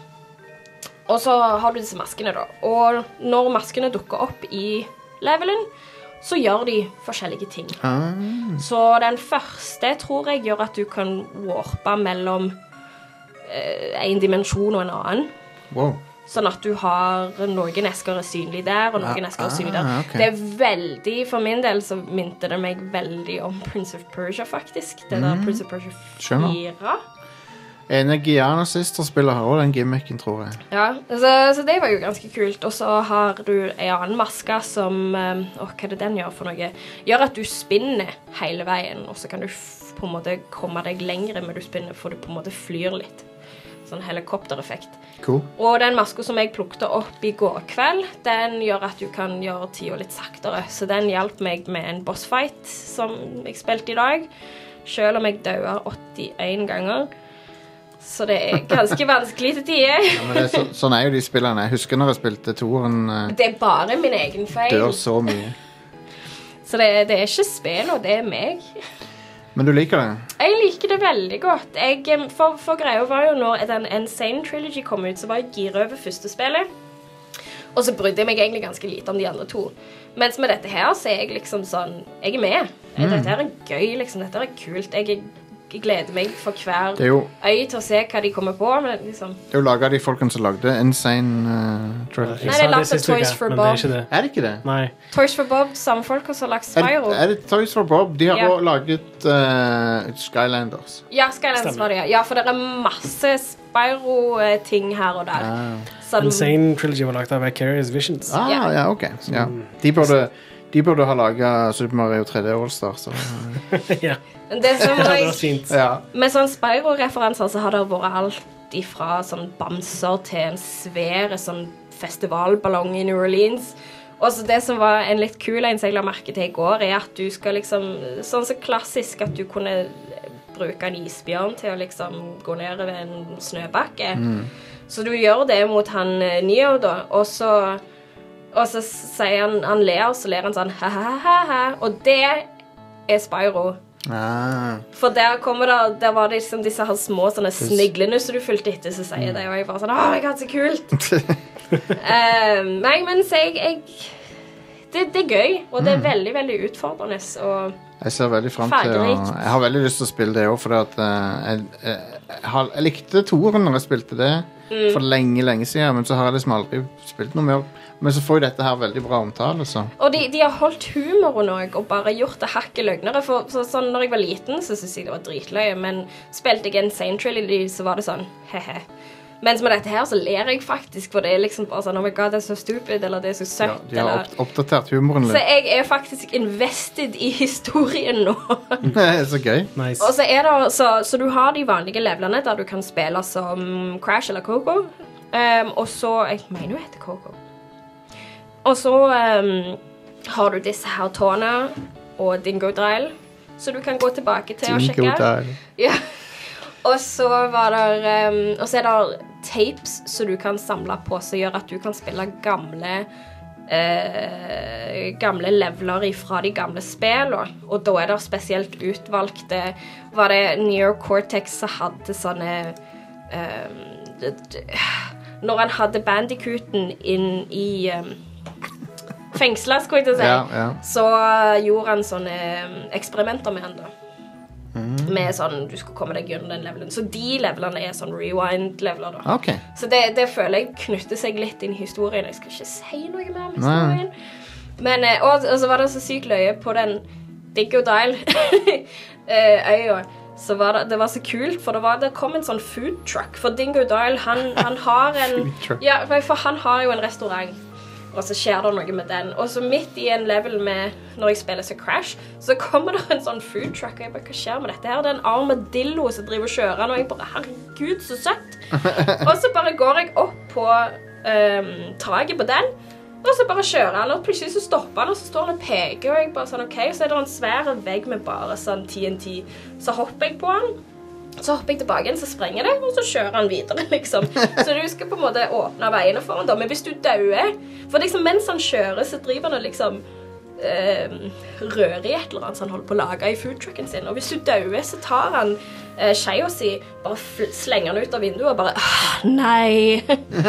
Og så har du disse maskene da. Og når maskene dukker opp i levelen, så gjør de forskjellige ting. Ah. Så den første tror jeg gjør at du kan warpe mellom eh, en dimensjon og en annen. Wow. Sånn at du har noen esker er synlig der, og noen Ah, esker er synlig der. ah, ok. Det er veldig, for min del så minte det meg veldig om Prince of Persia faktisk. Det der Prince of Persia skjønner. fire. En av Gianna Sister spiller har også den gimmicken, tror jeg. Ja, så, så det var jo ganske kult. Og så har du en annen maske som, um, åh, hva er det den gjør for noe? Gjør at du spinner hele veien, og så kan du f på en måte komme deg lengre med du spinner, for du på en måte flyr litt. Sånn helikoptereffekt. Cool. Og den masken som jeg plukte opp i går kveld, den gjør at du kan gjøre tida litt saktere. Så den hjalp meg med en bossfight som jeg spilte i dag, selv om jeg døde åttien ganger. Så det er ganske vanskelig til tider. Ja, men det er så, sånn er jo de spillerne. Jeg husker når jeg spilte toren, uh, Det er bare min egen feil. dør så mye. Så det, det er ikke spill, og det er meg. Men du liker det? Jeg liker det veldig godt. Jeg, em, for, for greia var jo når den Insane Trilogy kom ut, så var jeg gira over første spillet. Og så brydde jeg meg egentlig ganske lite om de andre to. Mens med dette her, så er jeg liksom sånn, jeg er med. Mm. Dette her er gøy, liksom. Dette her er kult. Jeg er jeg gleder meg for hver Det er jo, øy til å se hva de kommer på. Men liksom. det er jo laget av de folkene som lagde Insane uh, Trilogy. Nei, det er lagt av Toys for men det er Bob. ikke det. Er det ikke det? Nei. Toys for Bob, samme folk som har lagt Er, Spyro. er det Toys for Bob? De har Ja. også laget uh, Skylanders. Ja, Skylanders Stemmer. var det, ja. Ja, for det er masse Spyro-ting her og der. Ah, Sånn, Insane Trilogy var lagt av Vicarious Visions. ah Ja. ja, ok. Ja. De, burde, de burde ha laget Super Mario tre D All-Star. Så. ja. men det som Det var var fint. Ja. Med sånn Spyro-referanser så har det vært alt ifra sånn bamser til en svære sånn festivalballong i New Orleans. Og så det som var en litt kul en som jeg la merke til i går, er at du skal liksom, sånn så klassisk at du kunne bruke en isbjørn til å liksom gå ned ved en snøbakke. Så du gjør det mot han eh, Neo da, og så, og så sier han, han ler, og så ler han sånn, ha-ha-ha-ha, og det er Spyro. Ah. For der kommer det, der var det liksom disse her små sånne sniglene som du fulgte etter, så sier det, og jeg bare sånn, åh, jeg har så kult. um, nei, men så jeg, jeg det, det er gøy, og det er veldig, veldig utfordrende, og Jeg ser veldig frem til å, Fargerikt. Jeg har veldig lyst til å spille det også, for at, uh, jeg, jeg, jeg, har, jeg likte toeren når jeg spilte det for lenge, lenge siden, men så har jeg liksom aldri spilt noe mer. Men så får jo dette her veldig bra omtale, så. Og de, de har holdt humoren også, og bare gjort det hakket løgnere. For så, sånn, når jeg var liten, så synes jeg det var dritløye, men spilte jeg Insane Trilogy, så var det sånn, he-he. Mens med dette her, så ler jeg faktisk, for det er liksom bare sånn, oh my god, det er så stupid, eller det er så Ja, søtt, de har eller... opp, oppdatert humoren Så litt. jeg er faktisk invested i historien nå. Det er så gøy. Nice. Og så er det, så, så du har de vanlige levelene der du kan spille som Crash eller Coco. Um, og så, jeg mener jo heter Coco. Og så um, har du disse her tårene og Dingo Drill, så du kan gå tilbake til å sjekke. Dingo Dial. Ja. Og så var det, um, og så er det tapes som du kan samle på, som gjør at du kan spille gamle eh, gamle leveler fra de gamle spillene. Og da er det spesielt utvalgte, var det Neo Cortex som hadde sånne um, d- d- når han hadde Bandicooten inn i um, fengslet, skulle jeg til å si, Ja, ja. så gjorde han sånne um, eksperimenter med han da. Med sånn, du skal komme deg gjennom den levelen. Så de levelene er sånn rewind-leveler da. Ok. Så det, det føler jeg knytter seg litt inn i historien. Jeg skal ikke si noe mer om Nei. historien. Men, eh, og, og så var det så sykt løye på den Dingo Dial eh, øya. Så var det, det var så kult, for det, var, det kom en sånn food truck. For Dingo Dial, han, han har en... Food truck. Ja, for han har jo en restaurant. Og så skjer det noe med den. Og så midt i en level med, når jeg spiller så Crash, så kommer det en sånn food truck, og jeg bare, hva skjer med dette her? Det er en armadillo som driver og kjører den, og jeg bare, herregud, så søtt. Og så bare går jeg opp på um, taket på den, og så bare kjører han, og plutselig så stopper han, og så står han og peker, og jeg bare sånn, ok, så er det en svær vegg med bare sånn T N T. Så hopper jeg på han, så hopper jeg tilbake igjen, så sprenger det, og så kjører han videre, liksom. Så du skal på en måte åpne veiene for han da, men hvis du dauer, for liksom mens han kjører, så driver han og liksom eh, rører i et eller annet som han holder på å lage i foodtrucken sin, og hvis du dauer, så tar han eh, skeia si, bare fl- slenger han ut av vinduet, og bare, ah, nei.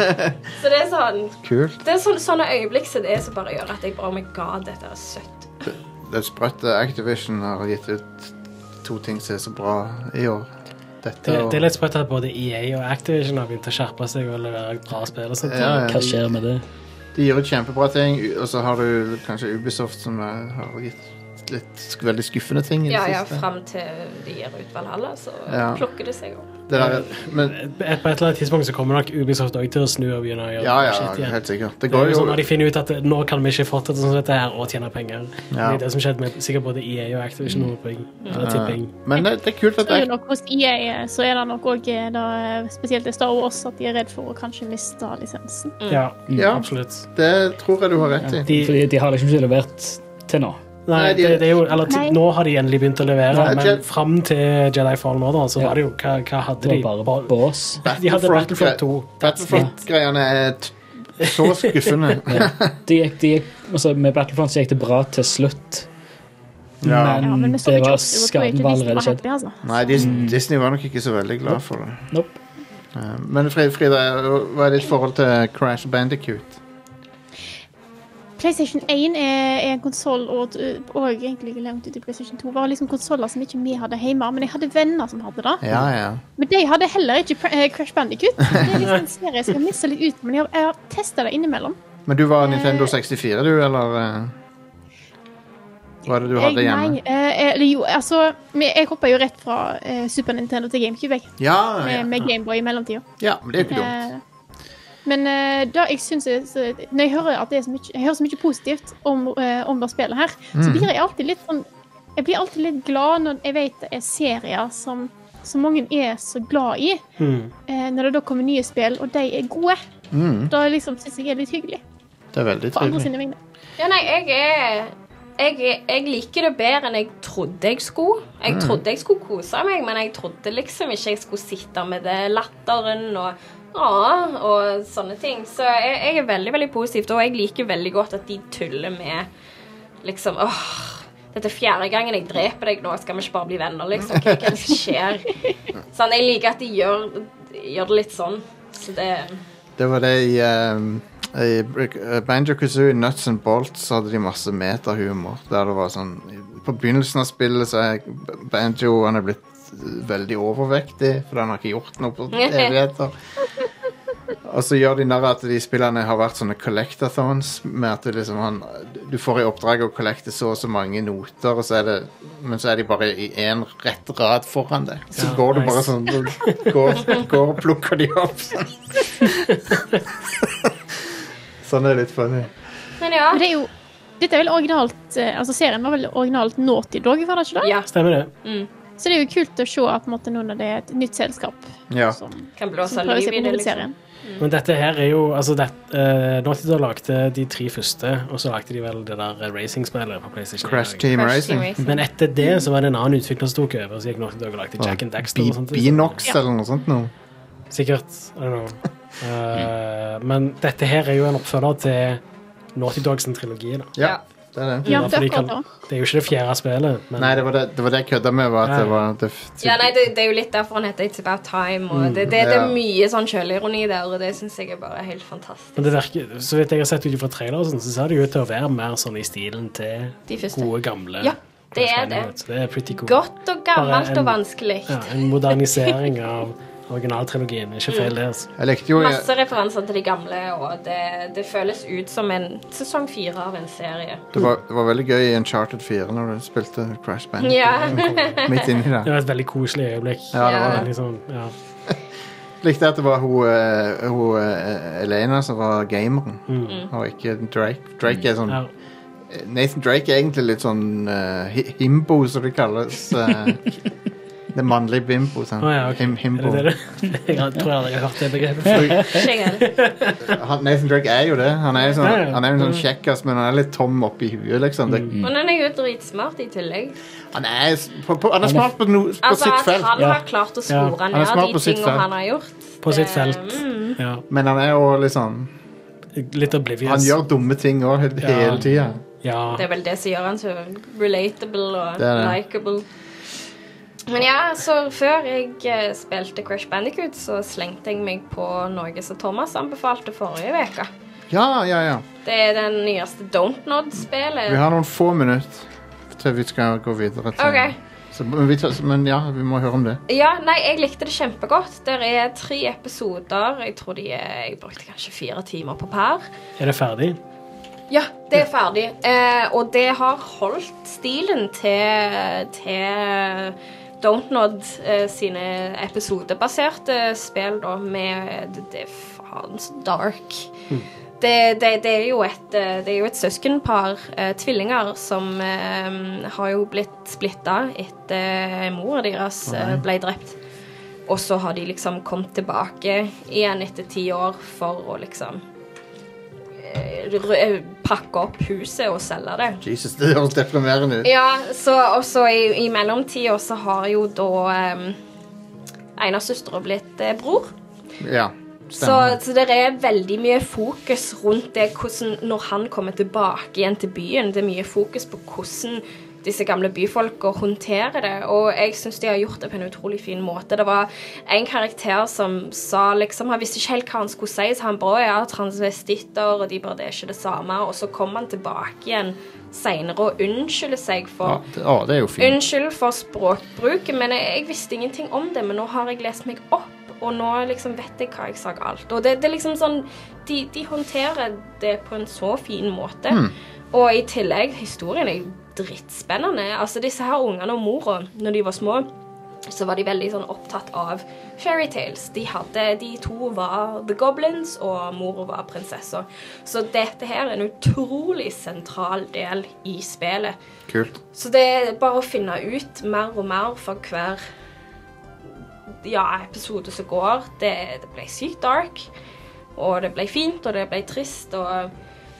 Så det er sånn, Kult. det er sånne, sånne øyeblikk som det er som bare gjør at jeg bare, oh my god, dette er søtt. Det er sprøtt. Activision har gitt ut to ting som er så bra i år. Dette Det, og... det er litt sprøtt at både E A og Activision har begynt å skjerpe seg og levere bra spill og sånt. Ja, ja, Hva de, skjer med det? de gjør ut kjempebra ting, og så har du kanskje Ubisoft som er, har gitt litt sk- veldig skuffende ting i det Ja, ja, siste. frem til de gir ut Valhalla, så Ja. plukker det seg opp. Det der, men, Et- På et eller annet tidspunkt så kommer nok Ubisoft også til å snu og begynne å gjøre ja, ja, shit igjen. helt sikkert. Det Det er går jo jo... sånn når de finner ut at nå kan vi ikke fortsette sånn som dette her og tjene penger. Ja. Det er det som skjedde med sikkert både E A og Activision nå på eller tipping. Men det, det er kult at Så er jeg... det nok hos E A så er det nok også spesielt i Star Wars at de er redd for å kanskje miste lisensen. Ja, Ja. absolutt. Det tror jeg du har rett i. De, Fordi de har liksom ikke levert til nå. nei, Nei, de- det, det er jo, eller, til- Nei. nå har de endelig begynt å levere, Nei, men Jed- fram til Jedi Fallen Order så Ja. var det jo, hva, hva hadde Det de? var bare bås. De hadde Battlefront to. Battlefront-greiene er t- så skuffende. Det gikk, det gikk, altså med Battlefront så gikk det bra til slutt. Ja. Men, Ja, men vi så det ikke var opp, det var skaden ikke var visst det allerede var skjedd. happy, altså. Nei, Dis Disney var nok ikke så veldig glad for det. Nope. Eh, Men Frida, Frida, hva er ditt forhold til Crash Bandicoot? PlayStation one er, er en konsol, og, og egentlig langt ut i PlayStation two, var liksom konsoler som ikke vi hadde hjemme, men jeg hadde venner som hadde det. Ja, ja. Men de hadde heller ikke Crash Bandicoot. Det er liksom en serie som jeg misser litt ut, men jeg har, jeg har testet det innimellom. Men du var Nintendo sixty-four, du, eller? Uh, hva er det du hadde hjemme? Nei, uh, jo, altså, jeg hoppet jo rett fra uh, Super Nintendo til GameCube, jeg. Ja, ja. Med, med Gameboy i mellomtiden. Ja, men det er ikke dumt. Uh, Men uh, da jeg synes jeg, så, når jeg hører at det er så mye, jeg hører så mye positivt om, uh, om det spillet her, mm. så blir jeg alltid litt sånn, jeg blir alltid litt glad når jeg vet det er serier som, som mange er så glad i, mm. uh, når det da kommer nye spill, og de er gode. Mm. Da liksom synes jeg er litt hyggelig. Det er veldig For andre trivelig. sine vinger. Ja, nei, jeg er... Jeg, jeg liker det bedre enn jeg trodde jeg skulle. Jeg mm. trodde jeg skulle kose meg, men jeg trodde liksom ikke jeg skulle sitte med det latteren og, å, og sånne ting. Så jeg, jeg er veldig, veldig positivt, og jeg liker veldig godt at de tuller med liksom, åh, dette er fjerde gangen jeg dreper deg nå, skal vi ikke bare bli venner, liksom. Hva er det som skjer? Sånn, jeg liker at de gjør, gjør det litt sånn. Så det... Det var det i... Um I Banjo-Kazooie Nuts and Bolts hadde de masse metahumor der det var sånn, på begynnelsen av spillet så er Banjo, han er blitt veldig overvektig for han har ikke gjort noe på evigheter og så gjør de nær at de spillerne har vært sånne collectathons med at det liksom han, du får i oppdrag å kollekte så og så mange noter og så er det, men så er de bare i en rett rad foran deg så ja, går du nice. Bare sånn går, går og plukker de opp sånn Sånn er det litt funny. Men ja. Men det er jo, dette er vel originalt, altså serien var vel originalt Naughty Dog, var det ikke det? Ja. Stemmer det. Mm. Så det er jo kult å se at på en måte, når det er et nytt selskap ja. som, kan blåse som prøver å se liv i på det, hovedserien. liksom. Mm. Men dette her er jo, altså det, uh, Naughty Dog lagde de tre første, og så lagde de vel det der racing-spillet på PlayStation. Crash Team Crash Racing. Team Racing. Men etter det så var det en annen utvikler som tok over, så gikk Naughty Dog og lagde Jack and Daxter og sånt. Binox ja. Eller noe sånt nå. Sikkert, I don't know. Uh, men dette her er jo en oppfølger til Naughty Dogs trilogi da. Ja, det er det. Ja, det, er det, kan, det er jo ikke det fjerde spillet. Men... Nei, det var det, det var det jeg kødda med. Var at ja. det var det, ja, nei, det, det er jo litt derfor han heter It's About Time. Og det, det, det er mye sånn kjølironi der, og det synes jeg er bare helt fantastisk. Men det virker, så vidt jeg har sett ut fra traileren, så ser det jo ut til å være mer sånn i stilen til gode gamle. Ja, det er det. Så det er pretty cool. Godt og gammelt en, og vanskelig. Ja, en modernisering av originaltrilogien, ikke feil det. Altså. Jeg likte jo... Masse referanser til de gamle, og det, det føles ut som en sesong fire av en serie. Det var, det var veldig gøy i Uncharted four når du spilte Crash Bandicoot. Ja. Midt inni det. Det var et veldig koselig øyeblikk. Ja, det var det. Liksom, ja. Likte at det var hun, uh, hun uh, Elena som var gameren, mm. og ikke Drake. Drake er sånn... Ja. Nathan Drake er egentlig litt sånn uh, himbo, som det kalles. Uh, det mannlige bimbo, sånn. Oh, ja, okay. Him, himbo. Er det det? Jeg tror aldri jeg har hørt det begrepet. Han, Nathan Drake er jo det. Han er, sånn, ja, ja. Han er en sånn kjekkas, men han er litt tom oppi huet, liksom. Det, mm. Og han er jo dritsmart i tillegg. Han er, på, på, han er smart på, no, på altså, sitt felt. Han ja. har klart å spore ja. ned de tingene han har gjort. På sitt felt. Mm. Ja. Men han er jo liksom... Litt oblivious. Han gjør dumme ting også, hele, ja. hele tiden. Ja. Det er vel det som gjør han så relatable og likeable. Men ja, så før jeg uh, spilte Crash Bandicoot, så slengte jeg meg på noe som Thomas anbefalte forrige veka. Ja, ja, ja. Det er den nyeste Don't Nod-spillet. Vi har noen få minutter til vi skal gå videre til... Ok. Så, men, vi tar, men ja, vi må høre om det. Ja, nei, jeg likte det kjempegodt. Der er tre episoder. Jeg tror de er, jeg brukte kanskje fire timer på per. Er det ferdig? Ja, det er ferdig. Eh, og det har holdt stilen til, til Don't Nod eh, sine episodebaserte spill da, med det, det er faen så dark. Mm. Det, det, det, er jo et, det er jo et søskenpar, eh, tvillinger, som eh, har jo blitt splittet etter mor deres eh, ble drept. Og så har de liksom kommet tilbake igjen etter ti år for å liksom eh, pakke opp huset og selge det. Jesus, det høres deprimerende ut. Ja, så også i, i mellomtiden så har jo da eh, en av søstre blitt eh, bror. Ja. Så, så det er veldig mye fokus rundt det, hvordan, når han kommer tilbake igjen til byen, det er mye fokus på hvordan disse gamle byfolk og håndtere det, og jeg synes de har gjort det på en utrolig fin måte. Det var en karakter som sa liksom, han visste ikke helt hva han skulle si, så han bare, ja, transvestitter, og de bare, det er ikke det samme, og så kom han tilbake igjen senere og unnskylde seg for, ja, det, å, det er jo fint. Unnskyld for språkbruket, men jeg, jeg visste ingenting om det, men nå har jeg lest meg opp, og nå liksom vet jeg hva jeg sa alt. Og det, det er liksom sånn, de, de håndterer det på en så fin måte. Mm. Og i tillegg, historien er drittspennende. Altså disse her ungene og mora, når de var små, så var de veldig sånn opptatt av fairytales. De hadde, de to var The Goblins, og mora var prinsesser. Så dette her er en utrolig sentral del i spillet. Kult. Så det er bare å finne ut mer og mer for hver ja, episode som går. Det, det ble sykt dark, og det ble fint, og det ble trist, og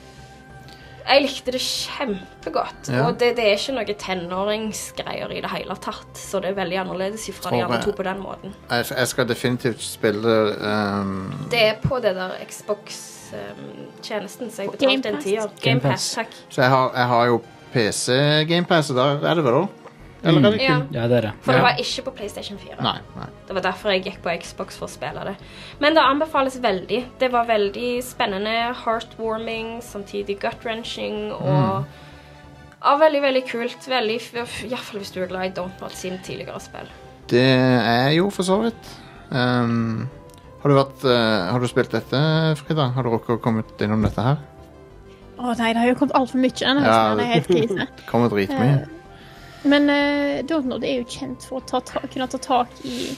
jeg likte det kjempegodt. Ja. Og det, det er ikke noe tenåringsgreier i det hele tatt, så det er veldig annerledes fra de andre to på den måten. Jeg, jeg skal definitivt spille um... Det er på det der Xbox-tjenesten, um, så jeg betalte en tier. Game Pass, takk. Så jeg har, jeg har jo P C Game Pass, og der er det vel da? Eller er det kun? Ja. ja, det er det. For det var ikke på PlayStation fire. Nei, nei. Det var derfor jeg gikk på Xbox for å spille det. Men det anbefales veldig. Det var veldig spennende, heartwarming, samtidig gut-wrenching, og mm. ja, veldig, veldig kult. Veldig, i hvert fall hvis du er glad i Dontnod sine tidligere spill. Det er jo for så vidt. Um, har, du vært, uh, har du spilt dette, Frida? Har du rukket å komme innom dette her? Å nei, det har jo kommet alt for mye. Denne ja, det er helt krise. Det kommer dritmye. Uh, Men uh, Dontnod er jo kjent for å ta ta, kunne ta tak i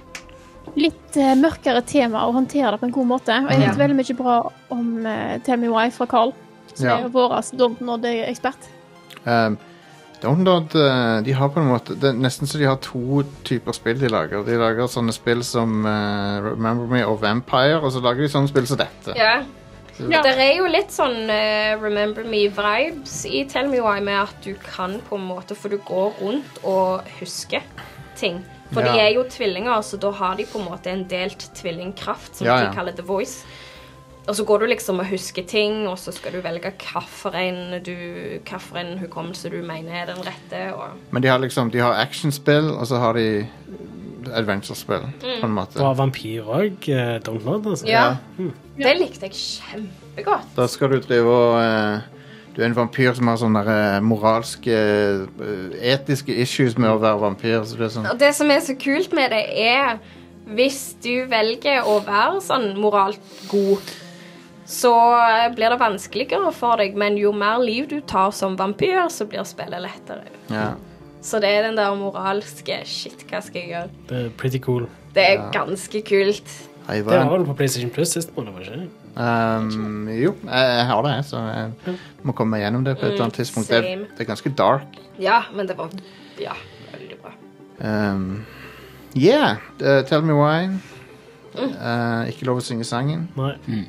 litt uh, mørkere tema og håndtere det på en god måte. Og jeg vet ja. veldig mye bra om uh, Tell Me Why fra Carl, som ja. er vår Dontnod-ekspert. Um, Dontnod, uh, de har på en måte, det er nesten så de har to typer spill de lager. De lager sånne spill som uh, Remember Me og Vampire, og så lager de sånne spill som dette. Ja. Ja. Det er jo litt sånn uh, Remember Me-vibes i Tell Me Why med at du kan på en måte, for du går rundt og husker ting. For ja. de er jo tvillinger, så da har de på en måte en delt tvillingkraft, som ja, ja. de kaller The Voice. Og så går du liksom og husker ting, og så skal du velge hvilken hukommelse du mener er den rette. Og... Men de har liksom, de har actionspill, og så har de adventure-spill, mm. på en måte. Og vampyr også, uh, Dontnod, altså. Ja, mm. det likte jeg kjempegodt. Da skal du drive og... Uh, du er en vampyr som har sånne uh, moralske, uh, etiske issues med å være vampyr. Så det, er sånn... Og det som er så kult med det er, hvis du velger å være sånn moralt god, så blir det vanskeligere for deg, men jo mer liv du tar som vampyr, så blir spillet lettere. Ja. Så det er den der moralske, shit, hva skal jeg gjøre? Det er pretty cool. Det er ja. ganske kult. Det var vel på PlayStation Plus sist måned, var det ikke? Um, jo, jeg, jeg har det, så jeg må komme meg gjennom det på et eller annet tidspunkt. Det, det er ganske dark. Ja, men det var, ja, veldig bra. Um, yeah, uh, Tell Me Why. Mm. Uh, ikke lov å synge sangen. Nei. Mm.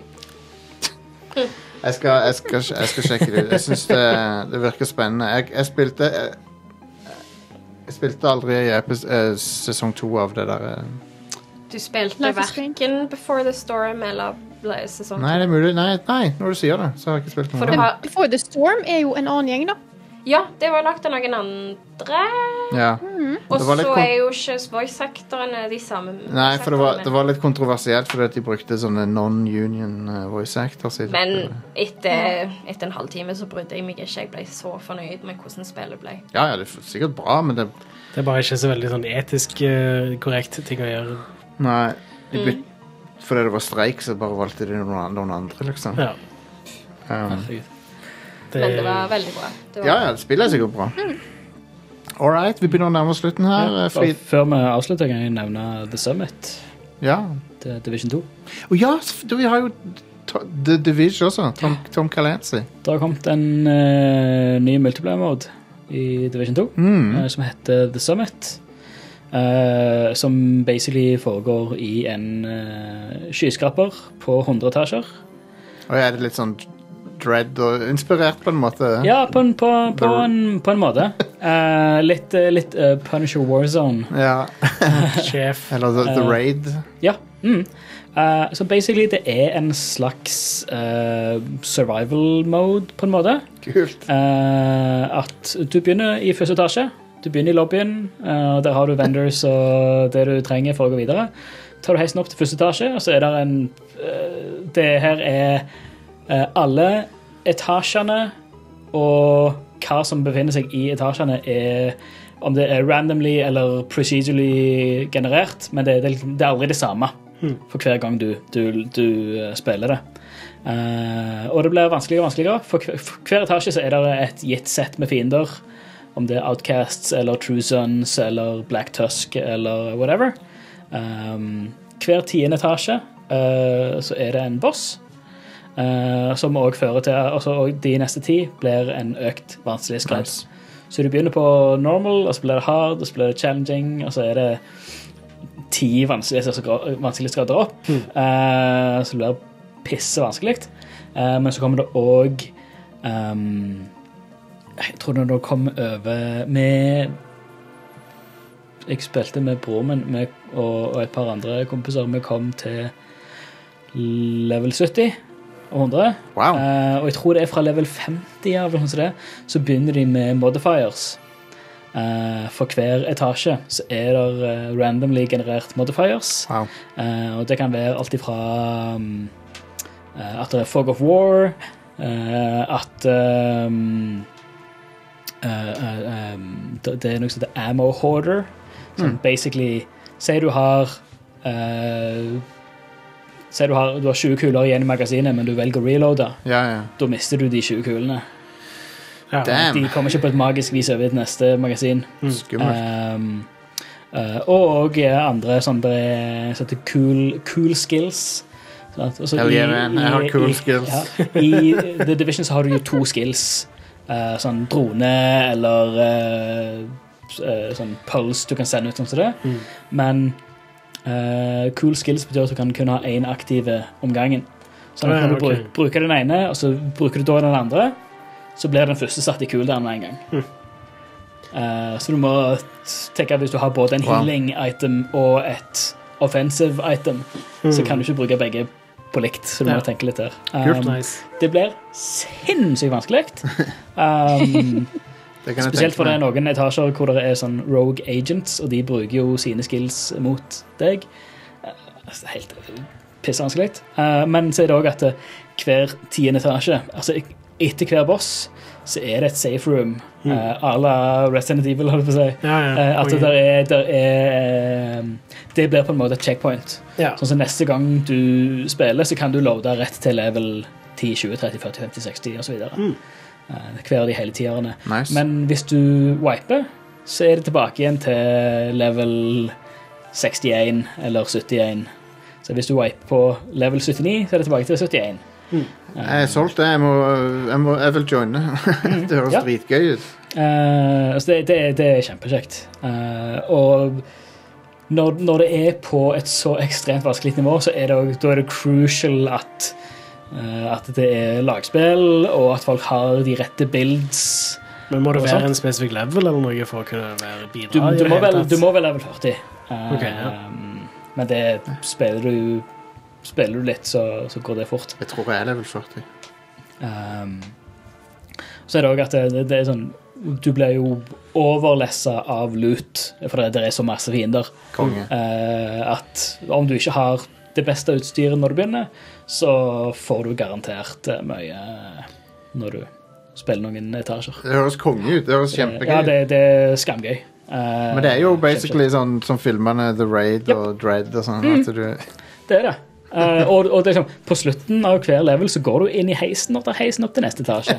jeg, skal, jeg, skal, jeg skal sjekke det. Jeg synes det, det virker spennende. Jeg, jeg spilte... Jeg, Jeg spilte aldri i epis, eh, sesong to av det der. Eh. Du spilte hverken Before the Storm eller sesong to? Nei, det er mulig. Nei, nei, når du sier det, så har jeg ikke spilt noe. Har... Before the Storm er jo en annen gjeng, da. Ja, det var lagt av noen andre. Ja. Mm. Og så kon... er jo ikke voice-actorene de samme. Nei, for det var, det var litt kontroversielt fordi de brukte sånne non-union voice-actors. Men etter, etter en halvtime så brydde jeg meg ikke. Jeg ble så fornøyd med hvordan spillet ble. Ja, ja, det er sikkert bra, men det... Det er bare ikke så veldig sånn etisk uh, korrekt ting å gjøre. Nei, de mm. fordi det var streik, så bare valgte de noen, noen andre, liksom. Ja. Um, Det... Men det var veldig bra. Var... Ja, ja, det spiller er sikkert bra. Mm. Alright, vi begynner å nærme oss slutten her. Ja, Fri... Før vi avslutter, kan jeg nevne The Summit. Ja. The Division to. Å oh, ja, vi har jo The Division også, Tom, Tom Clancy. Det har kommet en uh, ny multiplayer-mode i Division to, mm. uh, som heter The Summit. Uh, som basically foregår i en uh, skyskraper på hundre etasjer. Og er det litt sånn Dread og inspirert på en måte? Ja, på en, på, på en, på en måte. Uh, litt litt uh, Punisher Warzone. Ja. Chef. Eller The, the Raid. Uh, ja, Mm. Uh, så basically det er en slags uh, survival mode på en måte. Kult. Uh, at du begynner i første etasje. Du begynner i lobbyen, uh, der har du vendors og det du trenger for å gå videre. Tar du heisen opp til første etasje, og så er det en uh, det her er uh, alle etasjene og hva som befinner seg i etasjene er om det er randomly eller procedurally generert, men det, det, det er aldri det samme for hver gang du, du, du spiller det. Uh, og det blir vanskeligere og vanskeligere. For hver, for hver etasje så er det et gitt sett med fiender, om det er Outcasts eller True Sons eller Black Tusk eller whatever. Um, hver tiende etasje uh, så er det en boss, uh, som også fører til, altså, og de neste ti blir en økt vanskelighetsgrad. Nice. Så du begynner på normal, og så blir det hard, og så blir det challenging, og så er det ti vanskelighetsgrader opp. Mm. Uh, så det blir pisse vanskelig. Uh, men så kommer det også um, jeg tror når det kom over med jeg spilte med bror min med, og, og et par andre kompiser. Vi kom til level sytti og hundre. Wow. Uh, og jeg tror det er fra level femti av, det, så begynner de med modifiers. Uh, for hver etasje så er det uh, randomly generert modifiers. Wow. Uh, og det kan være alt ifra um, uh, at det er Fog of War, uh, at um, uh, uh, um, det er noe som heter Ammo Hoarder, som mm. basically sier du har uh, sier du har, du har tjue kuler igjen i magasinet, men du velger å reloade, ja, ja. Da mister du de tjue kulene. Ja. De kommer ikke på et magisk vis over i et neste magasin. Mm. Skummelt. Um, uh, og andre sånne sånn cool, cool skills. Altså, Hell yeah, man. Jeg har cool i, skills. Ja, I The Division så har du jo to skills. Uh, sånn drone eller uh, uh, sånn pulse du kan sende ut sånn som det. Mm. Men uh, cool skills betyr at du kan kun ha en aktive omgangen. Sånn at når du okay. bruker, bruker den ene, og så bruker du da den andre, så blir den første satt i cooldown med en gang. Mm. Uh, så du må tenke at hvis du har både en wow. healing item og et offensive item, mm. så kan du ikke bruke begge på likt, så du ja. må tenke litt der. Um, nice. Det blir sinnssykt vanskelig. Um, spesielt for det er noen etasjer hvor det er sånn rogue agents, og de bruker jo sine skills mot deg. Uh, helt pissevanskelig. Uh, men så er det også at hver tiende etasje, altså etter hver boss, så er det et safe room, mm. uh, à la Resident Evil, holdt på å si. Ja, ja. Uh, at det er, der er uh, det blir på en måte et checkpoint. Ja. Sånn så neste gang du spiller, så kan du loade rett til level ti, tjue, tretti, førti, femti, seksti og så videre. Mm. Uh, hver av de hele tierne. Nice. Men hvis du wiper, så er det tilbake igjen til level sekstien eller syttien. Så hvis du wiper på level syttini, så er det tilbake til syttien. Mm. Jeg er solgt det, jeg må, jeg må jeg vil joine. Det høres ja. dritgøy ut. Uh, altså det, det, det er kjempekjekt. Uh, og når, når det er på et så ekstremt vanskelig nivå, så er det, da er det crucial at, uh, at det er lagspill, og at folk har de rette builds. Men må det være sånt. En spesifikk level eller noe for å kunne være bidra? Du, du, må, vel, du må vel level førti. Uh, okay, ja. um, men det spiller du spiller du litt, så, så går det fort. Jeg tror jeg er level førti. Um, så er det også at det, det er sånn, du blir jo overlesset av loot, for det, det er så masse fiender. Konge. Uh, at om du ikke har det beste utstyret når du begynner, så får du garantert mye når du spiller noen etasjer. Det høres konge ut, det høres kjempegøy. Ja, det, det er skamgøy. Uh, Men det er jo basically sånn som filmene The Raid yep. og Dread og sånn. Mm. At du... Det er det. Uh, og, og det er sånn, på slutten av hver level så går du inn i heisen og tar heisen opp til neste etasje.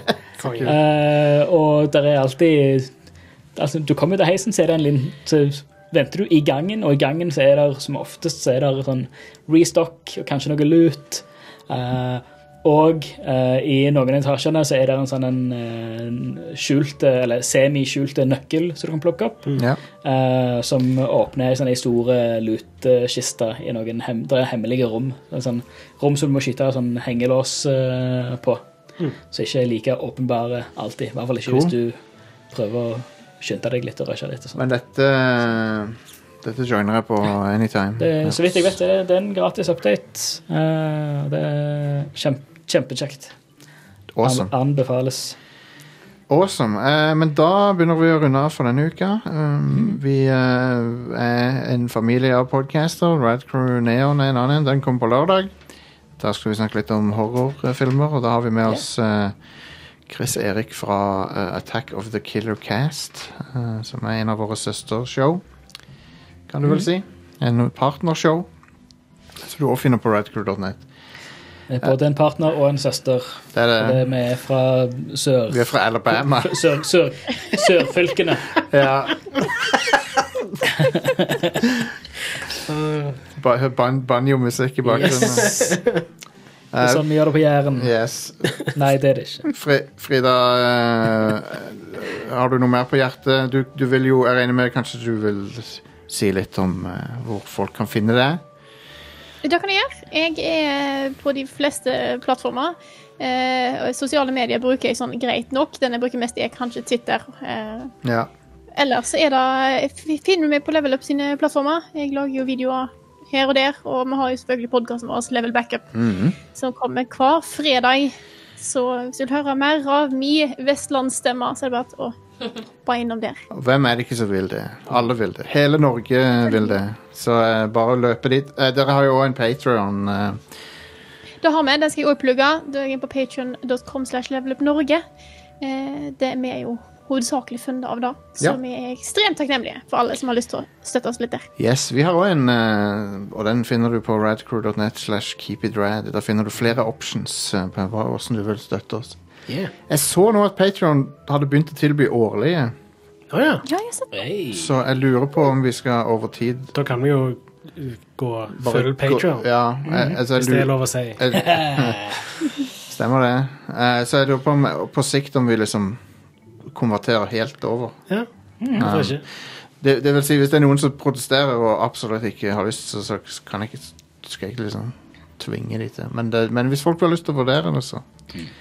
uh, og der er alltid altså, du kommer ut av heisen, så er det en liten så venter du i gangen, og i gangen så er det som oftest så er det sånn restock og kanskje noe loot. Uh, og uh, i noen etasjene så er det en sånn en, en skjulte, eller semi-skjulte nøkkel som du kan plukke opp, mm. ja. uh, som åpner sånne store lootkista i noen hem, der er hemmelige rom. En sånn rom som du må skyte sånn hengelås uh, på. Mm. Så ikke like åpenbare alltid. I hvert fall ikke cool. Hvis du prøver å skynde deg litt og røsje litt. Og sånt. Men dette, Dette joiner jeg på anytime. Det, så vidt jeg vet, det, det er en gratis update. Uh, det er kjempe, kjempekjekt. Awesome. An, anbefales. Awesome. Uh, men da begynner vi å runde av for denne uka. Um, mm. Vi uh, er en familie av podcaster. Rad Crew Neon er en annen. Den kommer på lørdag. Da skal vi snakke litt om horrorfilmer, og da har vi med oss uh, Chris Erik fra uh, Attack of the Killer Cast, uh, som er en av våre søstershow, kan du vel si. En partnershow. Så du også finner på radcrew dot net. Det er både en partner og en søster. Det er det. det vi er fra sør... Vi er fra Alabama. Sør, sør, sørfylkene. Ja. Ba- ban- Banjo-musikk i bakgrunnen. Yes. Det er sånn vi gjør det på Jæren. Yes. Nei, det er det ikke. Fri, Frida, uh, har du noe mer på hjertet? Du, du vil jo, jeg regner med kanskje du vil si litt om uh, hvor folk kan finne det. Det kan jeg gjøre. Jeg er på de fleste plattformer. Eh, sosiale medier bruker jeg sånn greit nok. Den jeg bruker mest er kanskje Twitter. Eh, Ja. ellers er det, finner du meg på Level Up sine plattformer. Jeg lager jo videoer her og der, og vi har jo selvfølgelig podcasten vår Level Backup, Mhm. som kommer hver fredag. Så hvis du vil høre mer av min vestlandsstemme, så er det bare å bare innom der. Og hvem er det ikke som vil det? Alle vil det. Hele Norge vil det. Så uh, bare løpe dit. Uh, dere har jo også en Patreon. Uh, Da har vi, den skal jeg også plugge. Da er jeg inne på patreon dot com slash levelupnorge. Eh, det er vi jo hovedsakelig funnet av da. Så Ja. vi er ekstremt takknemlige for alle som har lyst til å støtte oss litt der. yes, vi har også en, uh, og den finner du på radcrew dot net slash keepitrad. Da finner du flere options uh, på hva- hvordan du vil støtte oss. Yeah. Jeg så nå at Patreon hadde begynt å tilby årlige, Å ja. Ja, jeg har sett det. Hey. så jeg lurer på om vi skal over tid Da kan vi jo uh, gå bare full Patreon. gå- Ja, jeg, altså, jeg Hvis det er lurer- lov å si. jeg- Stemmer det. Uh, så jeg lurer på om på sikt om vi liksom konverterer helt over. Ja, hvorfor ikke? Det, det vil si, hvis det er noen som protesterer og absolutt ikke har lyst, så, så kan jeg ikke, skal jeg ikke liksom tvinge de til. Men, det, men hvis folk har lyst til å vurdere det, så.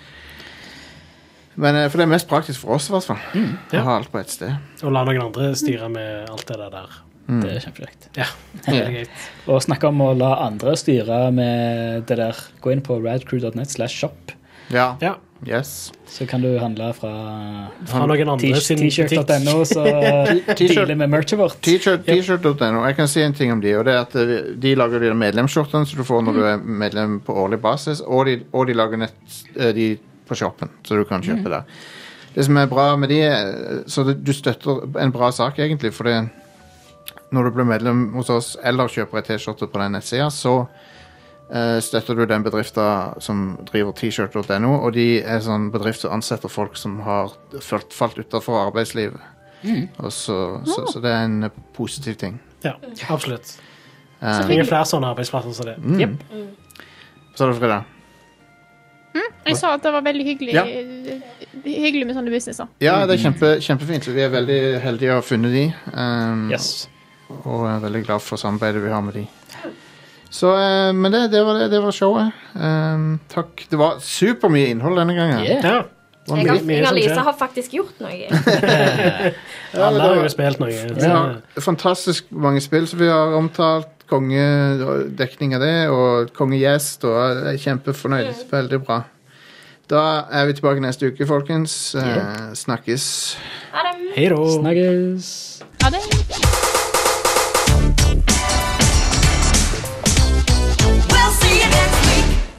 Men eh, for det er mest praktisk for oss, i hvert fall. ja. Å ha alt på ett sted. Og la noen andre styre med alt det der. Det er kjempekjekt. Ja, det er greit. Og snakke om å la andre styre med det der. Gå inn på radcrew dot net slash shop, Ja. Ja, Yes. så kan du handle fra fra noen andre sin t-shirt butikk. dot no, så dealer med merchet vårt. T-shirt T-shirt dot no. Jeg kan si en ting om de, og det er at eh, de lager de medlemsskjortene som du får når du er medlem på årlig basis, og de, og de lager nett, eh, de på shoppen, så du kan kjøpe der. Det som er bra med de, eh, så det, du støtter en bra sak egentlig, for det, når du blir medlem hos oss, eller kjøper et t-skjorte på den nettsida, så eh, støtter du den bedriften som driver t-shirt dot no, og de er sånn bedrift som ansetter folk som har falt, falt utenfor arbeidslivet. Og så, så, så det er en eh, positiv ting. Ja, absolutt. Eh, Det er flere sånne arbeidsplasser som det. Jep. så er det Frida. Jeg sa at det var veldig hyggelig, Ja. hyggelig med sånne businesser. Ja, det er kjempe, kjempefint. Vi er veldig heldige å ha funnet de. Um, Yes. Og er veldig glad for samarbeidet vi har med de. Så, eh, men det, det, var det, det var showet. Um, takk. Det var supermye innhold denne gangen. Yeah. Ja, Det var Jeg, mye- har, mye jeg og som Lisa skjer. har faktisk gjort noe. alle det har var- jo spilt noe. Vi har fantastisk mange spill som vi har omtalt. Kongedekning av det, og kongegjest, og jeg er kjempefornøyd. Veldig bra. Da er vi tilbake neste uke, folkens. Eh, snakkes. Ha det. Hei da. Snakkes.